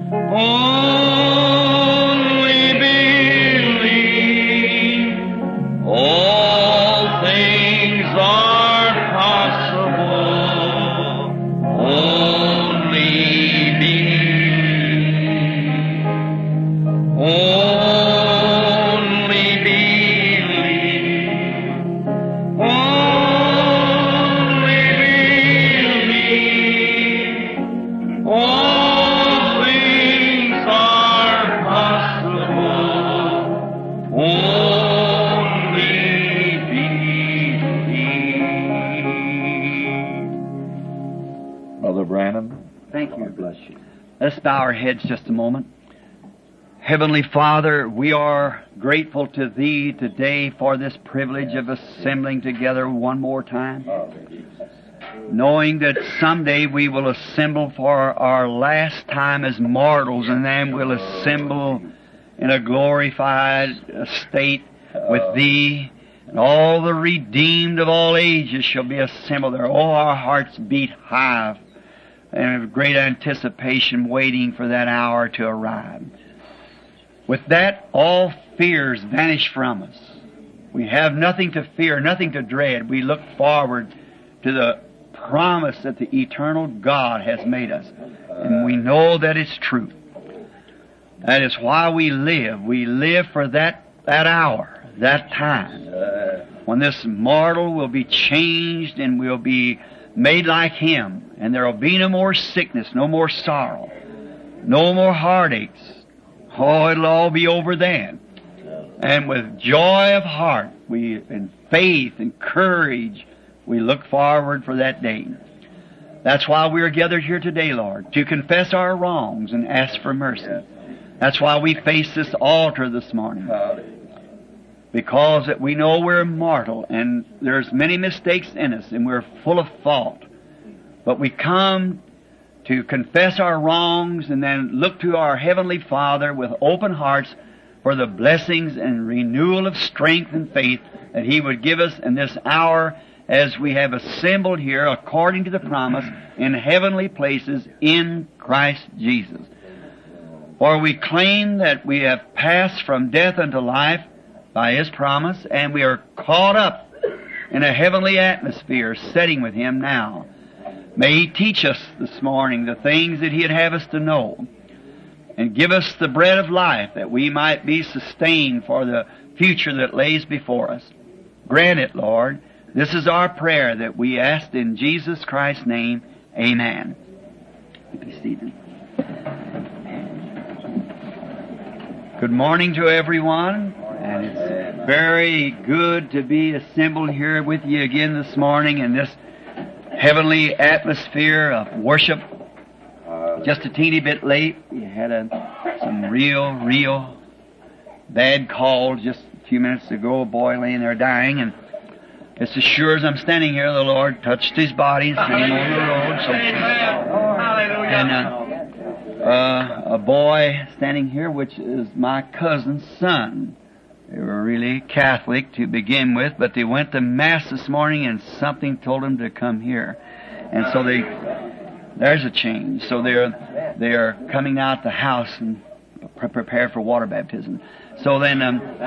Only believe. All things are possible. Only believe. Only believe. Only believe. All things are possible. Only believe. Brother Branham. Thank you. God bless you. Let's bow our heads just a moment. Heavenly Father, we are grateful to Thee today for this privilege of assembling together one more time, knowing that someday we will assemble for our last time as mortals, and then we'll assemble in a glorified state with Thee, and all the redeemed of all ages shall be assembled there. Oh, our hearts beat high and with great anticipation waiting for that hour to arrive. With that, all fears vanish from us. We have nothing to fear, nothing to dread. We look forward to the promise that the eternal God has made us. And we know that it's true. That is why we live. We live for that hour, that time, when this mortal will be changed and will be made like Him. And there will be no more sickness, no more sorrow, no more heartaches. Oh, it'll all be over then. And with joy of heart, in faith and courage, we look forward for that day. That's why we are gathered here today, Lord, to confess our wrongs and ask for mercy. That's why we face this altar this morning. Because that we know we're mortal and there's many mistakes in us and we're full of fault. But we come to confess our wrongs and then look to our Heavenly Father with open hearts for the blessings and renewal of strength and faith that He would give us in this hour as we have assembled here according to the promise in heavenly places in Christ Jesus. For we claim that we have passed from death unto life by His promise, and we are caught up in a heavenly atmosphere setting with Him now. May He teach us this morning the things that He'd have us to know, and give us the bread of life that we might be sustained for the future that lays before us. Grant it, Lord. This is our prayer that we ask in Jesus Christ's name. Amen. Be seated. Good morning to everyone, and it's very good to be assembled here with you again this morning in this heavenly atmosphere of worship. Just a teeny bit late. We had some real bad calls just a few minutes ago. A boy laying there dying, and it's as sure as I'm standing here, the Lord touched his body and sent him on the road. So, and a boy standing here, which is my cousin's son. They were really Catholic to begin with, but they went to Mass this morning and something told them to come here. And so there's a change. So they are coming out the house and prepare for water baptism. So then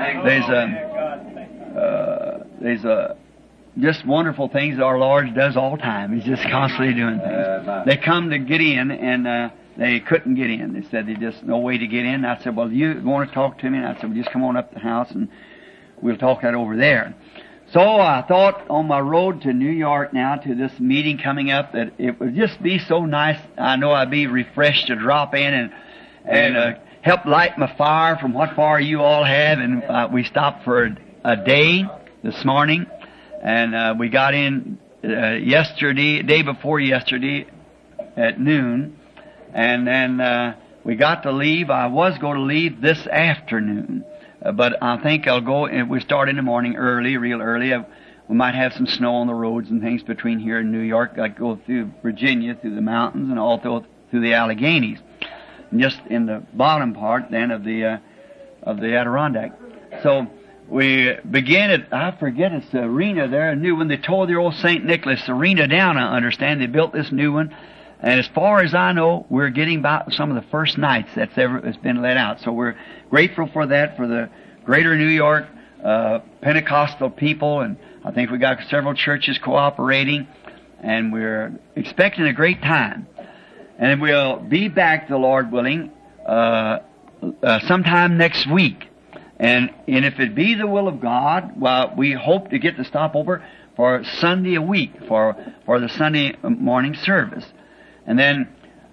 there's just wonderful things that our Lord does all the time. He's just constantly doing things. They come to get in and they couldn't get in. They said there's just no way to get in. I said, well, you want to talk to me? And I said, well, just come on up to the house and we'll talk that over there. So I thought on my road to New York now to this meeting coming up that it would just be so nice. I know I'd be refreshed to drop in and help light my fire from what fire you all have. And we stopped for a day this morning, and we got in day before yesterday at noon. And then we got to leave. I was going to leave this afternoon, but I think I'll go. We start in the morning early, real early. We might have some snow on the roads and things between here and New York. I go through Virginia, through the mountains, and also through the Alleghenies, and just in the bottom part then of the Adirondack. So we begin at, I forget, it's the arena there, a new one. They tore the old St. Nicholas arena down, I understand. They built this new one. And as far as I know, we're getting about some of the first nights that's been let out. So we're grateful for that, for the Greater New York Pentecostal people, and I think we got several churches cooperating, and we're expecting a great time. And we'll be back, the Lord willing, sometime next week. And if it be the will of God, well, we hope to get the stopover for Sunday a week, for the Sunday morning service. And then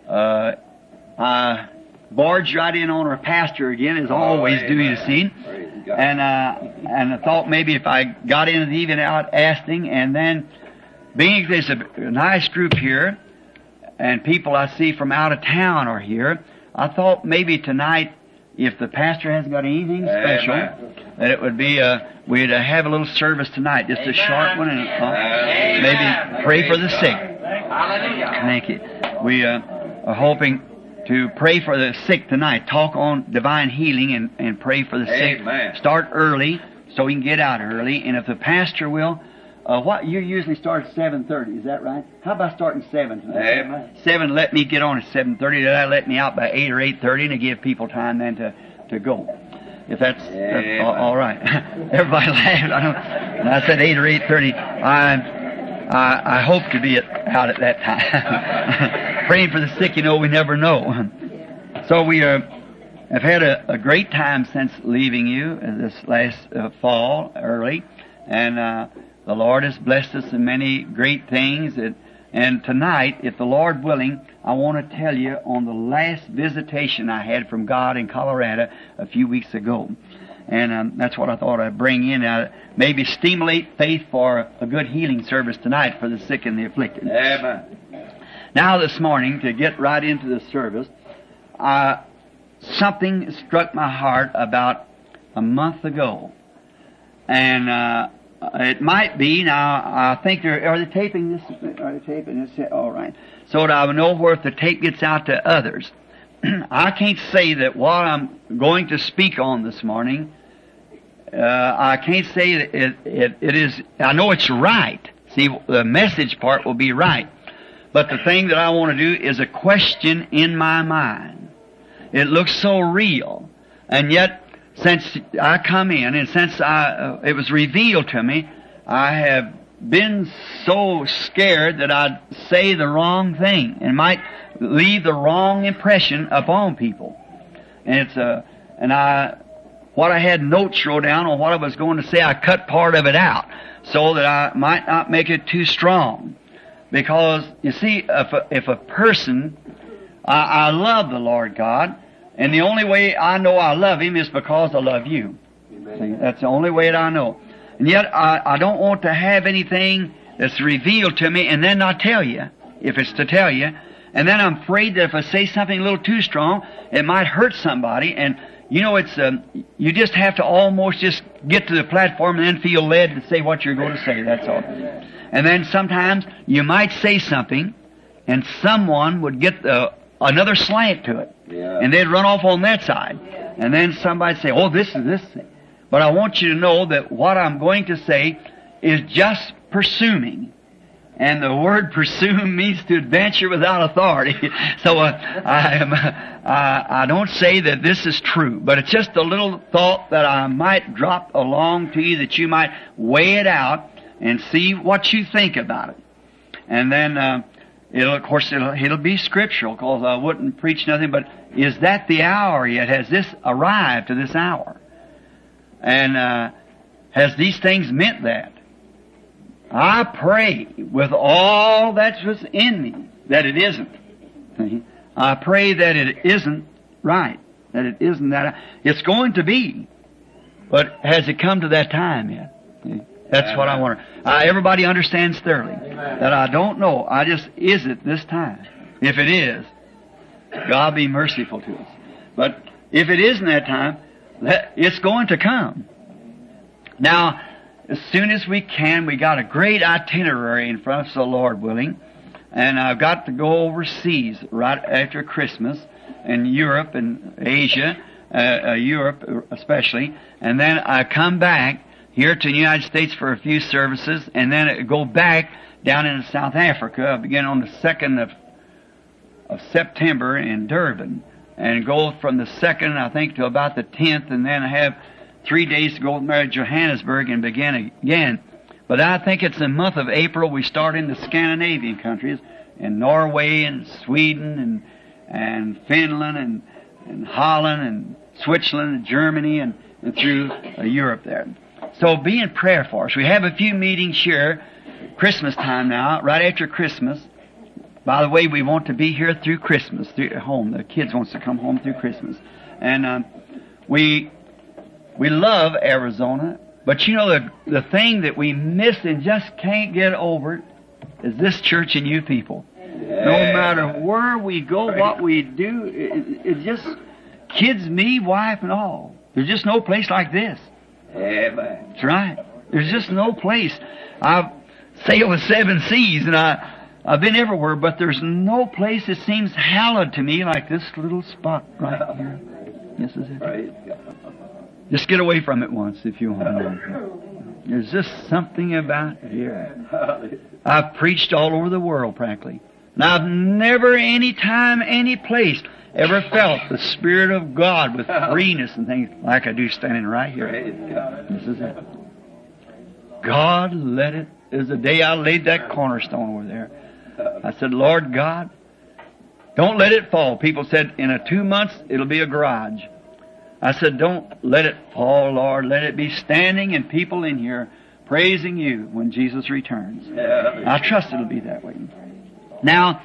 I barged right in on our pastor again, as always do, you see. And I thought maybe if I got in and even out asking, and then being there's a nice group here, and people I see from out of town are here, I thought maybe tonight, if the pastor hasn't got anything special, that it would be we'd have a little service tonight, just a short one, and maybe pray for the sick. Thank you. We are hoping to pray for the sick tonight. Talk on divine healing and pray for the sick. Start early so we can get out early. And if the pastor will, what you usually start at 7:30, is that right? How about starting 7 tonight? Amen. 7, let me get on at 7:30. That'll let me out by 8 or 8:30, and to give people time then to go. If that's all right. Everybody laughed. I said 8 or 8:30. I hope to be out at that time. Praying for the sick, you know, we never know. So we have had a great time since leaving you this last fall early, and the Lord has blessed us in many great things. And tonight, if the Lord willing, I want to tell you on the last visitation I had from God in Colorado a few weeks ago. And that's what I thought I'd bring in. Maybe stimulate faith for a good healing service tonight for the sick and the afflicted. Amen. Now this morning, to get right into the service, something struck my heart about a month ago. And it might be, now I think are they taping this? Are they taping this? All right. So that I will know where if the tape gets out to others. I can't say that what I'm going to speak on this morning, I can't say that it is, I know it's right. See, the message part will be right. But the thing that I want to do is a question in my mind. It looks so real. And yet, since I come in and since it was revealed to me, I have been so scared that I'd say the wrong thing and might leave the wrong impression upon people. And what I had notes wrote down on what I was going to say, I cut part of it out so that I might not make it too strong. Because, you see, if a person, I love the Lord God, and the only way I know I love Him is because I love you. See, that's the only way that I know. And yet, I don't want to have anything that's revealed to me and then not tell you, if it's to tell you. And then I'm afraid that if I say something a little too strong, it might hurt somebody. And, you know, it's you just have to almost just get to the platform and then feel led to say what you're going to say, that's all. And then sometimes you might say something, and someone would get another slant to it. Yeah. And they'd run off on that side. And then somebody'd say, oh, this is this thing. But I want you to know that what I'm going to say is just presuming. And the word presume means to adventure without authority. So I don't say that this is true, but it's just a little thought that I might drop along to you that you might weigh it out and see what you think about it. And then it'll be scriptural, because I wouldn't preach nothing but, is that the hour yet? Has this arrived to this hour? And has these things meant that? I pray with all that was in me that it isn't. I pray that it isn't right, that it isn't that. It's going to be, but has it come to that time yet? That's what I want. Everybody understands thoroughly that I don't know. I just, is it this time? If it is, God be merciful to us. But if it isn't that time, it's going to come. Now, as soon as we can, we got a great itinerary in front of us, the Lord willing. And I've got to go overseas right after Christmas in Europe and Asia, Europe especially. And then I come back here to the United States for a few services, and then go back down into South Africa. I begin on the 2nd of September in Durban, and go from the 2nd, I think, to about the 10th, and then have 3 days to go to Johannesburg and begin again. But I think it's the month of April we start in the Scandinavian countries, in Norway and Sweden and Finland and Holland and Switzerland and Germany and through Europe there. So be in prayer for us. We have a few meetings here, Christmas time now, right after Christmas. By the way, we want to be here through Christmas, through home. The kids wants to come home through Christmas. And we love Arizona, but you know the thing that we miss and just can't get over is this church and you people. No matter where we go, what we do, it just kids, me, wife, and all. There's just no place like this. That's right. There's just no place. I've sailed the 7 seas and I've been everywhere, but there's no place that seems hallowed to me like this little spot right here. This is it. Just get away from it once if you want to know. There's just something about here. I've preached all over the world practically. And I've never any time, any place ever felt the Spirit of God with freeness and things like I do standing right here. This is it. God, let it. It was the day I laid that cornerstone over there. I said, Lord God, don't let it fall. People said, in 2 months, it'll be a garage. I said, don't let it fall, Lord. Let it be standing and people in here praising you when Jesus returns. I trust it'll be that way. Now,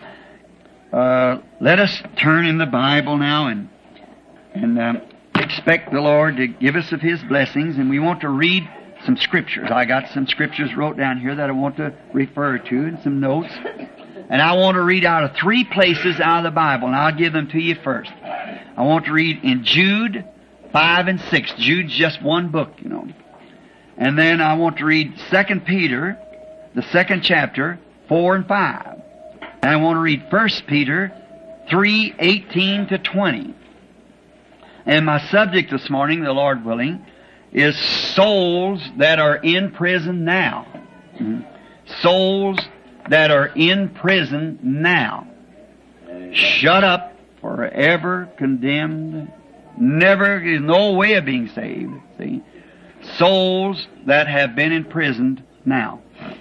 let us turn in the Bible now and expect the Lord to give us of His blessings, and we want to read some scriptures. I got some scriptures wrote down here that I want to refer to and some notes. And I want to read out of 3 places out of the Bible, and I'll give them to you first. I want to read in Jude 5 and 6. Jude's just one book, you know. And then I want to read 2 Peter, the 2nd chapter, 4 and 5. And I want to read 1 Peter 3, 18 to 20. And my subject this morning, the Lord willing, is souls that are in prison now. Souls that are in prison now. Shut up, forever condemned, never, there's no way of being saved. See? Souls that have been imprisoned now.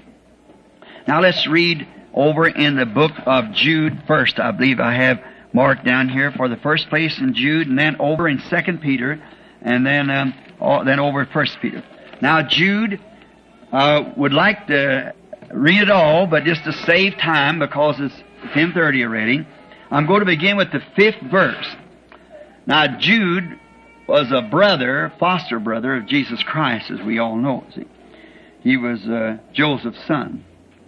Now let's read over in the book of Jude first. I believe I have marked down here for the first place in Jude, and then over in 2 Peter, and then over in 1 Peter. Now Jude would like to read it all, but just to save time, because it's 10:30 already, I'm going to begin with the 5th verse. Now Jude was a brother, foster brother of Jesus Christ, as we all know. See? He was Joseph's son.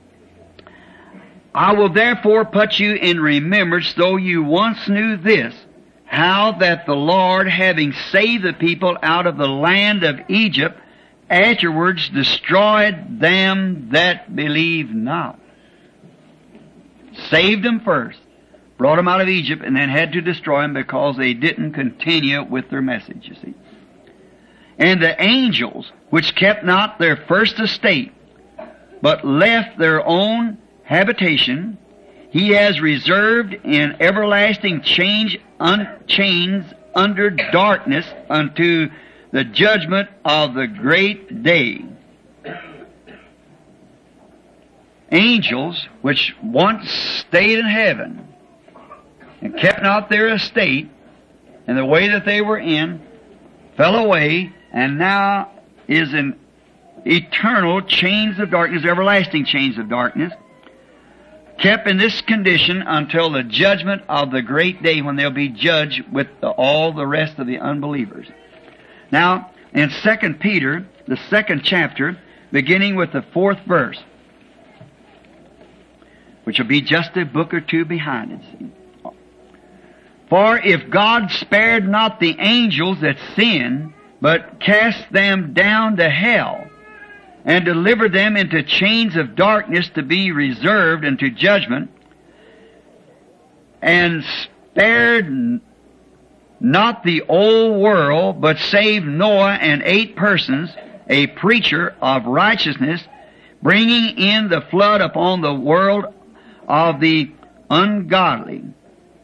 I will therefore put you in remembrance, though you once knew this, how that the Lord, having saved the people out of the land of Egypt, afterwards destroyed them that believe not. Saved them first, brought them out of Egypt, and then had to destroy them because they didn't continue with their message, you see. And the angels, which kept not their first estate, but left their own habitation, He has reserved in everlasting chains under darkness unto the judgment of the great day. Angels, which once stayed in heaven and kept not their estate and the way that they were in, fell away, and now is in eternal chains of darkness, everlasting chains of darkness, kept in this condition until the judgment of the great day when they'll be judged with all the rest of the unbelievers. Now, in 2 Peter, the 2nd chapter, beginning with the 4th verse, which will be just a book or two behind it. See? For if God spared not the angels that sinned, but cast them down to hell, and delivered them into chains of darkness to be reserved unto judgment, and spared not the old world, but saved Noah and 8 persons, a preacher of righteousness, bringing in the flood upon the world of the ungodly,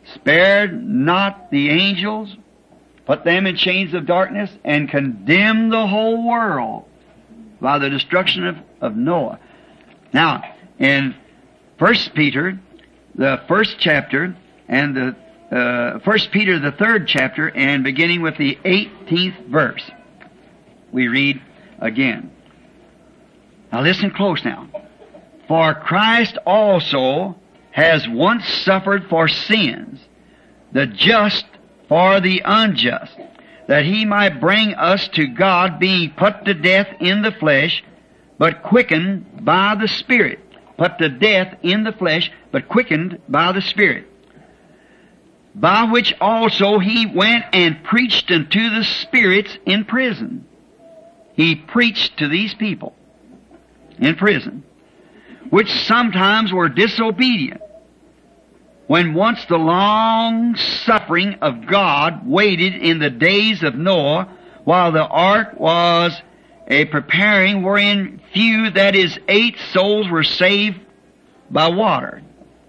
spared not the angels, put them in chains of darkness, and condemned the whole world by the destruction of Noah. Now, in 1 Peter, the first chapter, and the 1 Peter, the third chapter, and beginning with the 18th verse, we read again. Now listen close now. For Christ also has once suffered for sins, the just for the unjust, that he might bring us to God, being put to death in the flesh, but quickened by the Spirit. Put to death in the flesh, but quickened by the Spirit. By which also he went and preached unto the spirits in prison. He preached to these people in prison, which sometimes were disobedient, when once the long suffering of God waited in the days of Noah, while the ark was a preparing, wherein few, that is 8 souls, were saved by water.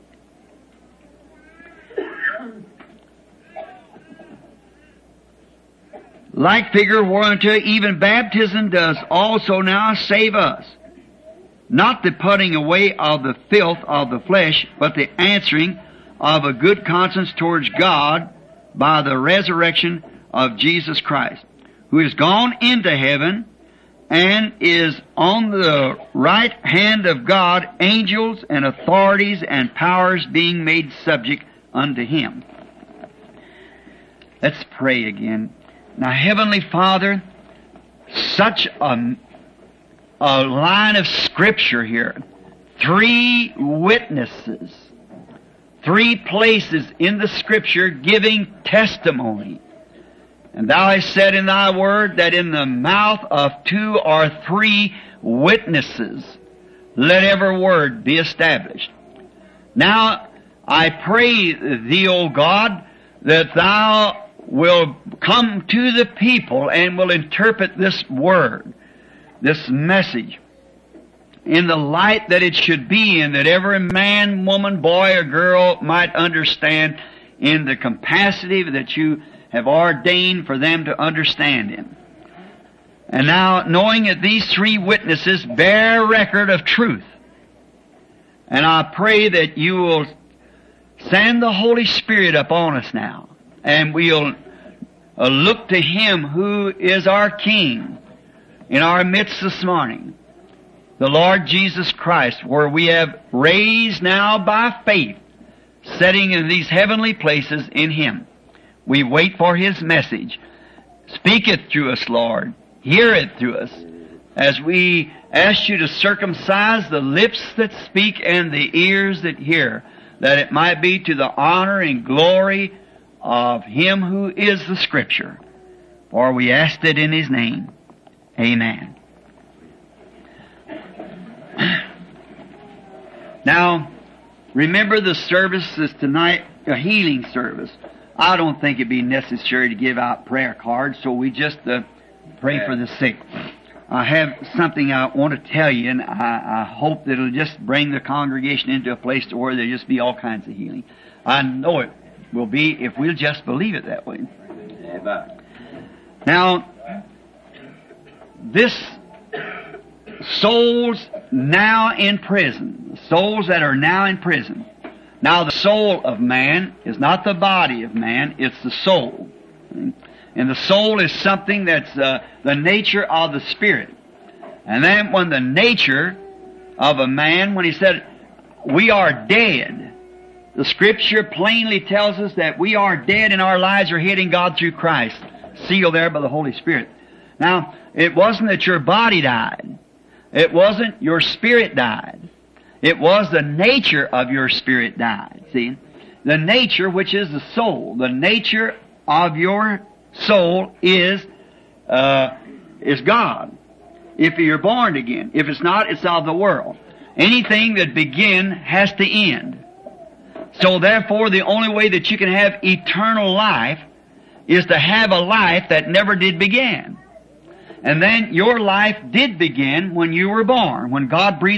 Like figure whereunto even baptism does also now save us, not the putting away of the filth of the flesh, but the answering of a good conscience towards God by the resurrection of Jesus Christ, who is gone into heaven and is on the right hand of God, angels and authorities and powers being made subject unto Him. Let's pray again. Now, Heavenly Father, such a line of Scripture here. 3 witnesses. 3 places in the Scripture giving testimony. And Thou hast said in Thy Word that in the mouth of 2 or 3 witnesses, let every word be established. Now, I pray Thee, O God, that Thou will come to the people and will interpret this word, this message, in the light that it should be in, that every man, woman, boy, or girl might understand in the capacity that You have ordained for them to understand in. And now, knowing that these 3 witnesses bear record of truth, and I pray that You will send the Holy Spirit upon us now, and we'll look to Him who is our King in our midst this morning, the Lord Jesus Christ, where we have raised now by faith, sitting in these heavenly places in Him. We wait for His message. Speak it through us, Lord. Hear it through us, as we ask You to circumcise the lips that speak and the ears that hear, that it might be to the honor and glory of Him who is the Scripture. For we ask it in His name. Amen. Now, remember the service is tonight a healing service. I don't think it'd be necessary to give out prayer cards, so we just pray for the sick. I have something I want to tell you, and I hope that it'll just bring the congregation into a place to where there'll just be all kinds of healing. I know it will be if we'll just believe it that way. Now, this souls now in prison, souls that are now in prison. Now, the soul of man is not the body of man, it's the soul. And the soul is something that's the nature of the Spirit. And then when the nature of a man, when he said, we are dead, the Scripture plainly tells us that we are dead and our lives are hid in God through Christ, sealed there by the Holy Spirit. Now, it wasn't that your body died. It wasn't your spirit died. It was the nature of your spirit died. See? The nature, which is the soul, the nature of your soul is God. If you're born again. If it's not, it's of the world. Anything that begins has to end. So therefore, the only way that you can have eternal life is to have a life that never did begin. And then your life did begin when you were born, when God breathed the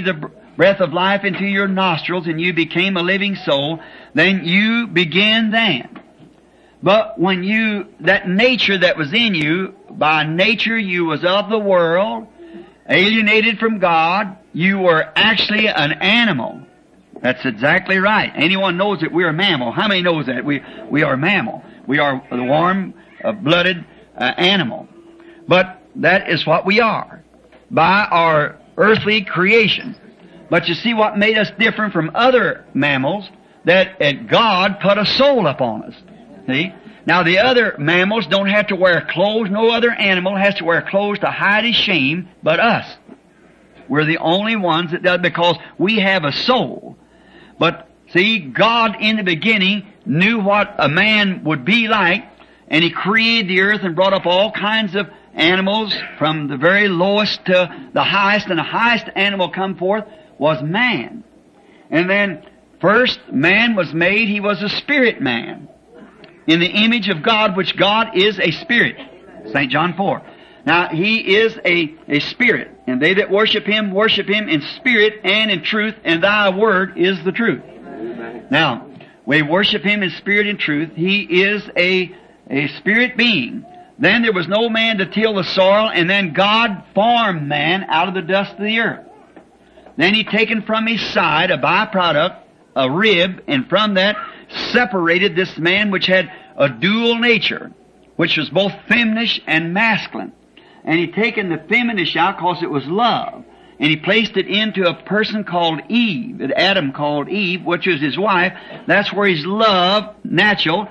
breath of life into your nostrils and you became a living soul, then you began then. But when that nature that was in you, by nature you was of the world, alienated from God, you were actually an animal. That's exactly right. Anyone knows that we're a mammal. How many knows that? We are a mammal. We are a warm-blooded animal. But that is what we are by our earthly creation. But you see what made us different from other mammals? That God put a soul upon us. See? Now the other mammals don't have to wear clothes. No other animal has to wear clothes to hide his shame but us. We're the only ones that does, because we have a soul. But see, God in the beginning knew what a man would be like, and He created the earth and brought up all kinds of animals from the very lowest to the highest, and the highest animal come forth was man. And then first man was made, he was a spirit man, in the image of God, which God is a spirit. St. John 4. Now, He is a spirit, and they that worship Him in spirit and in truth, and Thy word is the truth. Now, we worship Him in spirit and truth. He is a spirit being. Then there was no man to till the soil, and then God formed man out of the dust of the earth. Then He taken from his side a byproduct, a rib, and from that separated this man which had a dual nature, which was both feminish and masculine. And He taken the feminish out because it was love. And He placed it into a person called Eve, that Adam called Eve, which was his wife. That's where his love, natural,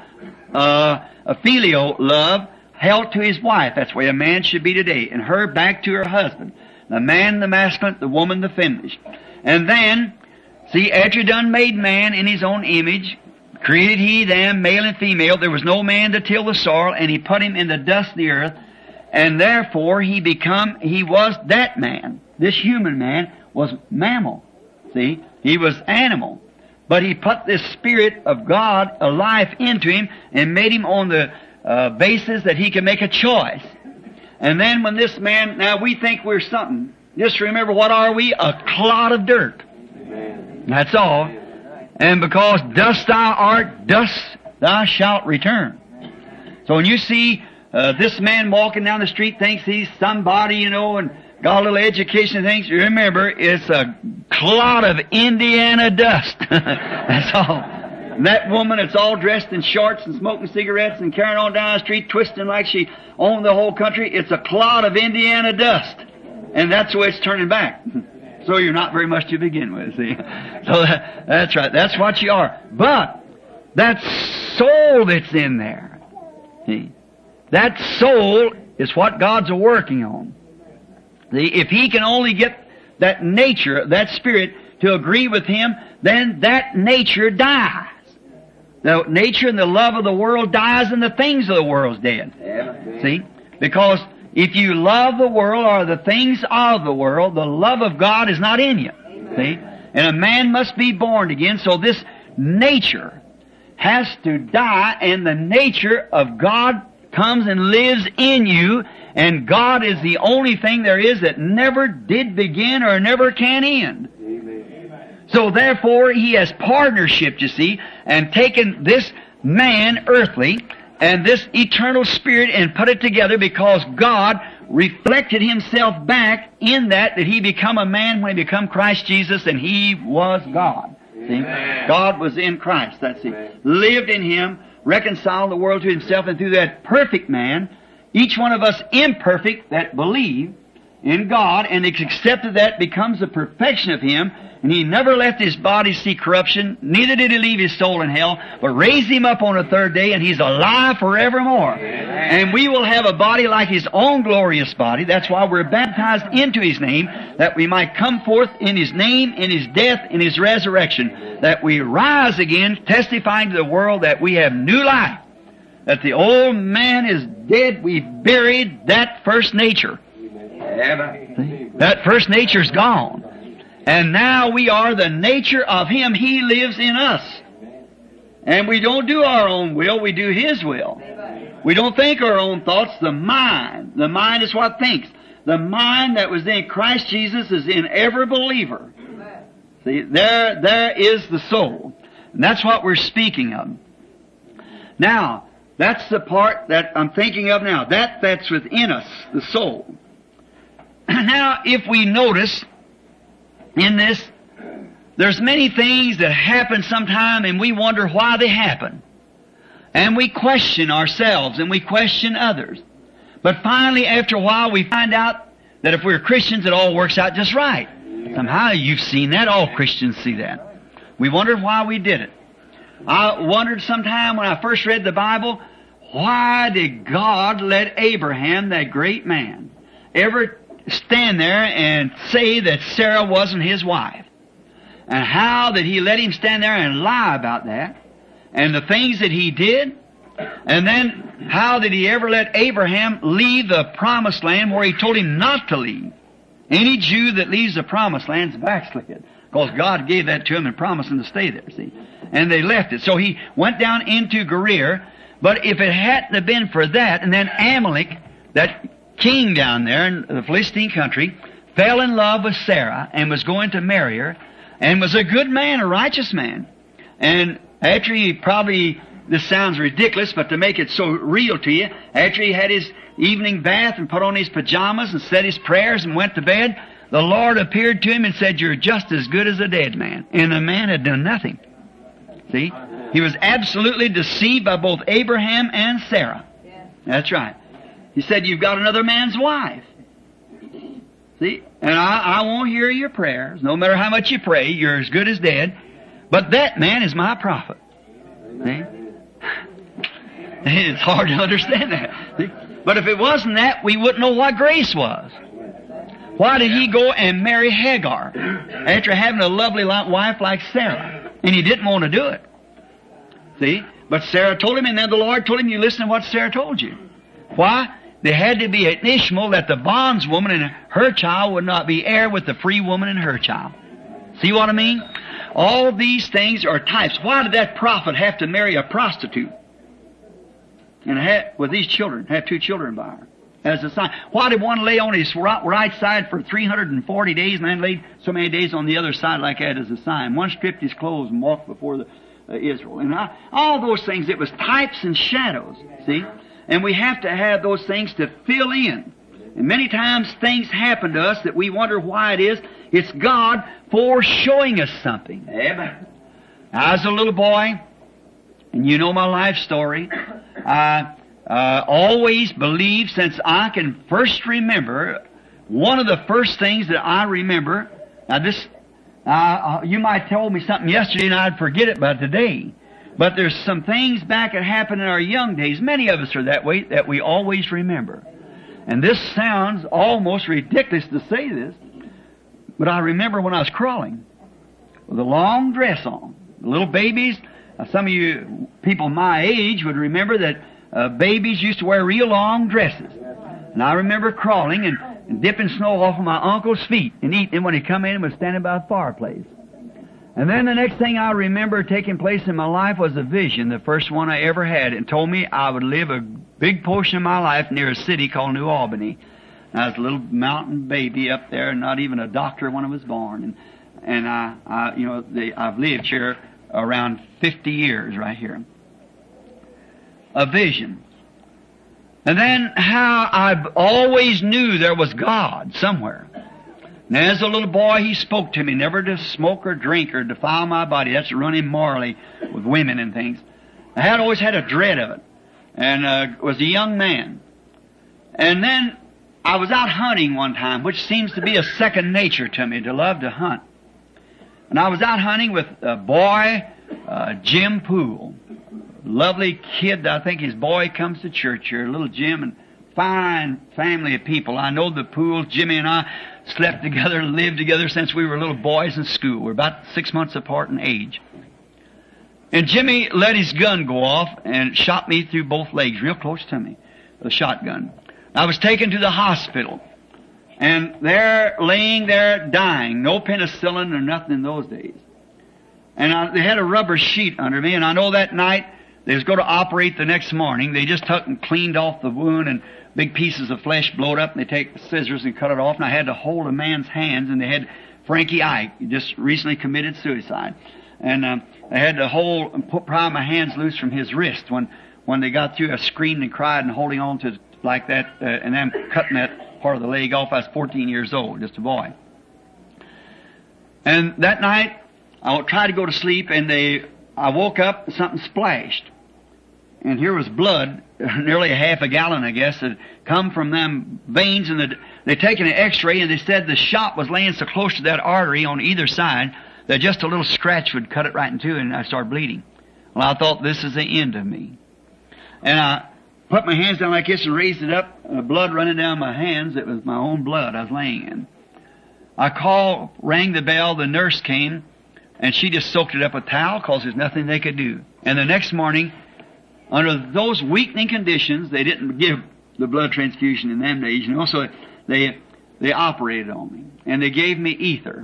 a filial love, held to his wife. That's where a man should be today. And her back to her husband. The man, the masculine, the woman, the feminine. And then, see, after He done made man in His own image, created He them, male and female, there was no man to till the soil, and He put him in the dust of the earth, and therefore he was that man. This human man was mammal. See? He was animal. But He put this Spirit of God, a life, into him, and made him on the basis that he could make a choice. And then when this man, now we think we're something. Just remember, what are we? A clod of dirt. That's all. And because dust thou art, dust thou shalt return. So when you see this man walking down the street, thinks he's somebody, and got a little education and things, remember, it's a clod of Indiana dust. That's all. And that woman that's all dressed in shorts and smoking cigarettes and carrying on down the street, twisting like she owned the whole country, it's a clod of Indiana dust. And that's the way it's turning back. So you're not very much to begin with, see. So that's right. That's what you are. But that soul that's in there, see, that soul is what God's working on. See, if He can only get that nature, that spirit, to agree with Him, then that nature dies. The nature and the love of the world dies, and the things of the world's dead. See? Because if you love the world or the things of the world, the love of God is not in you. See? And a man must be born again, so this nature has to die, and the nature of God comes and lives in you, and God is the only thing there is that never did begin or never can end. So therefore, He has partnership, you see, and taken this man, earthly, and this eternal spirit and put it together, because God reflected Himself back in that He become a man when He become Christ Jesus, and He was God. See? God was in Christ, that's it. Lived in Him, reconciled the world to Himself, and through that perfect man, each one of us imperfect that believe in God and accepted that becomes the perfection of Him, and He never left His body see corruption, neither did He leave His soul in hell, but raised Him up on the third day, and He's alive forevermore. And we will have a body like His own glorious body. That's why we're baptized into His name, that we might come forth in His name, in His death, in His resurrection, that we rise again, testifying to the world that we have new life, that the old man is dead, we buried that first nature. That first nature's gone. And now we are the nature of Him. He lives in us. And we don't do our own will, we do His will. We don't think our own thoughts. The mind is what thinks. The mind that was in Christ Jesus is in every believer. See, there is the soul. And that's what we're speaking of. Now, that's the part that I'm thinking of now. That's within us, the soul. Now, if we notice in this, there's many things that happen sometime and we wonder why they happen. And we question ourselves and we question others. But finally, after a while, we find out that if we're Christians, it all works out just right. Somehow you've seen that. All Christians see that. We wondered why we did it. I wondered sometime when I first read the Bible, why did God let Abraham, that great man, ever stand there and say that Sarah wasn't his wife? And how did He let him stand there and lie about that? And the things that he did? And then how did He ever let Abraham leave the promised land where He told him not to leave? Any Jew that leaves the promised land is backslid, because God gave that to him and promised him to stay there, see? And they left it. So he went down into Gerar. But if it hadn't have been for that, and then Amalek, that king down there in the Philistine country, fell in love with Sarah and was going to marry her, and was a good man, a righteous man. And after he probably, this sounds ridiculous, but to make it so real to you, after he had his evening bath and put on his pajamas and said his prayers and went to bed, the Lord appeared to him and said, "You're just as good as a dead man." And the man had done nothing. See? He was absolutely deceived by both Abraham and Sarah. That's right. He said, "You've got another man's wife." See? And I won't hear your prayers. No matter how much you pray, you're as good as dead. But that man is my prophet. See? It's hard to understand that. See? But if it wasn't that, we wouldn't know what grace was. Why did he go and marry Hagar after having a lovely wife like Sarah? And he didn't want to do it. See? But Sarah told him, and then the Lord told him, you listen to what Sarah told you. Why? There had to be an Ishmael, that the bondswoman and her child would not be heir with the free woman and her child. See what I mean? All these things are types. Why did that prophet have to marry a prostitute? And with these children, have 2 children by her as a sign. Why did one lay on his right side for 340 days and then laid so many days on the other side like that as a sign? One stripped his clothes and walked before the Israel. And all those things, it was types and shadows, see? And we have to have those things to fill in. And many times things happen to us that we wonder why it is. It's God foreshowing us something. Amen. I was a little boy, and you know my life story. I always believed, since I can first remember, one of the first things that I remember, now this, you might tell me something yesterday and I'd forget it by today. But there's some things back that happened in our young days. Many of us are that way, that we always remember. And this sounds almost ridiculous to say this, but I remember when I was crawling with a long dress on. The little babies, some of you people my age would remember that babies used to wear real long dresses. And I remember crawling and dipping snow off of my uncle's feet and eating it when he come in and was standing by the fireplace. And then the next thing I remember taking place in my life was a vision, the first one I ever had, and told me I would live a big portion of my life near a city called New Albany. And I was a little mountain baby up there, and not even a doctor when I was born. And I've lived here around 50 years right here. A vision. And then how I always knew there was God somewhere. And as a little boy, He spoke to me, never to smoke or drink or defile my body. That's to run immorally with women and things. I had always had a dread of it, and was a young man. And then I was out hunting one time, which seems to be a second nature to me, to love to hunt. And I was out hunting with a boy, Jim Poole. Lovely kid. I think his boy comes to church here, little Jim, and fine family of people. I know the Pooles. Jimmy and I slept together and lived together since we were little boys in school. We're about 6 months apart in age. And Jimmy let his gun go off and shot me through both legs, real close to me, with a shotgun. I was taken to the hospital, and there, laying there, dying. No penicillin or nothing in those days. And they had a rubber sheet under me, and I know that night they was going to operate the next morning. They just took and cleaned off the wound, and big pieces of flesh blowed up, and they take the scissors and cut it off, and I had to hold a man's hands, and they had Frankie Ike. He just recently committed suicide. And they had to pry my hands loose from his wrist when they got through. I screamed and cried and holding on to like that, and then cutting that part of the leg off. I was 14 years old, just a boy. And that night, I tried to go to sleep, and I woke up, something splashed. And here was blood, nearly a half a gallon, I guess, that come from them veins, and they taken an x-ray, and they said the shot was laying so close to that artery on either side that just a little scratch would cut it right in two, and I started bleeding. Well, I thought, this is the end of me. And I put my hands down like this and raised it up, blood running down my hands. It was my own blood I was laying in. I rang the bell, the nurse came, and she just soaked it up with towel because there's nothing they could do. And the next morning, under those weakening conditions, they didn't give the blood transfusion in them days, so they operated on me. And they gave me ether.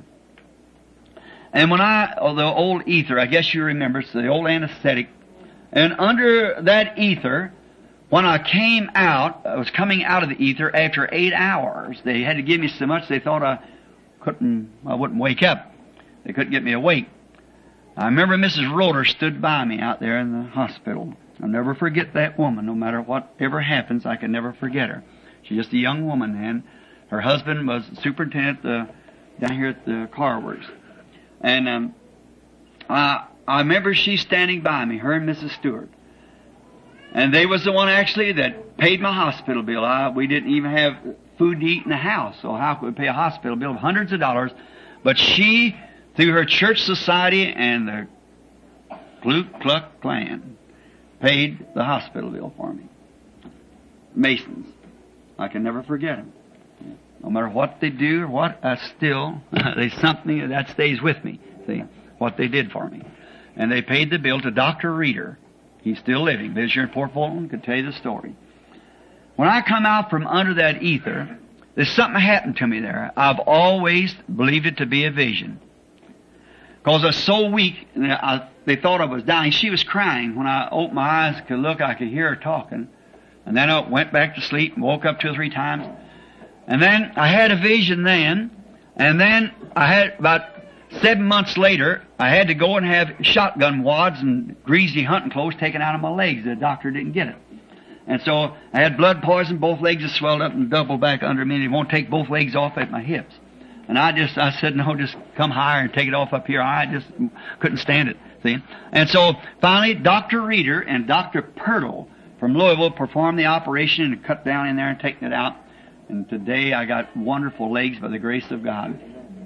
And the old ether, I guess you remember, it's the old anesthetic. And under that ether, when I came out, I was coming out of the ether after 8 hours. They had to give me so much they thought I wouldn't wake up. They couldn't get me awake. I remember Mrs. Roeder stood by me out there in the hospital. I'll never forget that woman. No matter whatever happens, I can never forget her. She's just a young woman then. Her husband was superintendent down here at the car works. And I remember she standing by me, her and Mrs. Stewart. And they was the one actually that paid my hospital bill. We didn't even have food to eat in the house, so how could we pay a hospital bill of hundreds of dollars? But she, through her church society and the Ku Klux Klan, paid the hospital bill for me. Masons. I can never forget them. No matter what they do or what, there's something that stays with me. See, what they did for me. And they paid the bill to Dr. Reeder. He's still living. Lives here in Port Fulton, could tell you the story. When I come out from under that ether, there's something happened to me there. I've always believed it to be a vision. Because I was so weak, they thought I was dying. She was crying. When I opened my eyes, could look, I could hear her talking. And then I went back to sleep and woke up 2 or 3 times. And then I had a vision then. And then I had, about 7 months later, I had to go and have shotgun wads and greasy hunting clothes taken out of my legs. The doctor didn't get it. And so I had blood poison. Both legs had swelled up and doubled back under me. And they won't take both legs off at my hips. And I said, no, just come higher and take it off up here. I just couldn't stand it, see. And so finally, Dr. Reeder and Dr. Pirtle from Louisville performed the operation and cut down in there and taken it out. And today I got wonderful legs by the grace of God.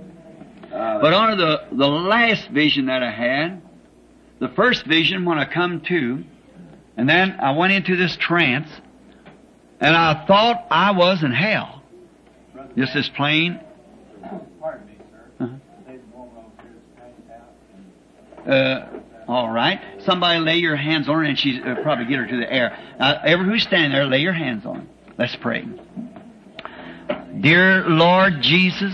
But under the last vision that I had, the first vision when I come to, and then I went into this trance, and I thought I was in hell. Just as plain. Pardon me, sir. There's a woman over here that's passed out. All right. Somebody lay your hands on her, and she's probably get her to the air. Everyone who's standing there, lay your hands on her. Let's pray. Dear Lord Jesus,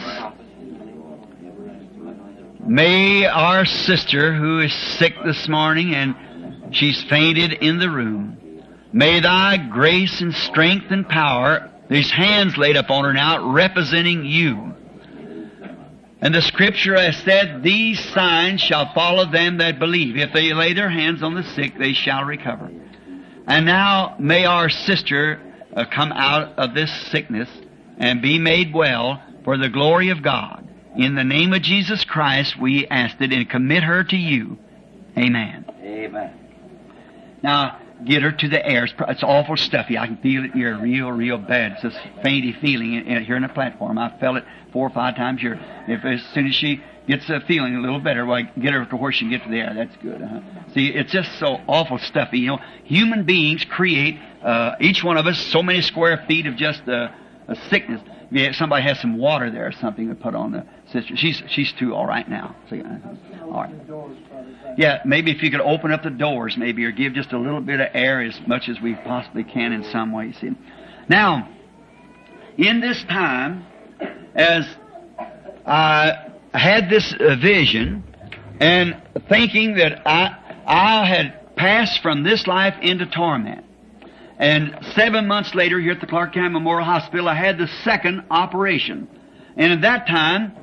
may our sister who is sick this morning and she's fainted in the room, may thy grace and strength and power, these hands laid upon her now, representing you. And the Scripture has said, these signs shall follow them that believe. If they lay their hands on the sick, they shall recover. And now may our sister come out of this sickness and be made well for the glory of God. In the name of Jesus Christ, we ask it and commit her to you. Amen. Amen. Now, get her to the air. It's awful stuffy. I can feel it here real bad. It's this fainty feeling here in the platform. I felt it 4 or 5 times here. As soon as she gets feeling a little better, well, I get her to where she can get to the air. That's good. See, it's just so awful stuffy. You know, human beings create, each one of us, so many square feet of just a sickness. If somebody has some water there or something to put on the sister. She's too all right now. See, all right. Yeah, maybe if you could open up the doors, maybe, or give just a little bit of air as much as we possibly can in some way. See. Now, in this time, as I had this vision and thinking that I had passed from this life into torment. And 7 months later, here at the Clark County Memorial Hospital, I had the second operation. And at that time,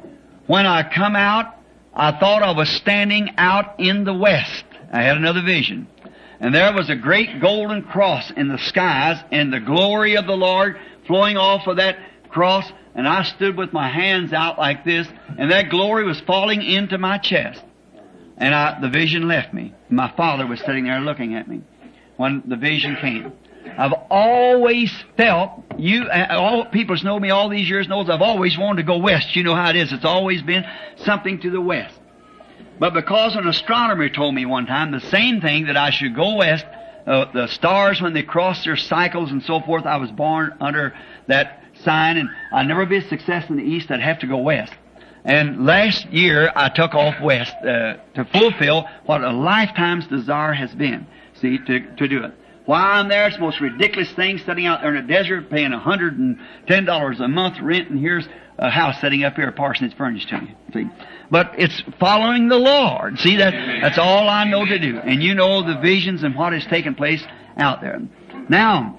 when I come out, I thought I was standing out in the west. I had another vision. And there was a great golden cross in the skies, and the glory of the Lord flowing off of that cross, and I stood with my hands out like this, and that glory was falling into my chest. And the vision left me. My father was sitting there looking at me when the vision came. I've always felt, all people who know me all these years knows I've always wanted to go west. You know how it is. It's always been something to the west. But because an astronomer told me one time the same thing, that I should go west, the stars when they cross their cycles and so forth, I was born under that sign, and I'd never be a success in the east, I'd have to go west. And last year I took off west to fulfill what a lifetime's desire has been, see, to do it. While I'm there, it's the most ridiculous thing, sitting out there in the desert, paying $110 a month rent, and here's a house sitting up here, parsonage furnished to you. See? But it's following the Lord. See, that's all I know to do. And you know the visions and what has taken place out there. Now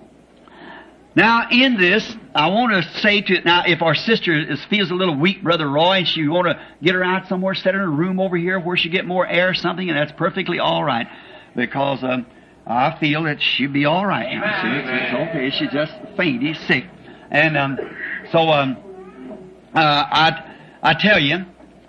in this, I want to say now, if our sister feels a little weak, Brother Roy, and she want to get her out somewhere, set her in a room over here where she get more air or something, and that's perfectly all right. Because I feel that she'll be all right now. See, it's okay. She's just faint. She's sick. And I tell you,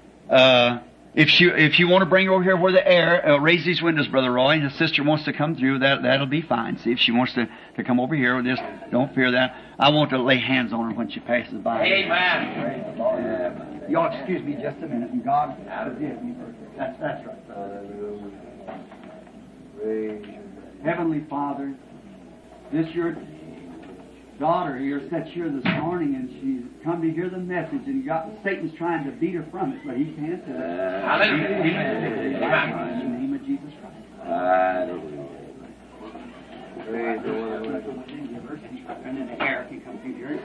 if you want to bring her over here where the air, raise these windows, Brother Roy, and the sister wants to come through, that'll be fine. See, if she wants to come over here with this, don't fear that. I want to lay hands on her when she passes by. Amen. Y'all excuse me just a minute, and God forgive me. That's right. Heavenly Father, this your daughter here sat here this morning, and she's come to hear the message, and Satan's trying to beat her from it, but he can't do it. Hallelujah. In the name of Jesus Christ. Praise the Lord. And then the air can come through here.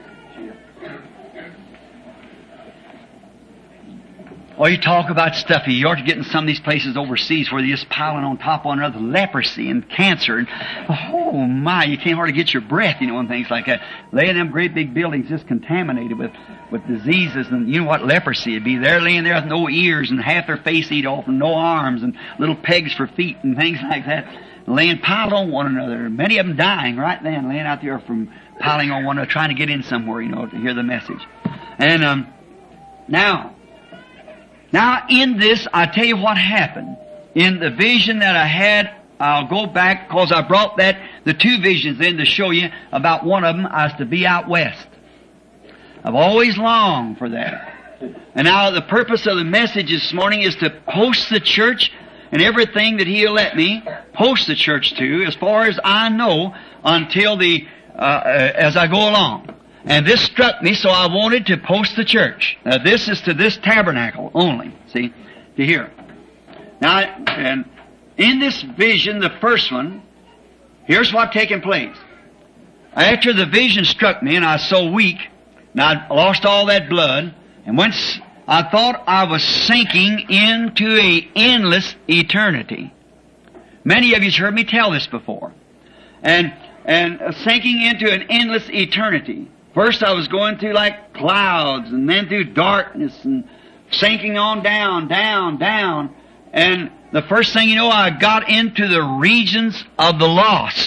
Well, you talk about stuff. You ought to get in some of these places overseas where they're just piling on top of one another, leprosy and cancer. And, oh, my, you can't hardly get your breath, and things like that. Laying in them great big buildings just contaminated with diseases. And you know what leprosy would be? They're laying there with no ears and half their face eat off and no arms and little pegs for feet and things like that. Laying piled on one another. Many of them dying right then, laying out there from piling on one another, trying to get in somewhere, to hear the message. And Now, in this, I tell you what happened. In the vision that I had, I'll go back, because I brought the two visions in to show you about one of them. I was to be out west. I've always longed for that. And now the purpose of the message this morning is to post the church and everything that He'll let me post the church to, as far as I know, until as I go along. And this struck me, so I wanted to post the church. Now, this is to this tabernacle only, see, to here. Now, and in this vision, the first one, here's what taken place. After the vision struck me, and I was so weak, and I lost all that blood, and once I thought I was sinking into an endless eternity. Many of you have heard me tell this before. And sinking into an endless eternity. First I was going through like clouds, and then through darkness, and sinking on down, down, down. And the first thing you know, I got into the regions of the lost.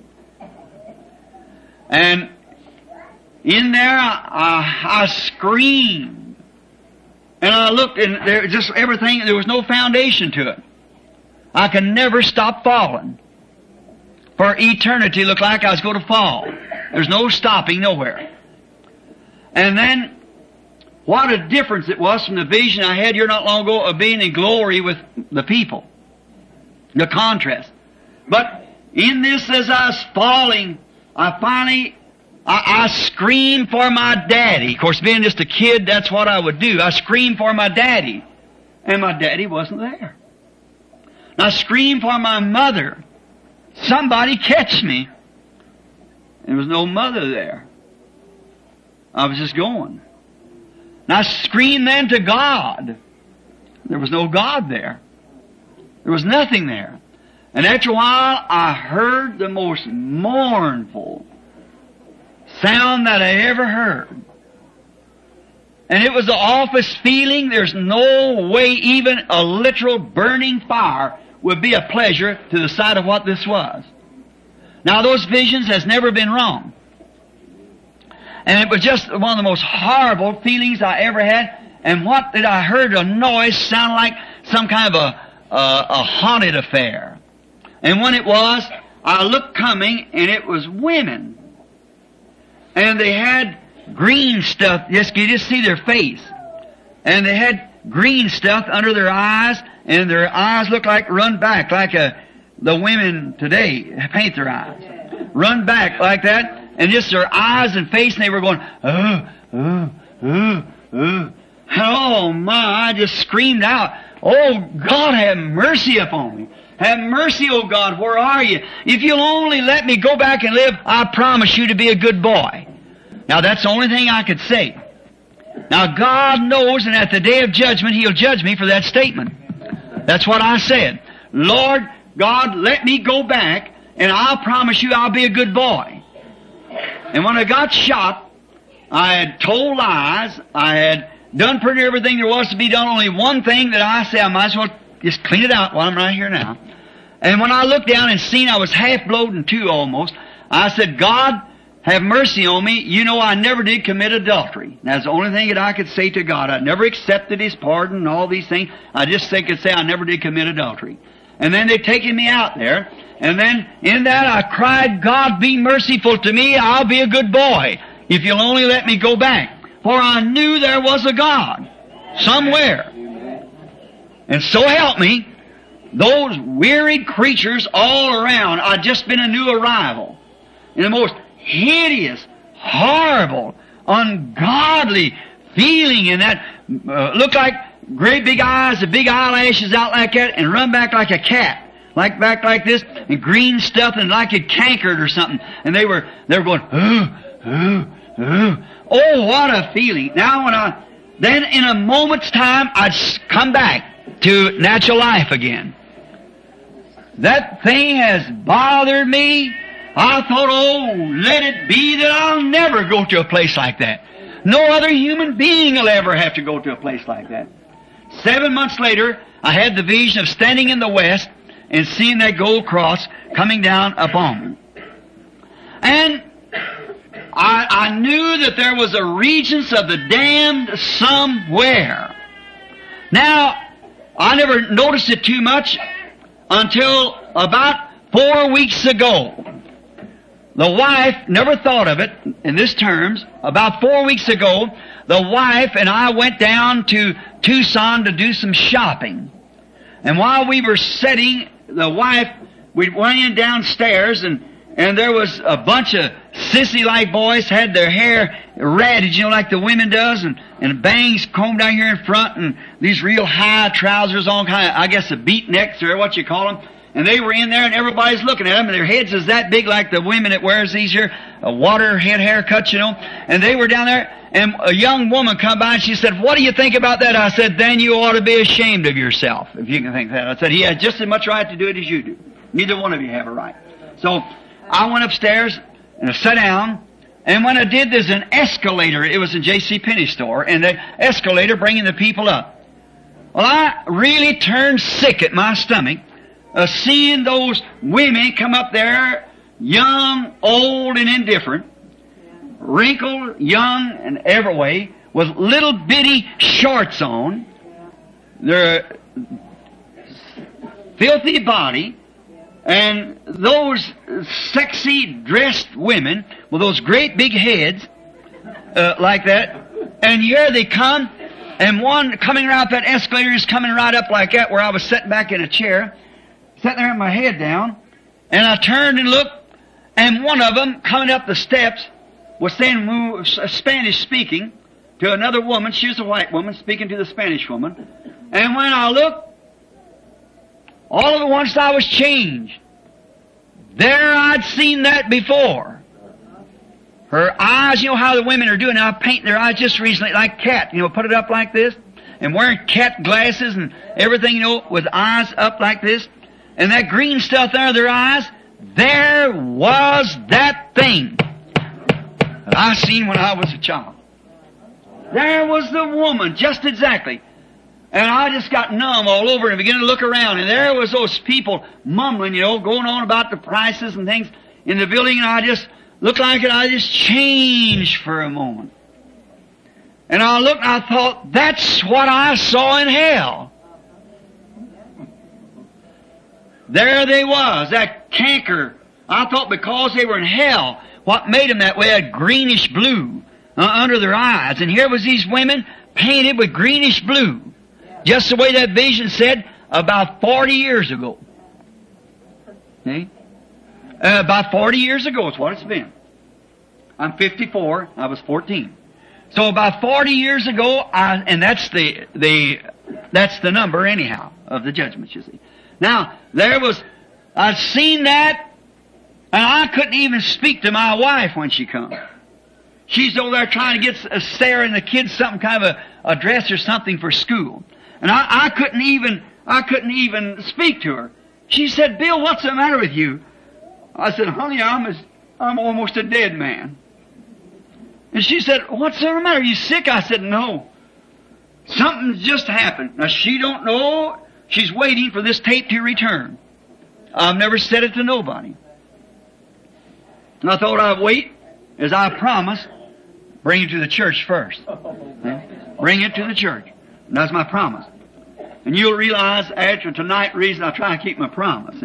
And in there, I screamed. And I looked, and there just everything, there was no foundation to it. I could never stop falling. For eternity, it looked like I was going to fall. There's no stopping nowhere. And then, what a difference it was from the vision I had here not long ago of being in glory with the people. The contrast. But in this, as I was falling, I screamed for my daddy. Of course, being just a kid, that's what I would do. I screamed for my daddy. And my daddy wasn't there. And I screamed for my mother. Somebody catch me. There was no mother there. I was just going. And I screamed then to God. There was no God there. There was nothing there. And after a while, I heard the most mournful sound that I ever heard. And it was the awfulest feeling. There's no way even a literal burning fire would be a pleasure to the sight of what this was. Now those visions has never been wrong. And it was just one of the most horrible feelings I ever had. And what did I heard? A noise sound like some kind of a haunted affair. And when it was, I looked coming, and it was women. And they had green stuff. Yes, you just see their face. And they had green stuff under their eyes, and their eyes looked like run back, like the women today paint their eyes. Run back like that. And just their eyes and face, and they were going, oh my, I just screamed out, oh God, have mercy upon me. Have mercy, oh God, where are you? If you'll only let me go back and live, I promise you to be a good boy. Now that's the only thing I could say. Now God knows, and at the day of judgment, He'll judge me for that statement. That's what I said. Lord God, let me go back, and I'll promise you I'll be a good boy. And when I got shot, I had told lies. I had done pretty everything there was to be done. Only one thing that I say, I might as well just clean it out while I'm right here now. And when I looked down and seen I was half blowed in two almost, I said, God, have mercy on me. You know I never did commit adultery. That's the only thing that I could say to God. I never accepted His pardon and all these things. I just could say I never did commit adultery. And then they'd taken me out there. And then in that I cried, God, be merciful to me. I'll be a good boy if you'll only let me go back. For I knew there was a God somewhere. And so help me, those wearied creatures all around, I'd just been a new arrival. In the most hideous, horrible, ungodly feeling in that, looked like great big eyes, the big eyelashes out like that, and run back like a cat. Like back like this, and green stuff, and like it cankered or something. And they were going, oh, what a feeling. Now then in a moment's time, I'd come back to natural life again. That thing has bothered me. I thought, oh, let it be that I'll never go to a place like that. No other human being will ever have to go to a place like that. 7 months later, I had the vision of standing in the west and seeing that gold cross coming down upon me. And I knew that there was a regions of the damned somewhere. Now, I never noticed it too much until about 4 weeks ago. The wife never thought of it in this terms. About 4 weeks ago, the wife and I went down to Tucson to do some shopping. And while we were sitting, the wife, we went in downstairs, and there was a bunch of sissy-like boys, had their hair ratted, like the women does, and bangs combed down here in front, and these real high trousers on, kind of, I guess, the beatniks, or what you call them. And they were in there, and everybody's looking at them, and their heads is that big like the women that wears these here water head haircuts, And they were down there, and a young woman come by, and she said, what do you think about that? I said, then you ought to be ashamed of yourself, if you can think that. I said, he has just as much right to do it as you do. Neither one of you have a right. So I went upstairs, and I sat down, and when I did, there's an escalator. It was a J.C. Penney store, and the escalator bringing the people up. Well, I really turned sick at my stomach, seeing those women come up there, young, old, and indifferent, wrinkled, young, and every way, with little bitty shorts on, their filthy body, and those sexy dressed women with those great big heads, like that, and here they come, and one coming around that escalator is coming right up like that, where I was sitting back in a chair, sitting there with my head down, and I turned and looked, and one of them coming up the steps was saying, Spanish speaking, to another woman. She was a white woman speaking to the Spanish woman. And when I looked, all at once I was changed. There I'd seen that before. Her eyes, how the women are doing now, painting their eyes just recently like cat, put it up like this, and wearing cat glasses and everything, with eyes up like this. And that green stuff there in their eyes, there was that thing that I seen when I was a child. There was the woman, just exactly. And I just got numb all over and began to look around. And there was those people mumbling, going on about the prices and things in the building. And I just looked like I just changed for a moment. And I looked and I thought, that's what I saw in hell. There they was, that canker. I thought because they were in hell, what made them that way, a greenish blue under their eyes. And here was these women painted with greenish blue. Just the way that vision said about 40 years ago. See? About 40 years ago is what it's been. I'm 54, I was 14. So about 40 years ago, and that's that's the number anyhow of the judgment, you see. Now, I'd seen that, and I couldn't even speak to my wife when she come. She's over there trying to get Sarah and the kids some kind of a dress or something for school. And I couldn't even speak to her. She said, Bill, what's the matter with you? I said, honey, I'm almost a dead man. And she said, what's the matter? Are you sick? I said, no. Something's just happened. Now, she don't know. She's waiting for this tape to return. I've never said it to nobody. And I thought I'd wait, as I promised, bring it to the church first. Bring it to the church. And that's my promise. And you'll realize after tonight, reason I try to keep my promise.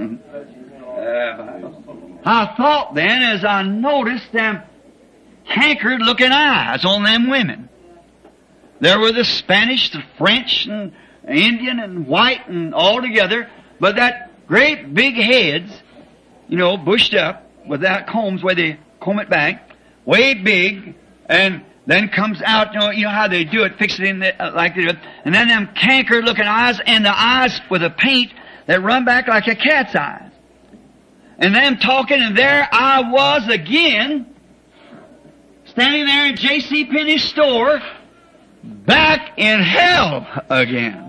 I thought then, as I noticed them cankered looking eyes on them women. There were the Spanish, the French, and Indian, and white, and all together, but that great big heads, bushed up with that combs where they comb it back, way big, and then comes out, you know how they do it, fix it in like they do it, and then them cankered looking eyes, and the eyes with a paint that run back like a cat's eyes. And them talking, and there I was again, standing there in J.C. Penney's store, back in hell again.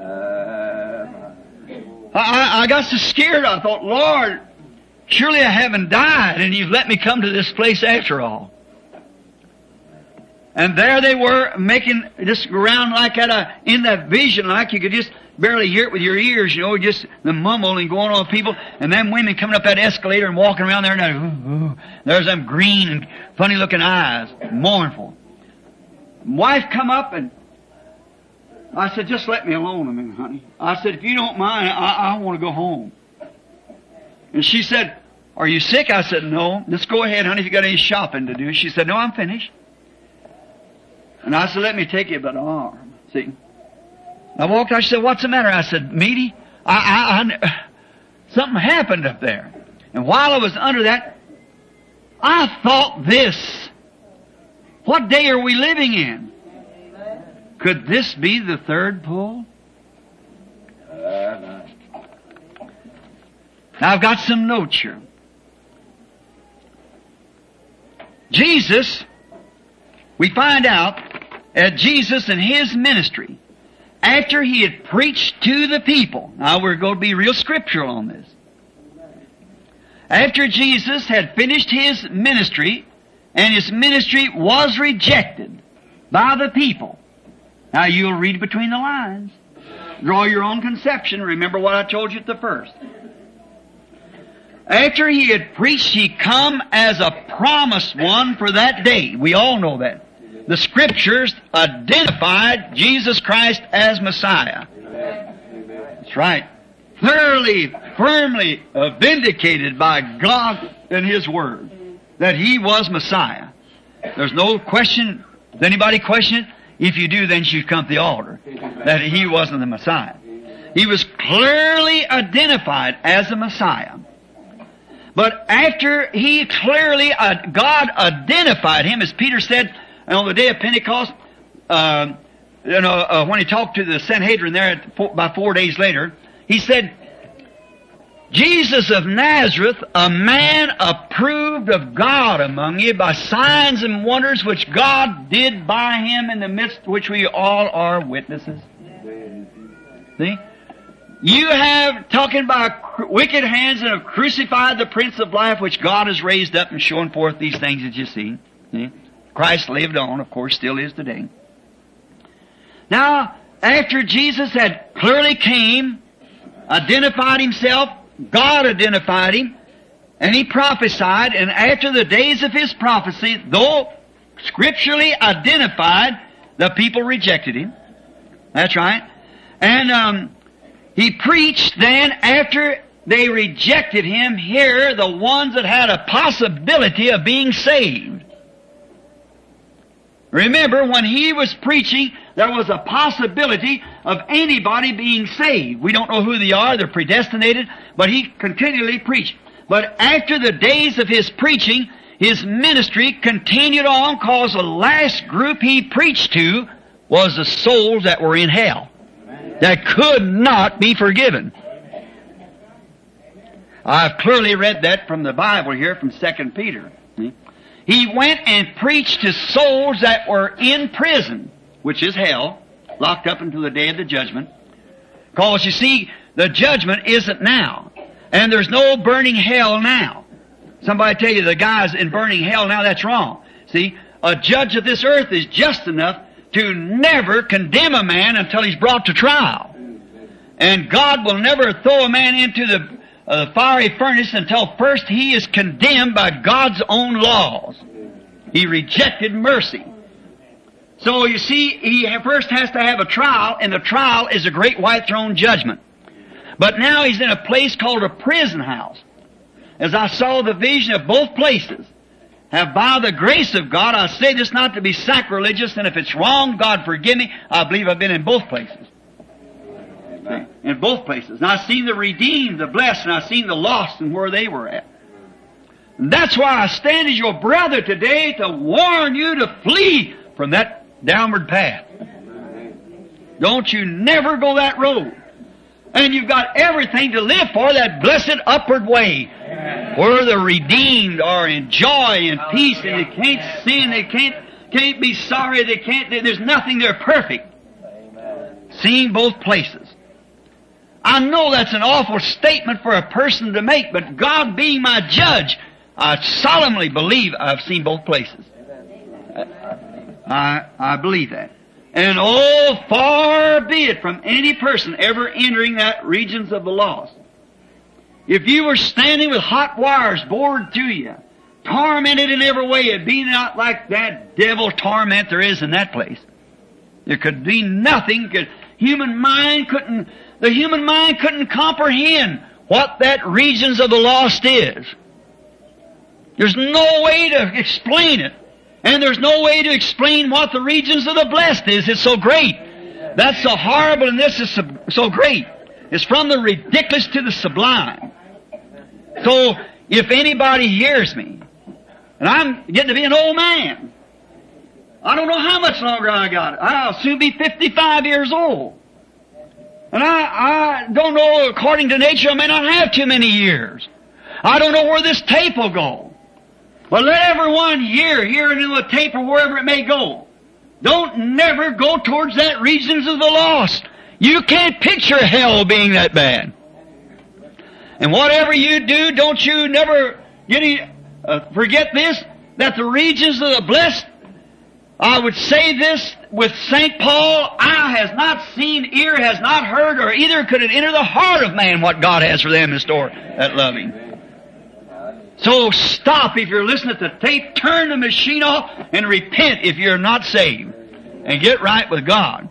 I got so scared, I thought, Lord, surely I haven't died, and you've let me come to this place after all. And there they were, making just around like in that vision, like you could just barely hear it with your ears, just the mumbling going on with people, and them women coming up that escalator and walking around there, and there's them green and funny looking eyes, mournful. Wife come up, and I said, just let me alone a minute, honey. I said, if you don't mind, I want to go home. And she said, are you sick? I said, no. Just go ahead, honey, if you got any shopping to do. She said, no, I'm finished. And I said, let me take you by the arm. See? I walked out, she said, what's the matter? I said, Meaty, something happened up there. And while I was under that, I thought this. What day are we living in? Could this be the third pull? Now I've got some notes here. Jesus, we find out that Jesus and His ministry, after He had preached to the people, now we're going to be real scriptural on this. After Jesus had finished His ministry, and His ministry was rejected by the people. Now you'll read between the lines. Draw your own conception. Remember what I told you at the first. After He had preached, He come as a promised one for that day. We all know that. The Scriptures identified Jesus Christ as Messiah. That's right. Thoroughly, firmly vindicated by God and His Word that He was Messiah. There's no question. Does anybody question it? If you do, then you should come to the altar. That He wasn't the Messiah. He was clearly identified as the Messiah. But after He clearly, God identified Him, as Peter said on the day of Pentecost, when He talked to the Sanhedrin there about 4 days later, He said, Jesus of Nazareth, a man approved of God among you by signs and wonders which God did by Him in the midst of which we all are witnesses. See? You have, talking by wicked hands, and have crucified the Prince of Life, which God has raised up and shown forth these things that you see. See? Christ lived on, of course, still is today. Now, after Jesus had clearly came, identified Himself, God identified Him, and He prophesied, and after the days of His prophecy, though scripturally identified, the people rejected Him. That's right. And He preached then, after they rejected Him, here, the ones that had a possibility of being saved. Remember, when He was preaching, there was a possibility of anybody being saved. We don't know who they are, they're predestinated, but He continually preached. But after the days of His preaching, His ministry continued on, because the last group He preached to was the souls that were in hell, that could not be forgiven. I've clearly read that from the Bible here, from 2 Peter. He went and preached to souls that were in prison, which is hell, locked up until the day of the judgment. Because, you see, the judgment isn't now. And there's no burning hell now. Somebody tell you the guy's in burning hell now, that's wrong. See, a judge of this earth is just enough to never condemn a man until he's brought to trial. And God will never throw a man into the fiery furnace until first he is condemned by God's own laws. He rejected mercy. So you see, he first has to have a trial, and the trial is a great white throne judgment. But now he's in a place called a prison house. As I saw the vision of both places, have by the grace of God, I say this not to be sacrilegious, and if it's wrong, God forgive me, I believe I've been in both places. In both places. And I've seen the redeemed, the blessed, and I've seen the lost and where they were at. And that's why I stand as your brother today to warn you to flee from that downward path. Don't you never go that road. And you've got everything to live for, that blessed upward way, where the redeemed are in joy and peace, and they can't sin, they can't be sorry, there's nothing, they're perfect. Seeing both places. I know that's an awful statement for a person to make, but God being my judge, I solemnly believe I've seen both places. I believe that. And oh, far be it from any person ever entering that regions of the lost. If you were standing with hot wires bored through you, tormented in every way, it'd be not like that devil torment there is in that place. There could be nothing, the human mind couldn't comprehend what that regions of the lost is. There's no way to explain it. And there's no way to explain what the regions of the blessed is. It's so great. That's so horrible, and this is so great. It's from the ridiculous to the sublime. So, if anybody hears me, and I'm getting to be an old man, I don't know how much longer I got it. I'll soon be 55 years old. And I don't know, according to nature, I may not have too many years. I don't know where this tape will go. But let everyone hear into the tape or wherever it may go. Don't never go towards that regions of the lost. You can't picture hell being that bad. And whatever you do, don't you never forget this, that the regions of the blessed, I would say this with St. Paul, eye has not seen, ear has not heard, or either could it enter the heart of man what God has for them in store that love Him. So stop if you're listening to the tape, turn the machine off, and repent if you're not saved, and get right with God.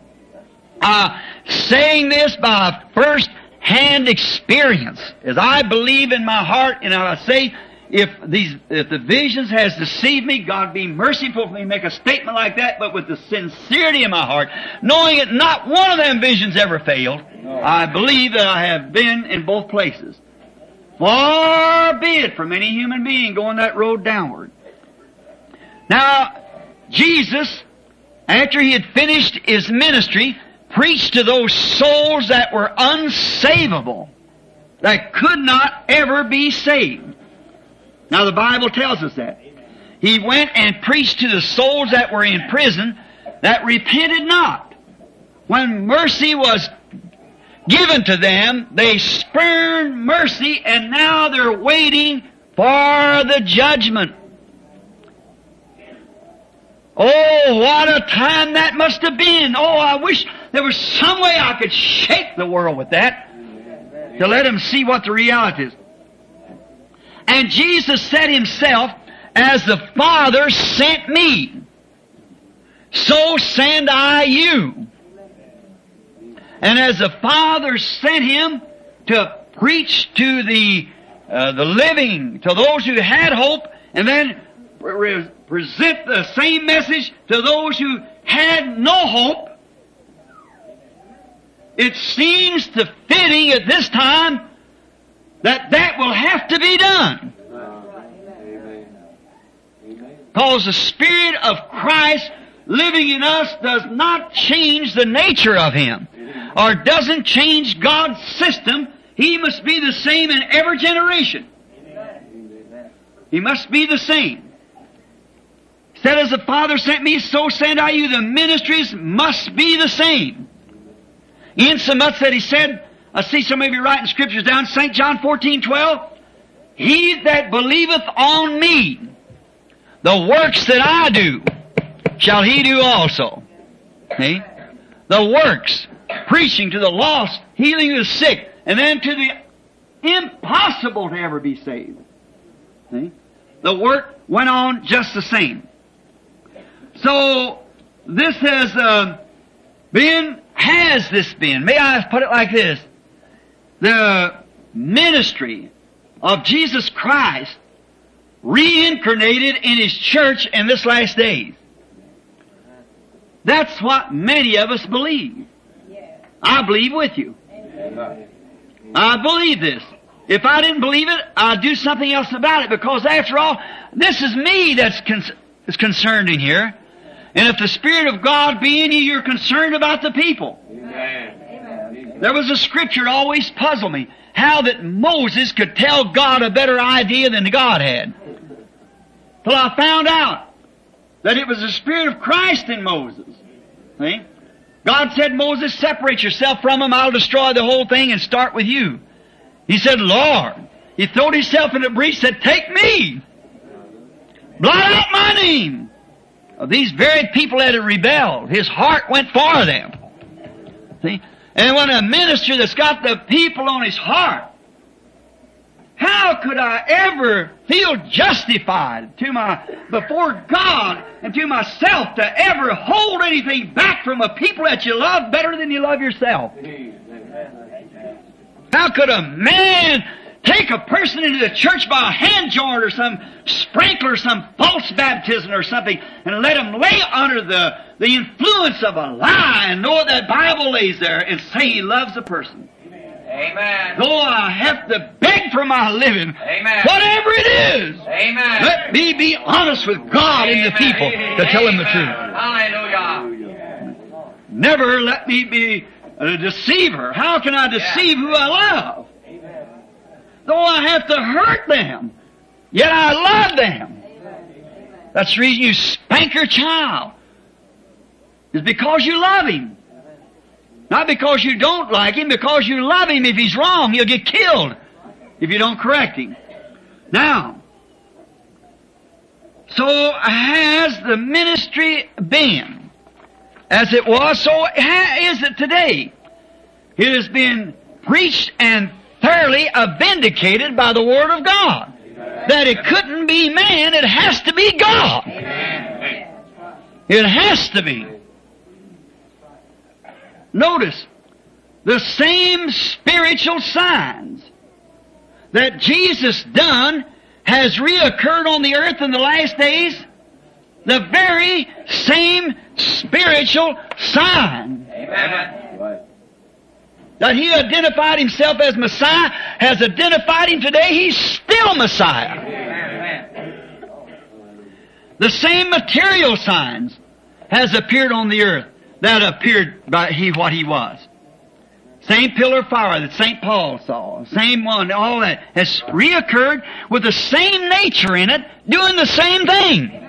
Saying this by first-hand experience, as I believe in my heart, and I say, if the visions has deceived me, God be merciful for me to make a statement like that, but with the sincerity in my heart, knowing that not one of them visions ever failed, I believe that I have been in both places. Far be it from any human being going that road downward. Now, Jesus, after He had finished His ministry, preached to those souls that were unsavable, that could not ever be saved. Now, the Bible tells us that. He went and preached to the souls that were in prison that repented not. When mercy was given to them, they spurned mercy, and now they're waiting for the judgment. Oh, what a time that must have been. Oh, I wish there was some way I could shake the world with that to let them see what the reality is. And Jesus said Himself, as the Father sent me, so send I you. And as the Father sent Him to preach to the living, to those who had hope, and then present the same message to those who had no hope, it seems to fitting at this time that will have to be done. Because the Spirit of Christ living in us does not change the nature of Him, or doesn't change God's system. He must be the same in every generation. He must be the same. Said, as the Father sent me, so send I you. The ministries must be the same. Insomuch that He said, I see some of you writing scriptures down, St. John 14:12, He that believeth on me, the works that I do, shall he do also. See? The works, preaching to the lost, healing the sick, and then to the impossible to ever be saved. See? The work went on just the same. So, this has been, may I put it like this, the ministry of Jesus Christ reincarnated in His church in this last days. That's what many of us believe. I believe with you. I believe this. If I didn't believe it, I'd do something else about it, because after all, this is me that's concerned in here. And if the Spirit of God be in you, you're concerned about the people. Amen. There was a scripture that always puzzled me, how that Moses could tell God a better idea than God had. Till I found out that it was the Spirit of Christ in Moses. See? God said, Moses, separate yourself from him, I'll destroy the whole thing and start with you. He said, Lord. He threw himself in the breach, said, take me. Blot out my name. These very people that had rebelled, His heart went for them. See? And when a minister that's got the people on his heart, how could I ever feel justified before God and to myself to ever hold anything back from a people that you love better than you love yourself? How could a man take a person into the church by a hand joint or some sprinkler, some false baptism or something, and let him lay under the influence of a lie and know what that Bible lays there and say he loves a person? Amen. Though I have to beg for my living, Amen. Whatever it is, Amen. Let me be honest with God and the people to tell them the truth. Hallelujah. Never let me be a deceiver. How can I deceive who I love? Though I have to hurt them, yet I love them. That's the reason you spank your child. It's because you love him. Not because you don't like him, because you love him. If he's wrong, he'll get killed if you don't correct him. Now, so has the ministry been as it was, so is it today. It has been preached and thoroughly vindicated by the Word of God. That it couldn't be man, it has to be God. It has to be. Notice, the same spiritual signs that Jesus done has reoccurred on the earth in the last days. The very same spiritual sign. Amen. That He identified Himself as Messiah, has identified Him today, He's still Messiah. Amen. The same material signs has appeared on the earth that appeared by what He was. Same pillar of fire that St. Paul saw, same one, all that has reoccurred with the same nature in it, doing the same thing.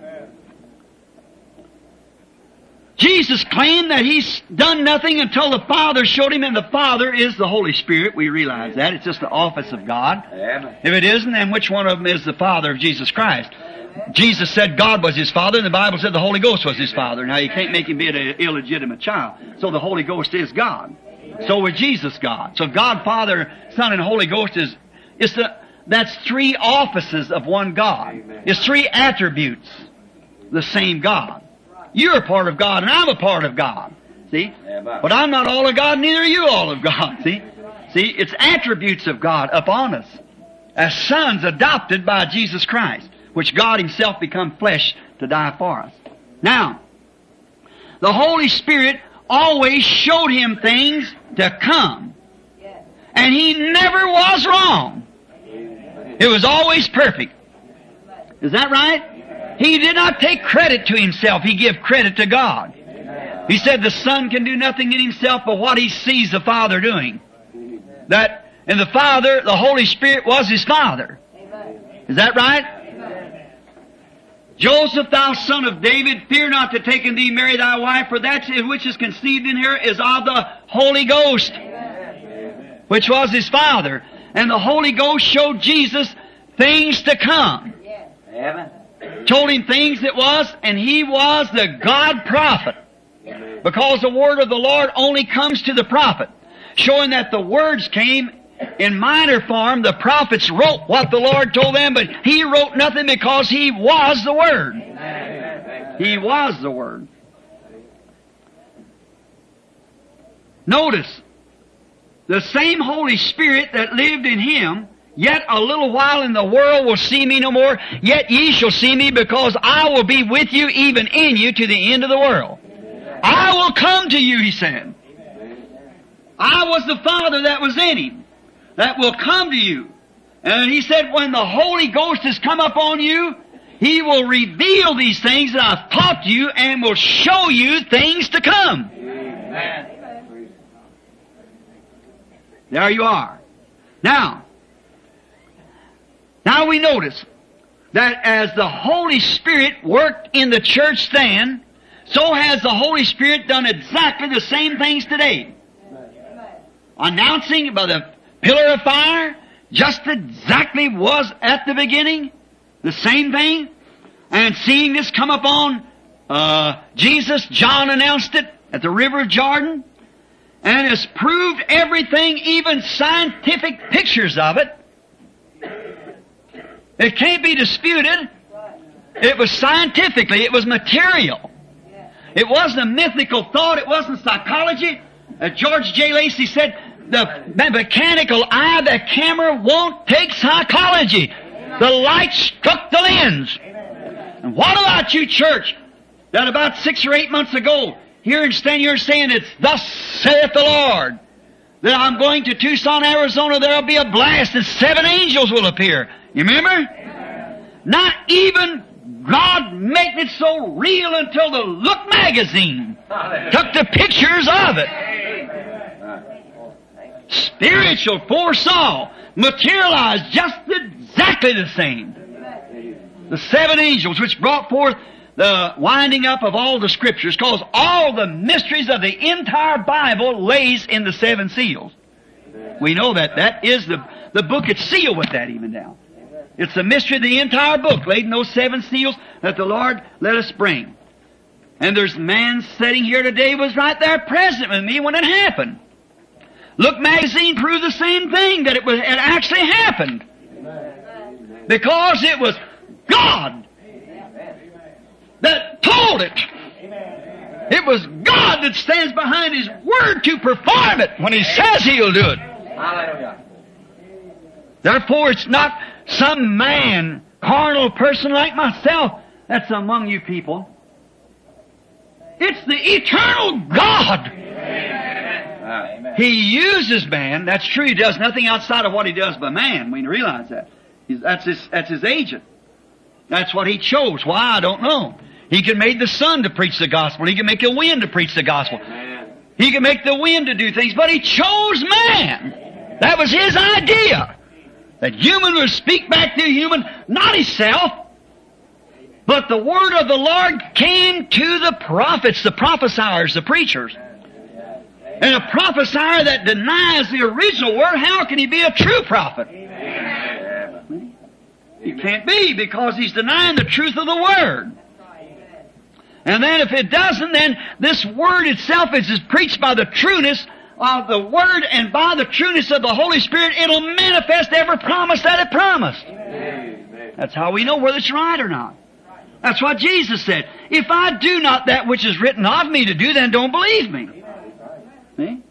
Jesus claimed that He's done nothing until the Father showed Him, and the Father is the Holy Spirit. We realize that. It's just the office of God. Amen. If it isn't, then which one of them is the Father of Jesus Christ? Jesus said God was His Father, and the Bible said the Holy Ghost was His Father. Now, you can't make Him be an illegitimate child. So the Holy Ghost is God. So was Jesus God. So God, Father, Son, and Holy Ghost that's three offices of one God. It's three attributes. The same God. You're a part of God, and I'm a part of God. See? But I'm not all of God, neither are you all of God. See? See, it's attributes of God upon us. As sons adopted by Jesus Christ, which God Himself become flesh to die for us. Now, the Holy Spirit always showed Him things to come. And He never was wrong. It was always perfect. Is that right? He did not take credit to Himself. He gave credit to God. He said the Son can do nothing in Himself but what He sees the Father doing. And the Father, the Holy Spirit, was His Father. Is that right? Joseph, thou son of David, fear not to take in thee Mary thy wife, for that which is conceived in her is of the Holy Ghost, which was His Father. And the Holy Ghost showed Jesus things to come. Told Him things that was, and He was the God prophet. Because the word of the Lord only comes to the prophet, showing that the words came in minor form. The prophets wrote what the Lord told them, but He wrote nothing because He was the Word. He was the Word. Notice, the same Holy Spirit that lived in Him, yet a little while in the world will see me no more, yet ye shall see me, because I will be with you, even in you, to the end of the world. I will come to you, He said. I was the Father that was in Him, that will come to you. And He said, when the Holy Ghost has come upon you, He will reveal these things that I've taught you and will show you things to come. Amen. There you are. Now we notice that as the Holy Spirit worked in the church then, so has the Holy Spirit done exactly the same things today. Announcing by the pillar of fire, just exactly was at the beginning, the same thing. And seeing this come upon Jesus, John announced it at the river of Jordan, and has proved everything, even scientific pictures of it. It can't be disputed. It was scientifically, it was material. It wasn't a mythical thought, it wasn't psychology. George J. Lacey said, the mechanical eye, the camera won't take psychology. The light struck the lens. And what about you, church, that about 6 or 8 months ago, here and stand here saying it's thus saith the Lord, that I'm going to Tucson, Arizona, there'll be a blast and 7 angels will appear. You remember? Not even God making it so real until the Look magazine took the pictures of it. Spiritual foresaw, materialized just exactly the same. The 7 angels which brought forth the winding up of all the Scriptures, because all the mysteries of the entire Bible lays in the 7 seals. We know that. That is the book it's sealed with that even now. It's the mystery of the entire book, laid in those 7 seals that the Lord let us bring. And there's man sitting here today was right there present with me when it happened. Look magazine proved the same thing, that it actually happened. Because it was God that told it. It was God that stands behind His Word to perform it when He says He'll do it. Hallelujah. Therefore, it's not some man, carnal person like myself that's among you people. It's the eternal God. Amen. He uses man. That's true. He does nothing outside of what He does by man. We realize that. That's his agent. That's what He chose. Why? I don't know. He can make the sun to preach the gospel. He can make the wind to preach the gospel. Amen. He can make the wind to do things. But He chose man. That was His idea. That human would speak back to human, not himself. But the word of the Lord came to the prophets, the prophesiers, the preachers. And a prophesier that denies the original word, how can he be a true prophet? He can't be, because he's denying the truth of the Word. And then if it doesn't, then this Word itself is preached by the trueness of the Word and by the trueness of the Holy Spirit. It'll manifest every promise that it promised. That's how we know whether it's right or not. That's what Jesus said. If I do not that which is written of me to do, then don't believe me. See?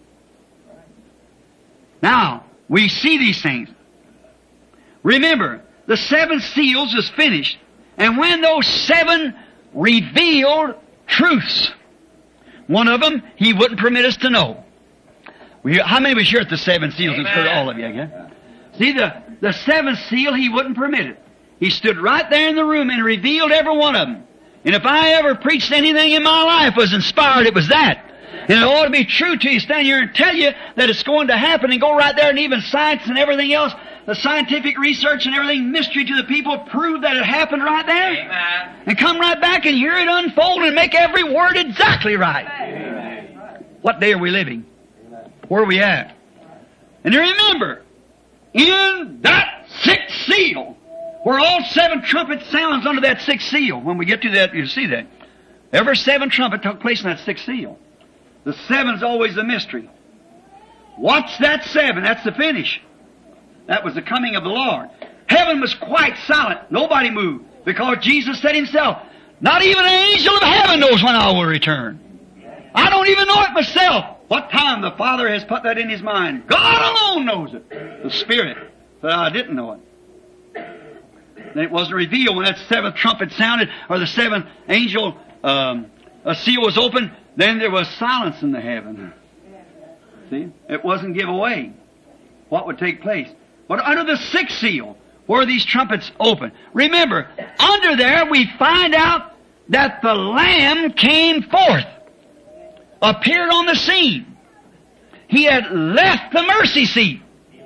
Now, we see these things. Remember, the 7 seals is finished. And when those 7 revealed truths, one of them He wouldn't permit us to know. How many of us here at the 7 seals have heard all of you again? See, the 7th seal He wouldn't permit it. He stood right there in the room and revealed every one of them. And if I ever preached anything in my life was inspired, it was that. And it ought to be true to you, stand here and tell you that it's going to happen, and go right there, and even science and everything else, the scientific research and everything, mystery to the people, prove that it happened right there. Amen. And come right back and hear it unfold and make every word exactly right. Amen. What day are we living? Where are we at? And remember, in that 6th seal, where all 7 trumpet sounds under that 6th seal, when we get to that, you'll see that. Every 7 trumpet took place in that 6th seal. The 7's always a mystery. What's that 7? That's the finish. That was the coming of the Lord. Heaven was quite silent. Nobody moved. Because Jesus said Himself, not even an angel of heaven knows when I will return. I don't even know it myself. What time the Father has put that in His mind. God alone knows it. The Spirit. But I didn't know it. Then it wasn't revealed when that 7th trumpet sounded, or the 7th angel a seal was opened. Then there was silence in the heaven. See? It wasn't give away what would take place. But under the 6th seal, where these trumpets open, remember, under there we find out that the Lamb came forth, appeared on the scene. He had left the mercy seat.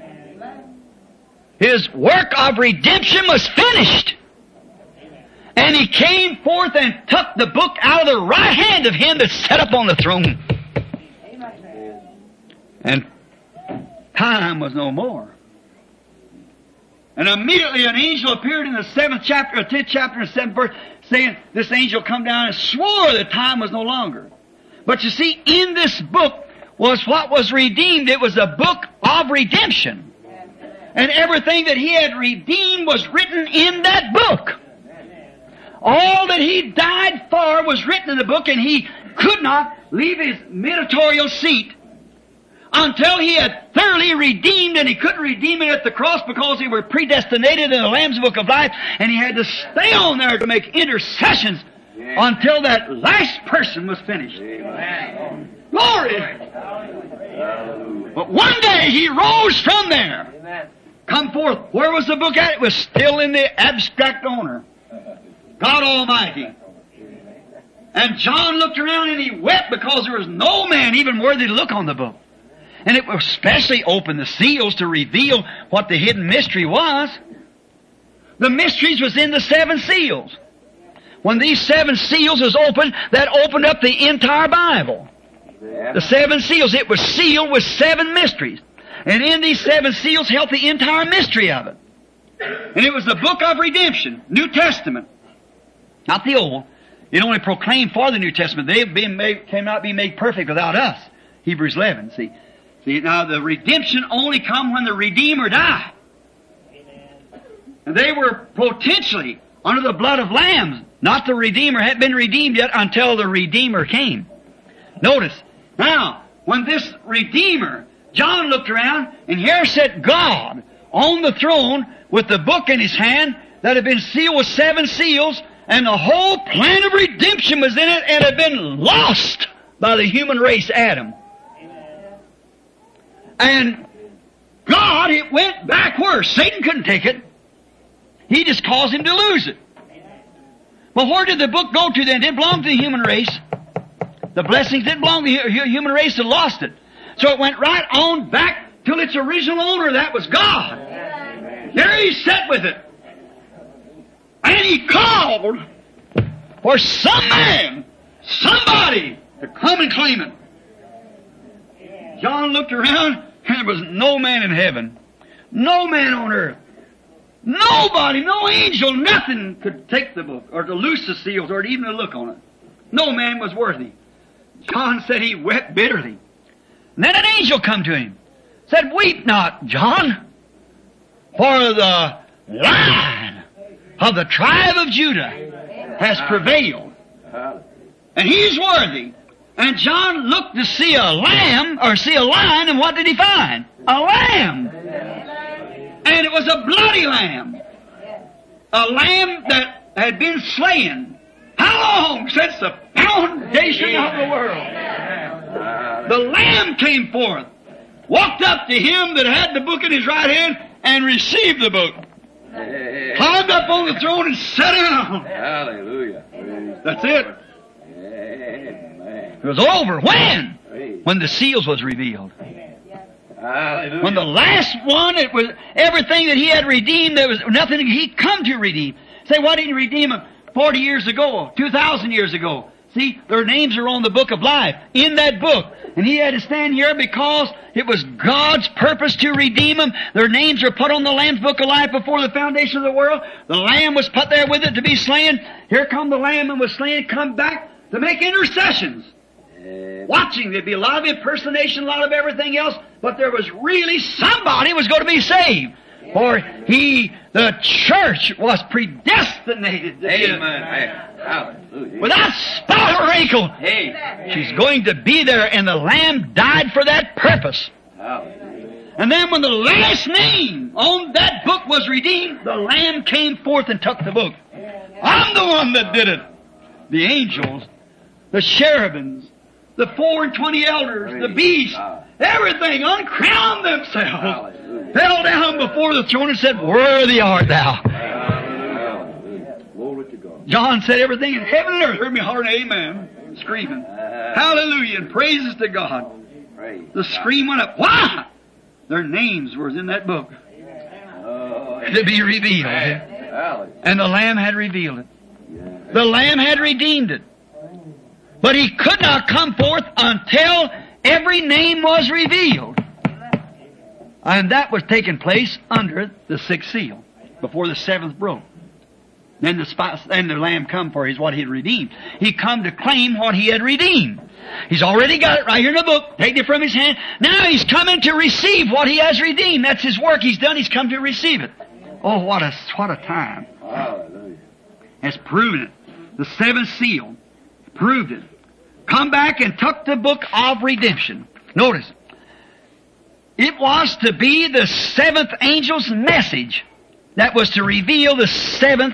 His work of redemption was finished. And He came forth and took the book out of the right hand of Him that sat up on the throne. And time was no more. And immediately an angel appeared in the 7th chapter, 10th chapter and 7th verse, saying, this angel come down and swore that time was no longer. But you see, in this book was what was redeemed. It was a book of redemption. And everything that He had redeemed was written in that book. All that He died for was written in the book, and He could not leave His mediatorial seat until He had thoroughly redeemed, and He couldn't redeem it at the cross because He were predestinated in the Lamb's Book of Life, and He had to stay on there to make intercessions until that last person was finished. Amen. Glory! But one day He rose from there. Amen. Come forth. Where was the book at? It was still in the abstract owner. God Almighty. And John looked around and he wept because there was no man even worthy to look on the book. And it was especially opened the seals to reveal what the hidden mystery was. The mysteries was in the 7 seals. When these 7 seals was opened, that opened up the entire Bible. The 7 seals, it was sealed with 7 mysteries. And in these 7 seals held the entire mystery of it. And it was the book of redemption, New Testament. Not the Old. It only proclaimed for the New Testament. They cannot be made perfect without us. Hebrews 11, see. See, now the redemption only come when the Redeemer died. And they were potentially under the blood of lambs. Not the Redeemer had been redeemed yet until the Redeemer came. Notice, now, when this Redeemer, John looked around, and here sat God on the throne with the book in His hand that had been sealed with 7 seals, and the whole plan of redemption was in it and had been lost by the human race, Adam. And God, it went back where? Satan couldn't take it. He just caused him to lose it. Well, where did the book go to then? It didn't belong to the human race. The blessings didn't belong to the human race that lost it. So it went right on back to its original owner, that was God. There He sat with it. And He called for some man, somebody, to come and claim it. John looked around, and there was no man in heaven, no man on earth, Nobody, no angel, nothing could take the book, or to loose the seals, or even to look on it. No man was worthy. John said he wept bitterly. And then an angel come to him, said, "Weep not, John, for the Lion of the tribe of Judah has prevailed, and he's worthy." And John looked to see a lamb, or see a lion, and what did he find? A lamb. And it was a bloody lamb. A lamb that had been slain. How long? Since the foundation of the world. The lamb came forth, walked up to him that had the book in his right hand, and received the book. Climbed up on the throne and sat down. Hallelujah. That's it. Amen. It was over. When? When the seals was revealed. Hallelujah. When the last one, it was everything that he had redeemed, there was nothing he come to redeem. Say, why didn't he redeem them 40 years ago, 2,000 years ago? See, their names are on the book of life, in that book. And he had to stand here because it was God's purpose to redeem them. Their names are put on the Lamb's book of life before the foundation of the world. The Lamb was put there with it to be slain. Here come the Lamb and was slain, come back to make intercessions. Watching, there'd be a lot of impersonation, a lot of everything else, but there was really somebody was going to be saved. For the church was predestinated to be. Amen. Hallelujah. Without spot or wrinkle. Hey. She's going to be there, and the Lamb died for that purpose. Hallelujah. And then when the last name on that book was redeemed, the Lamb came forth and took the book. I'm the one that did it. The angels, the cherubims, the 24 elders, the beasts, everything uncrowned themselves, fell down before the throne and said, "Worthy art thou." Hallelujah. Glory to God. John said everything in heaven and earth heard me holler, amen, screaming. Hallelujah, and praises to God. Praise The scream went up. Why? Their names were in that book to be revealed. Hallelujah. And the Lamb had revealed it. The Lamb had redeemed it. But he could not come forth until every name was revealed. And that was taking place under the sixth seal, before the seventh broke. Then the Lamb come for what he had redeemed. He come to claim what he had redeemed. He's already got it right here in the book, taken it from his hand. Now he's coming to receive what he has redeemed. That's his work he's done. He's come to receive it. Oh, what a time. Hallelujah. Has proven it. The seventh seal proved it. Come back and took the book of redemption. Notice, it was to be the seventh angel's message that was to reveal the seven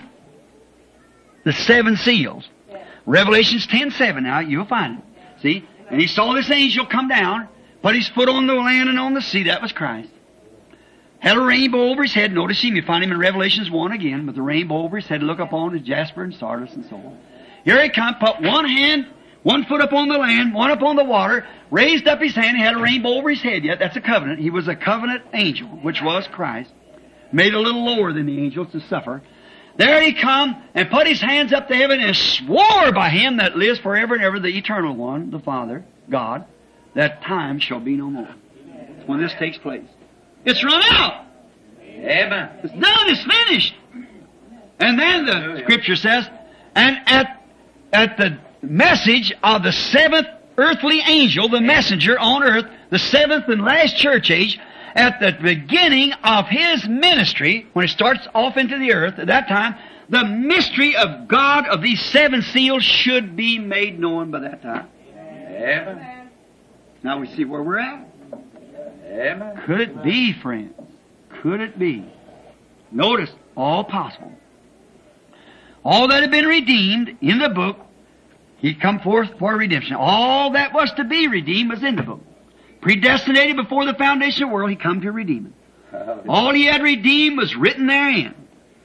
seals. Revelations 10:7. Now you'll find it. See, and he saw this angel come down, put his foot on the land and on the sea. That was Christ. Had a rainbow over his head. Notice him. You find him in Revelations 1 again, with the rainbow over his head. Look upon his jasper and sardis and so on. Here he come, put one foot up on the land, one up on the water, raised up his hand. He had a rainbow over his head yet. That's a covenant. He was a covenant angel, which was Christ. Made a little lower than the angels to suffer. There he come and put his hands up to heaven and swore by him that lives forever and ever, the eternal one, the Father, God, that time shall be no more. When this takes place. It's run out. Amen. It's done. It's finished. And then the Scripture says, and at the message of the seventh earthly angel, the messenger on earth, the seventh and last church age, at the beginning of his ministry, when it starts off into the earth, at that time, the mystery of God of these seven seals should be made known by that time. Amen. Now we see where we're at. Amen. Could it be, friends? Could it be? Notice, all possible. All that had been redeemed in the book, he come forth for redemption. All that was to be redeemed was in the book. Predestinated before the foundation of the world, he come to redeem it. All he had redeemed was written therein.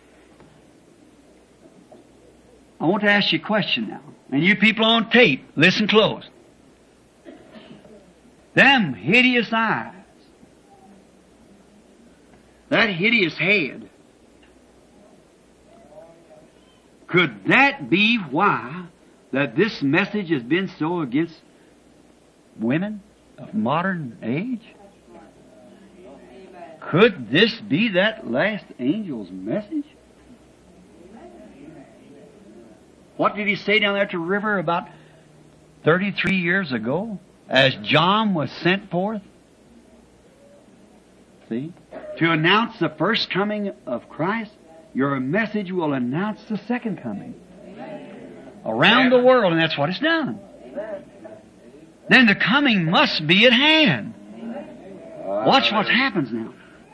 I want to ask you a question now. And you people on tape, listen close. Them hideous eyes, that hideous head, could that be why that this message has been so against women of modern age? Could this be that last angel's message? What did he say down there at the river about 33 years ago as John was sent forth? See? To announce the first coming of Christ, your message will announce the second coming. Around the world, and that's what it's done. Then the coming must be at hand. Watch what happens now.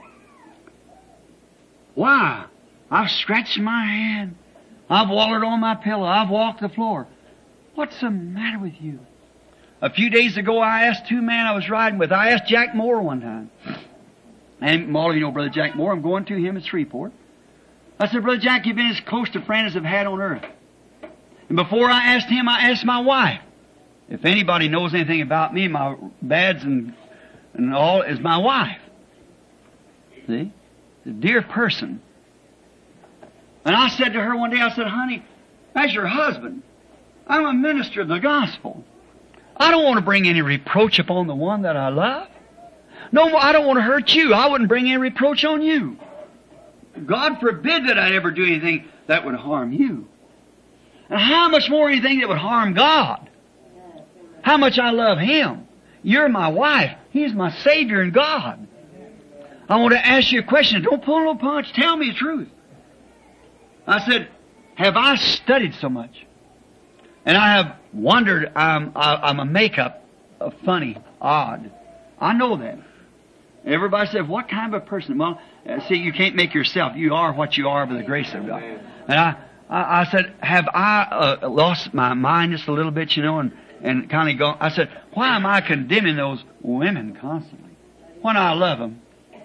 Why? I've scratched my hand. I've wallowed on my pillow. I've walked the floor. What's the matter with you? A few days ago, I asked two men I was riding with. I asked Jack Moore one time. And all of you know Brother Jack Moore. I'm going to him at Shreveport. I said, Brother Jack, you've been as close to friend as I've had on earth. And before I asked him, I asked my wife. If anybody knows anything about me, my bads and all, is my wife. See? A dear person. And I said to her one day, I said, honey, as your husband, I'm a minister of the gospel. I don't want to bring any reproach upon the one that I love. No, I don't want to hurt you. I wouldn't bring any reproach on you. God forbid that I'd ever do anything that would harm you. And how much more anything that would harm God? How much I love Him. You're my wife. He's my Savior and God. I want to ask you a question. Don't pull no punch. Tell me the truth. I said, have I studied so much? And I have wondered, I'm a makeup, funny, odd. I know that. Everybody said, what kind of a person? Well, see, you can't make yourself. You are what you are by the grace of God. And I said, have I lost my mind just a little bit, you know, and kind of go, I said, why am I condemning those women constantly when I love them?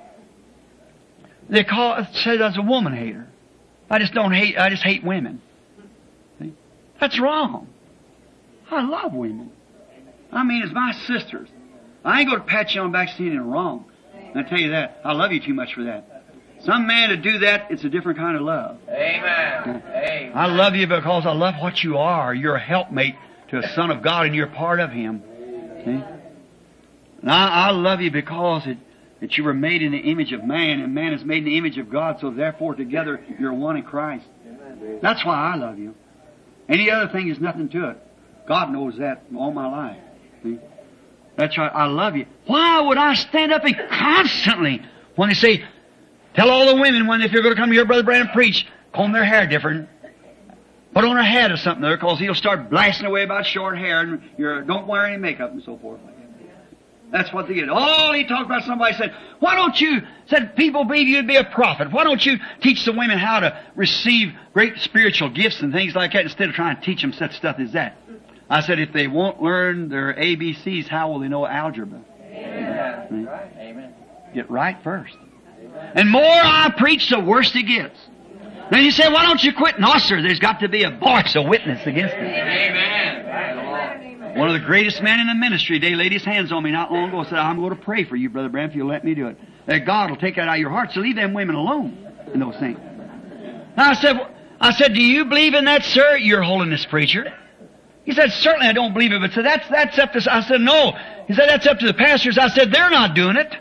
They say that's a woman hater. I just hate women. See? That's wrong. I love women. I mean, it's my sisters. I ain't going to pat you on the back saying you're wrong. And I tell you that. I love you too much for that. Some man to do that, it's a different kind of love. Amen. Amen. I love you because I love what you are. You're a helpmate to a Son of God and you're part of Him. See? And I love you because that you were made in the image of man, and man is made in the image of God, so therefore together you're one in Christ. That's why I love you. Any other thing is nothing to it. God knows that all my life. See? That's right, I love you. Why would I stand up and constantly, when they say, tell all the women if you're going to come to hear Brother Branham preach, comb their hair different, put on a hat or something there, because he'll start blasting away about short hair, and don't wear any makeup and so forth. That's what they get. All he talked about, somebody said, why don't you, said people believe you'd be a prophet. Why don't you teach the women how to receive great spiritual gifts and things like that instead of trying to teach them such stuff as that? I said, if they won't learn their ABCs, how will they know algebra? Amen. Right. Amen. Get right first. And more I preach, the worse it gets. Then you say, why don't you quit? No, sir, there's got to be a voice, a witness against it. Amen. One of the greatest men in the ministry, they laid his hands on me not long ago and said, I'm going to pray for you, Brother Branham, if you'll let me do it. That God will take that out of your heart, so leave them women alone in those things. Now I said, do you believe in that, sir, your holiness preacher? He said, certainly I don't believe it, but so that's up to, I said, no. He said, that's up to the pastors. I said, they're not doing it.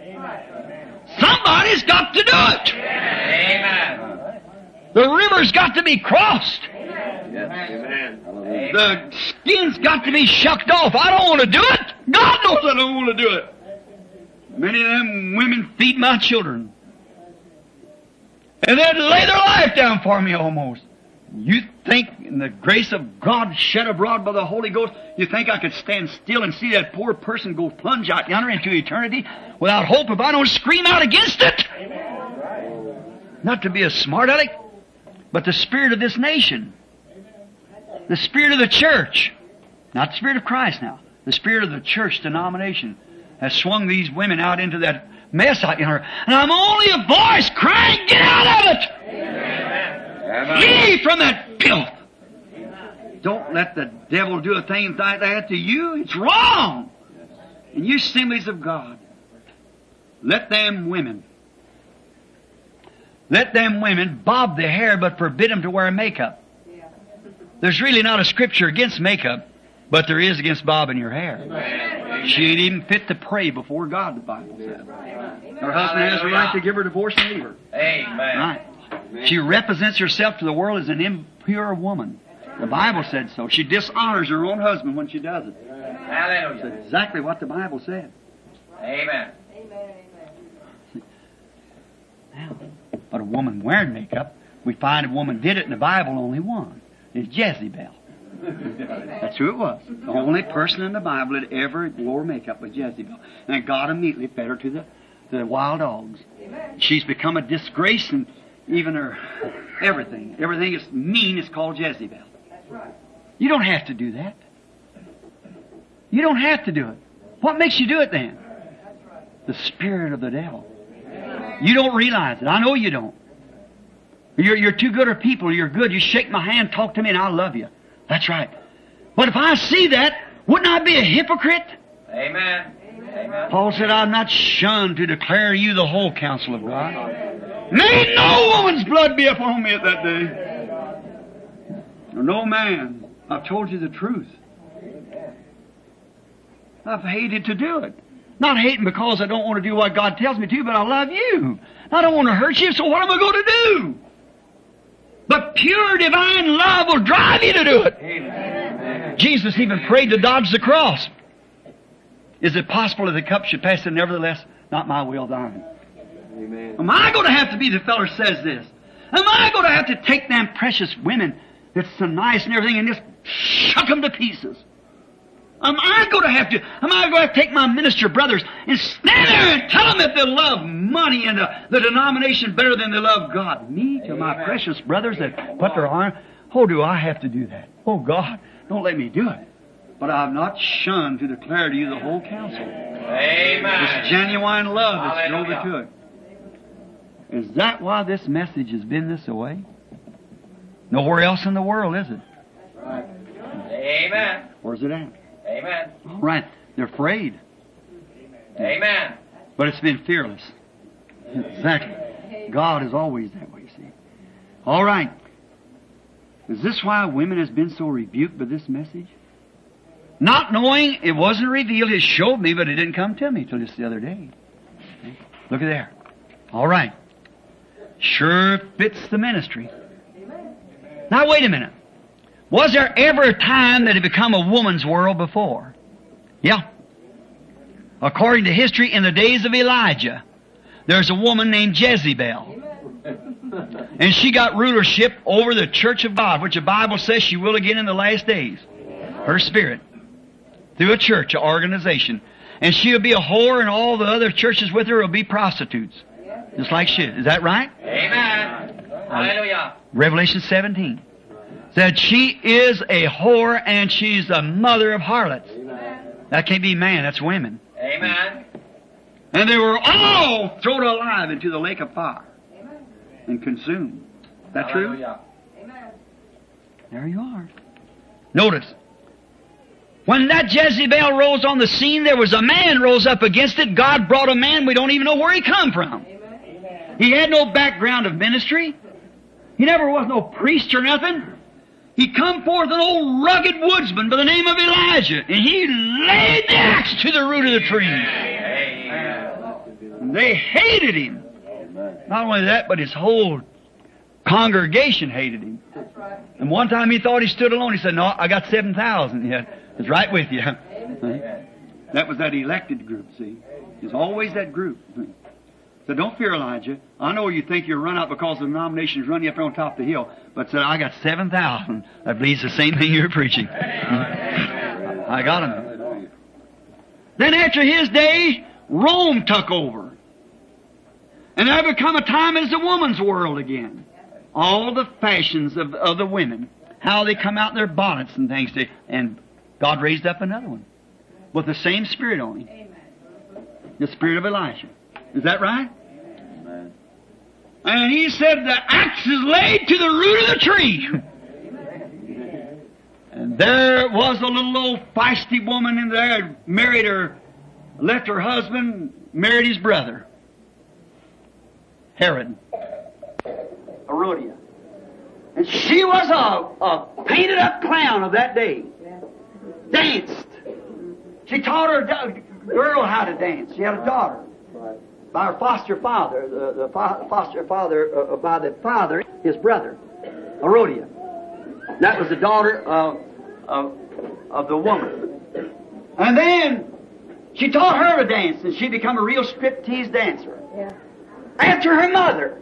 Somebody's got to do it. Amen. The river's got to be crossed. Amen. The skin's got to be shucked off. I don't want to do it. God knows I don't want to do it. Many of them women feed my children. And they'd lay their life down for me almost. You think in the grace of God shed abroad by the Holy Ghost, you think I could stand still and see that poor person go plunge out yonder into eternity without hope if I don't scream out against it? Not to be a smart aleck, but the spirit of this nation. The spirit of the church. Not the spirit of Christ now. The spirit of the church denomination has swung these women out into that mess out yonder. And I'm only a voice crying, get out of it! Amen. Flee from that filth. Don't let the devil do a thing like that to you. It's wrong. And you assemblies of God, let them women bob their hair but forbid them to wear makeup. There's really not a scripture against makeup. But there is against bobbing your hair. She ain't even fit to pray before God, the Bible says. Her husband has the right to give her divorce and leave her. Amen. Right. She represents herself to the world as an impure woman. The Bible said so. She dishonors her own husband when she does it. Hallelujah. That's exactly what the Bible said. Amen. Now, but a woman wearing makeup, we find a woman did it in the Bible, only one. It's Jezebel. That's who it was. The only person in the Bible that ever wore makeup was Jezebel. And God immediately fed her to the wild dogs. She's become a disgrace, and even her everything is mean is called Jezebel. You don't have to do that. You don't have to do it. What makes you do it then? The spirit of the devil. You don't realize it. I know you don't. You're too good of people. You're good. You shake my hand, talk to me, and I love you. That's right. But if I see that, wouldn't I be a hypocrite? Amen. Amen. Paul said, I'm not shunned to declare you the whole counsel of God. May no woman's blood be upon me at that day. Or no man. I've told you the truth. I've hated to do it. Not hating because I don't want to do what God tells me to, but I love you. I don't want to hurt you, so what am I going to do? But pure divine love will drive you to do it. Amen. Jesus even prayed to dodge the cross. Is it possible that the cup should pass, and nevertheless, not my will, thine? Amen. Am I going to have to be the fellow who says this? Am I going to have to take them precious women that's so nice and everything and just shuck them to pieces? Am I going to take my minister brothers and stand there and tell them that they love money and the denomination better than they love God? Me to my precious brothers that put their arm? Oh, do I have to do that? Oh, God, don't let me do it. But I've not shunned to declare to you the whole counsel. Amen. It's genuine love that's drove it to it. Is that why this message has been this way? Nowhere else in the world, is it? Amen. Where's it at? Amen. All right. They're afraid. Amen. But it's been fearless. Exactly. God is always that way, see. All right. Is this why women has been so rebuked by this message? Not knowing it wasn't revealed, it showed me, but it didn't come to me till just the other day. Look at there. All right. Sure fits the ministry. Now wait a minute. Was there ever a time that it become a woman's world before? Yeah. According to history, in the days of Elijah, there's a woman named Jezebel. And she got rulership over the church of God, which the Bible says she will again in the last days. Her spirit. Through a church, an organization. And she'll be a whore, and all the other churches with her will be prostitutes. Just like she is. Is that right? Amen. Hallelujah. Revelation 17. Said she is a whore and she's the mother of harlots. That can't be man, that's women. Amen. And they were all thrown alive into the lake of fire and consumed. Is that true? Amen. There you are. Notice. When that Jezebel rose on the scene, there was a man rose up against it. God brought a man, we don't even know where he come from. He had no background of ministry. He never was no priest or nothing. He come forth an old rugged woodsman by the name of Elijah, and he laid the axe to the root of the tree. And they hated him. Not only that, but his whole congregation hated him. And one time he thought he stood alone. He said, no, I got 7,000. Yeah, it's right with you. That was that elected group, see. There's always that group. So don't fear, Elijah. I know you think you're run out because the denominations run you up there on top of the hill. But said, I got 7,000. I believe it's the same thing you're preaching. I got him. Then after his day, Rome took over. And there become a time as a woman's world again. All the fashions of the women. How they come out in their bonnets and things. And God raised up another one. With the same spirit on him. The spirit of Elijah. Is that right? Amen. And he said the axe is laid to the root of the tree. And there was a little old feisty woman in there, married her, left her husband, married his brother. Herod. Herodias. And she was a painted up clown of that day. danced. She taught her girl how to dance. She had a daughter. By her foster father, the foster father, by the father, his brother, Herodias. That was the daughter of the woman. And then she taught her to dance, and she became a real striptease dancer. Yeah. After her mother.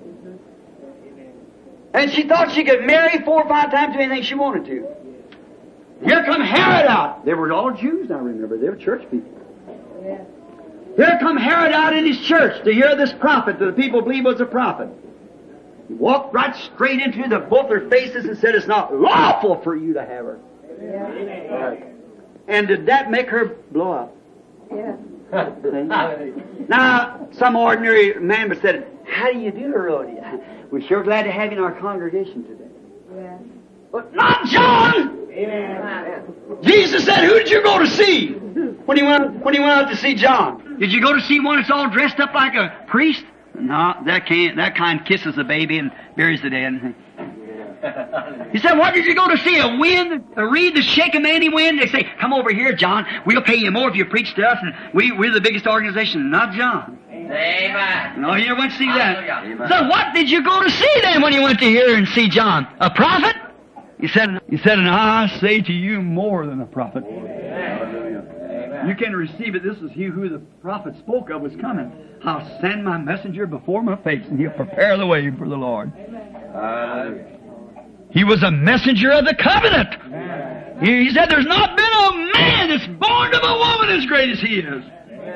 And she thought she could marry 4 or 5 times, do anything she wanted to. Here come Herod out. They were all Jews, I remember. They were church people. Yeah. Here come Herod out in his church to hear this prophet that the people believe was a prophet. He walked right straight into both their faces and said, it's not lawful for you to have her. Yeah. And did that make her blow up? Yeah. Now, some ordinary man would said, how do you do, Herodias? We're sure glad to have you in our congregation today. Yeah. But not John! Amen. Jesus said, who did you go to see when he went out to see John? Did you go to see one that's all dressed up like a priest? No, that kind kisses the baby and buries the dead. He said, what did you go to see? A wind? A reed to shake a man he wind? They say, come over here, John. We'll pay you more if you preach to us, and we're the biggest organization. Not John. Amen. No, you went to see that. Hallelujah. So what did you go to see then when you went to hear and see John? A prophet? He said, and I say to you more than a prophet. You can receive it. This is he who the prophet spoke of was coming. I'll send my messenger before my face, and he'll prepare the way for the Lord. He was a messenger of the covenant. He said, there's not been a man that's born of a woman as great as he is.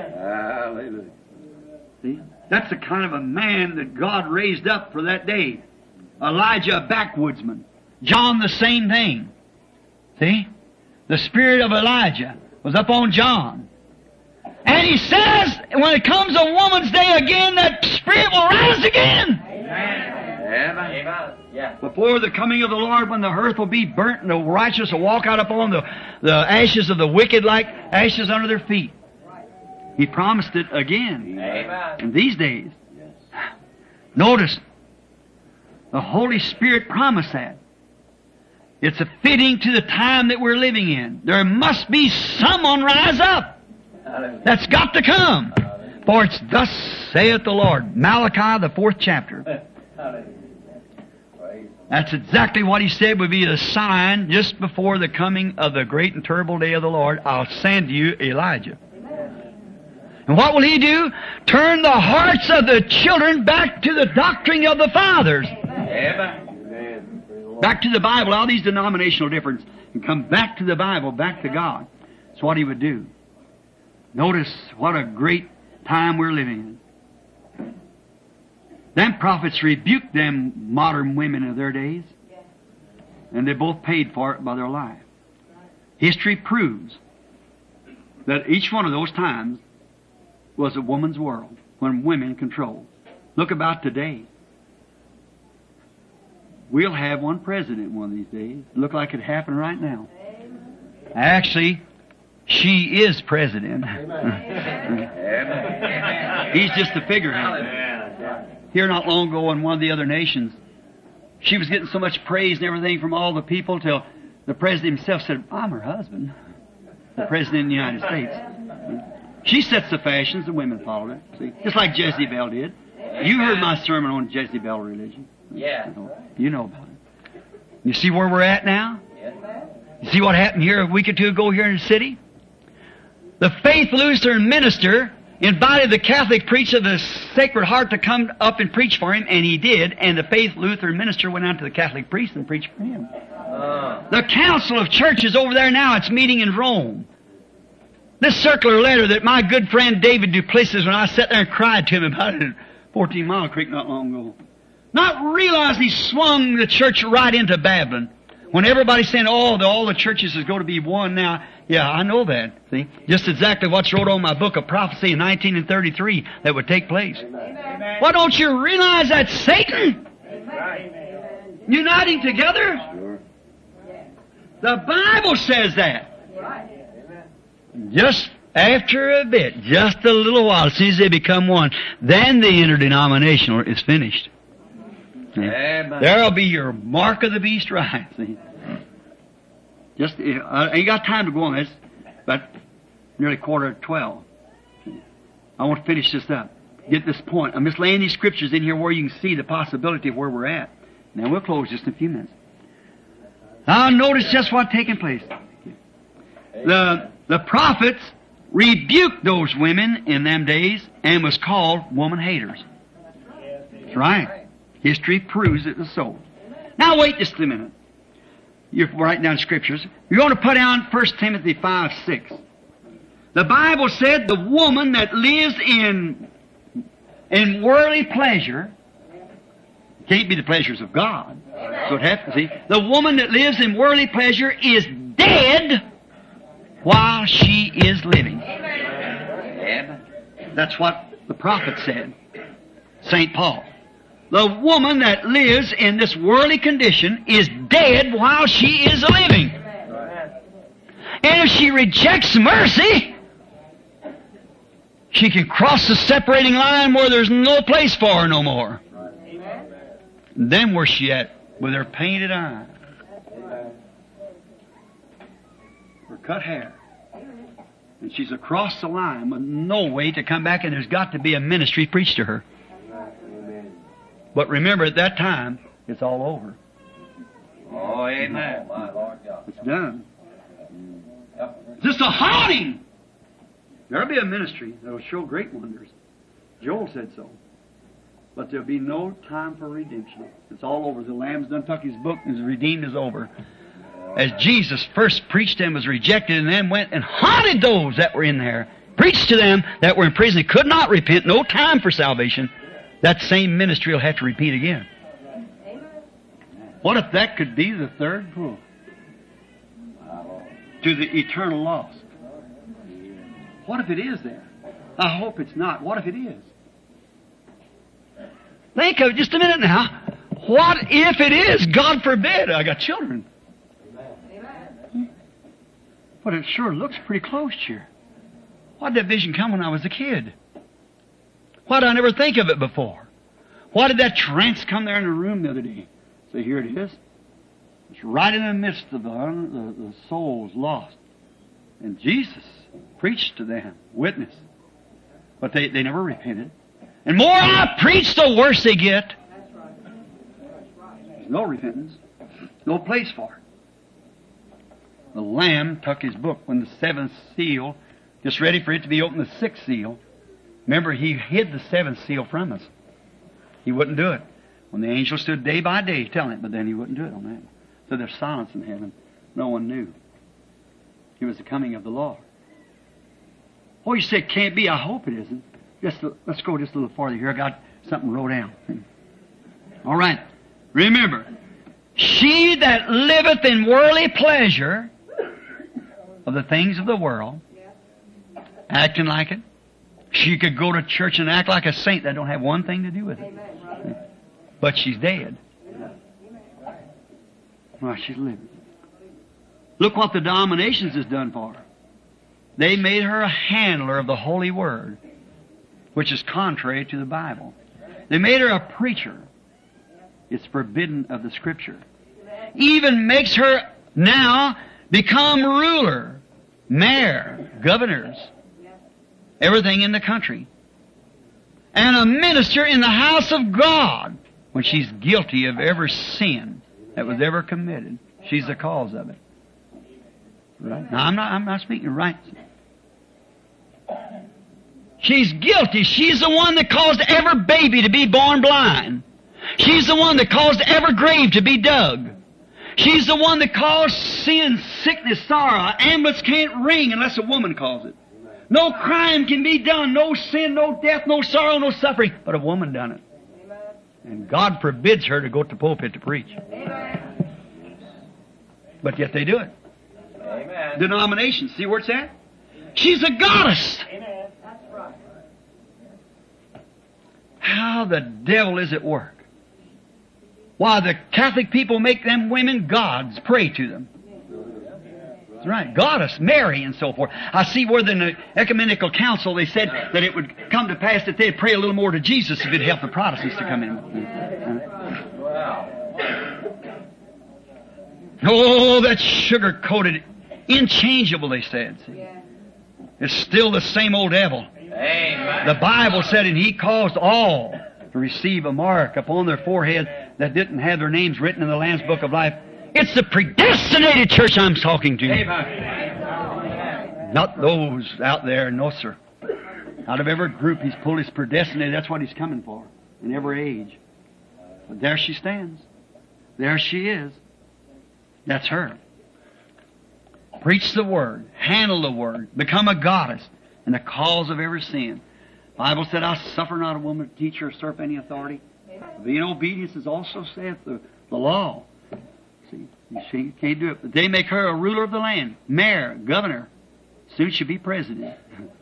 See? That's the kind of a man that God raised up for that day. Elijah, a backwoodsman. John, the same thing. See? The spirit of Elijah was up on John. And he says, when it comes a woman's day again, that spirit will rise again. Amen. Amen. Yeah. Before the coming of the Lord, when the earth will be burnt and the righteous will walk out upon the ashes of the wicked like ashes under their feet. He promised it again. Amen. In these days. Notice, the Holy Spirit promised that. It's a fitting to the time that we're living in. There must be someone rise up. That's got to come. For it's thus saith the Lord. Malachi, the 4th chapter. That's exactly what he said would be the sign just before the coming of the great and terrible day of the Lord. I'll send you Elijah. And what will he do? Turn the hearts of the children back to the doctrine of the fathers. Amen. Back to the Bible, all these denominational differences, and come back to the Bible, back to God. That's what he would do. Notice what a great time we're living in. Them prophets rebuked them modern women of their days, and they both paid for it by their life. History proves that each one of those times was a woman's world, when women controlled. Look about today. We'll have one president one of these days. Look like it happened right now. Actually, she is president. He's just a figurehead. Here not long ago in one of the other nations, she was getting so much praise and everything from all the people till the president himself said, I'm her husband. The president of the United States. She sets the fashions, the women followed it. See? Just like Jezebel did. You heard my sermon on Jezebel religion. Yeah. You know about it. You see where we're at now? Yes. You see what happened here a week or two ago here in the city? The Faith Lutheran minister invited the Catholic preacher of the Sacred Heart to come up and preach for him, and he did, and the Faith Lutheran minister went out to the Catholic priest and preached for him. The Council of Churches over there now, it's meeting in Rome. This circular letter that my good friend David Duplessis, when I sat there and cried to him about it at 14 Mile Creek not long ago, not realizing he swung the church right into Babylon. When everybody's saying, all the churches is going to be one now. Yeah, I know that. See? Just exactly what's wrote on my book of prophecy in 1933 that would take place. Amen. Why don't you realize that Satan? Amen. Uniting together? Sure. The Bible says that. Just after a bit, just a little while, as soon as they become one, then the interdenominational is finished. There'll be your mark of the beast right. See? Just, I ain't got time to go on this, but nearly 11:45. I want to finish this up. Get this point. I'm just laying these scriptures in here where you can see the possibility of where we're at. Now we'll close just in a few minutes. Now notice just what's taking place. The prophets rebuked those women in them days and was called woman haters. That's right. History proves it was so. Now wait just a minute. You're writing down scriptures. You're going to put down 1 Timothy 5:6. The Bible said the woman that lives in worldly pleasure can't be the pleasures of God. So it has to see. The woman that lives in worldly pleasure is dead while she is living. That's what the prophet said. St. Paul. The woman that lives in this worldly condition is dead while she is living. And if she rejects mercy, she can cross the separating line where there's no place for her no more. And then where's she at? With her painted eyes. Her cut hair. And she's across the line with no way to come back, and there's got to be a ministry preached to her. But remember, at that time, it's all over. Oh, amen. It's done. It's just a haunting. There'll be a ministry that will show great wonders. Joel said so. But there'll be no time for redemption. It's all over. The Lamb's done took his book, and his redeemed is over. As Jesus first preached and was rejected, and then went and haunted those that were in there. Preached to them that were in prison and could not repent, no time for salvation. That same ministry will have to repeat again. What if that could be the third pull to the eternal lost? What if it is there? I hope it's not. What if it is? Think of it just a minute now. What if it is? God forbid. I got children. But it sure looks pretty close here. Why did that vision come when I was a kid? Why did I never think of it before? Why did that trance come there in the room the other day? So here it is. It's right in the midst of the souls lost. And Jesus preached to them, witness. But they never repented. And more I preach, the worse they get. There's no repentance. No place for it. The Lamb took his book when the seventh seal, just ready for it to be opened, the sixth seal. Remember, he hid the seventh seal from us. He wouldn't do it. When the angel stood day by day telling it, but then he wouldn't do it on that. So there's silence in heaven. No one knew. It was the coming of the Lord. Oh, you say it can't be. I hope it isn't. Let's go just a little farther here. I got something wrote down. All right. Remember, she that liveth in worldly pleasure of the things of the world, acting like it. She could go to church and act like a saint. That don't have one thing to do with it. But she's dead. Well, she's living. Look what the denominations has done for her. They made her a handler of the Holy Word, which is contrary to the Bible. They made her a preacher. It's forbidden of the Scripture. Even makes her now become ruler, mayor, governors, everything in the country. And a minister in the house of God when she's guilty of every sin that was ever committed. She's the cause of it. Right? Now, I'm not speaking right. She's guilty. She's the one that caused every baby to be born blind. She's the one that caused every grave to be dug. She's the one that caused sin, sickness, sorrow. Ambulance can't ring unless a woman calls it. No crime can be done, no sin, no death, no sorrow, no suffering, but a woman done it. And God forbids her to go to the pulpit to preach. But yet they do it. Amen. Denominations, see where it's at? She's a goddess. How the devil is at work. Why, the Catholic people make them women gods, pray to them. That's right, goddess, Mary, and so forth. I see where in the ecumenical council they said that it would come to pass that they'd pray a little more to Jesus if it'd help the Protestants to come in. Oh, that's sugar-coated, inchangeable, they said. See? Yeah. It's still the same old devil. Amen. The Bible said, and He caused all to receive a mark upon their forehead that didn't have their names written in the Lamb's Book of Life. It's the predestinated church I'm talking to. Amen. Not those out there, no, sir. Out of every group, He's pulled His predestinated. That's what He's coming for, in every age. But there she stands. There she is. That's her. Preach the Word. Handle the Word. Become a goddess and the cause of every sin. The Bible said, I suffer not a woman to teach or usurp any authority. Being obedience is also saith the law. See, she can't do it. But they make her a ruler of the land, mayor, governor. Soon she'll be president.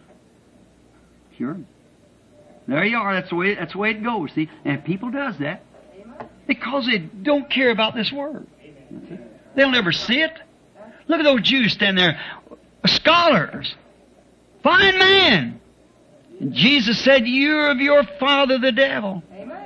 Sure. There you are. That's the way it goes. See, and people does that because they don't care about this Word. They'll never see it. Look at those Jews standing there, scholars, fine man. And Jesus said, "You're of your father, the devil."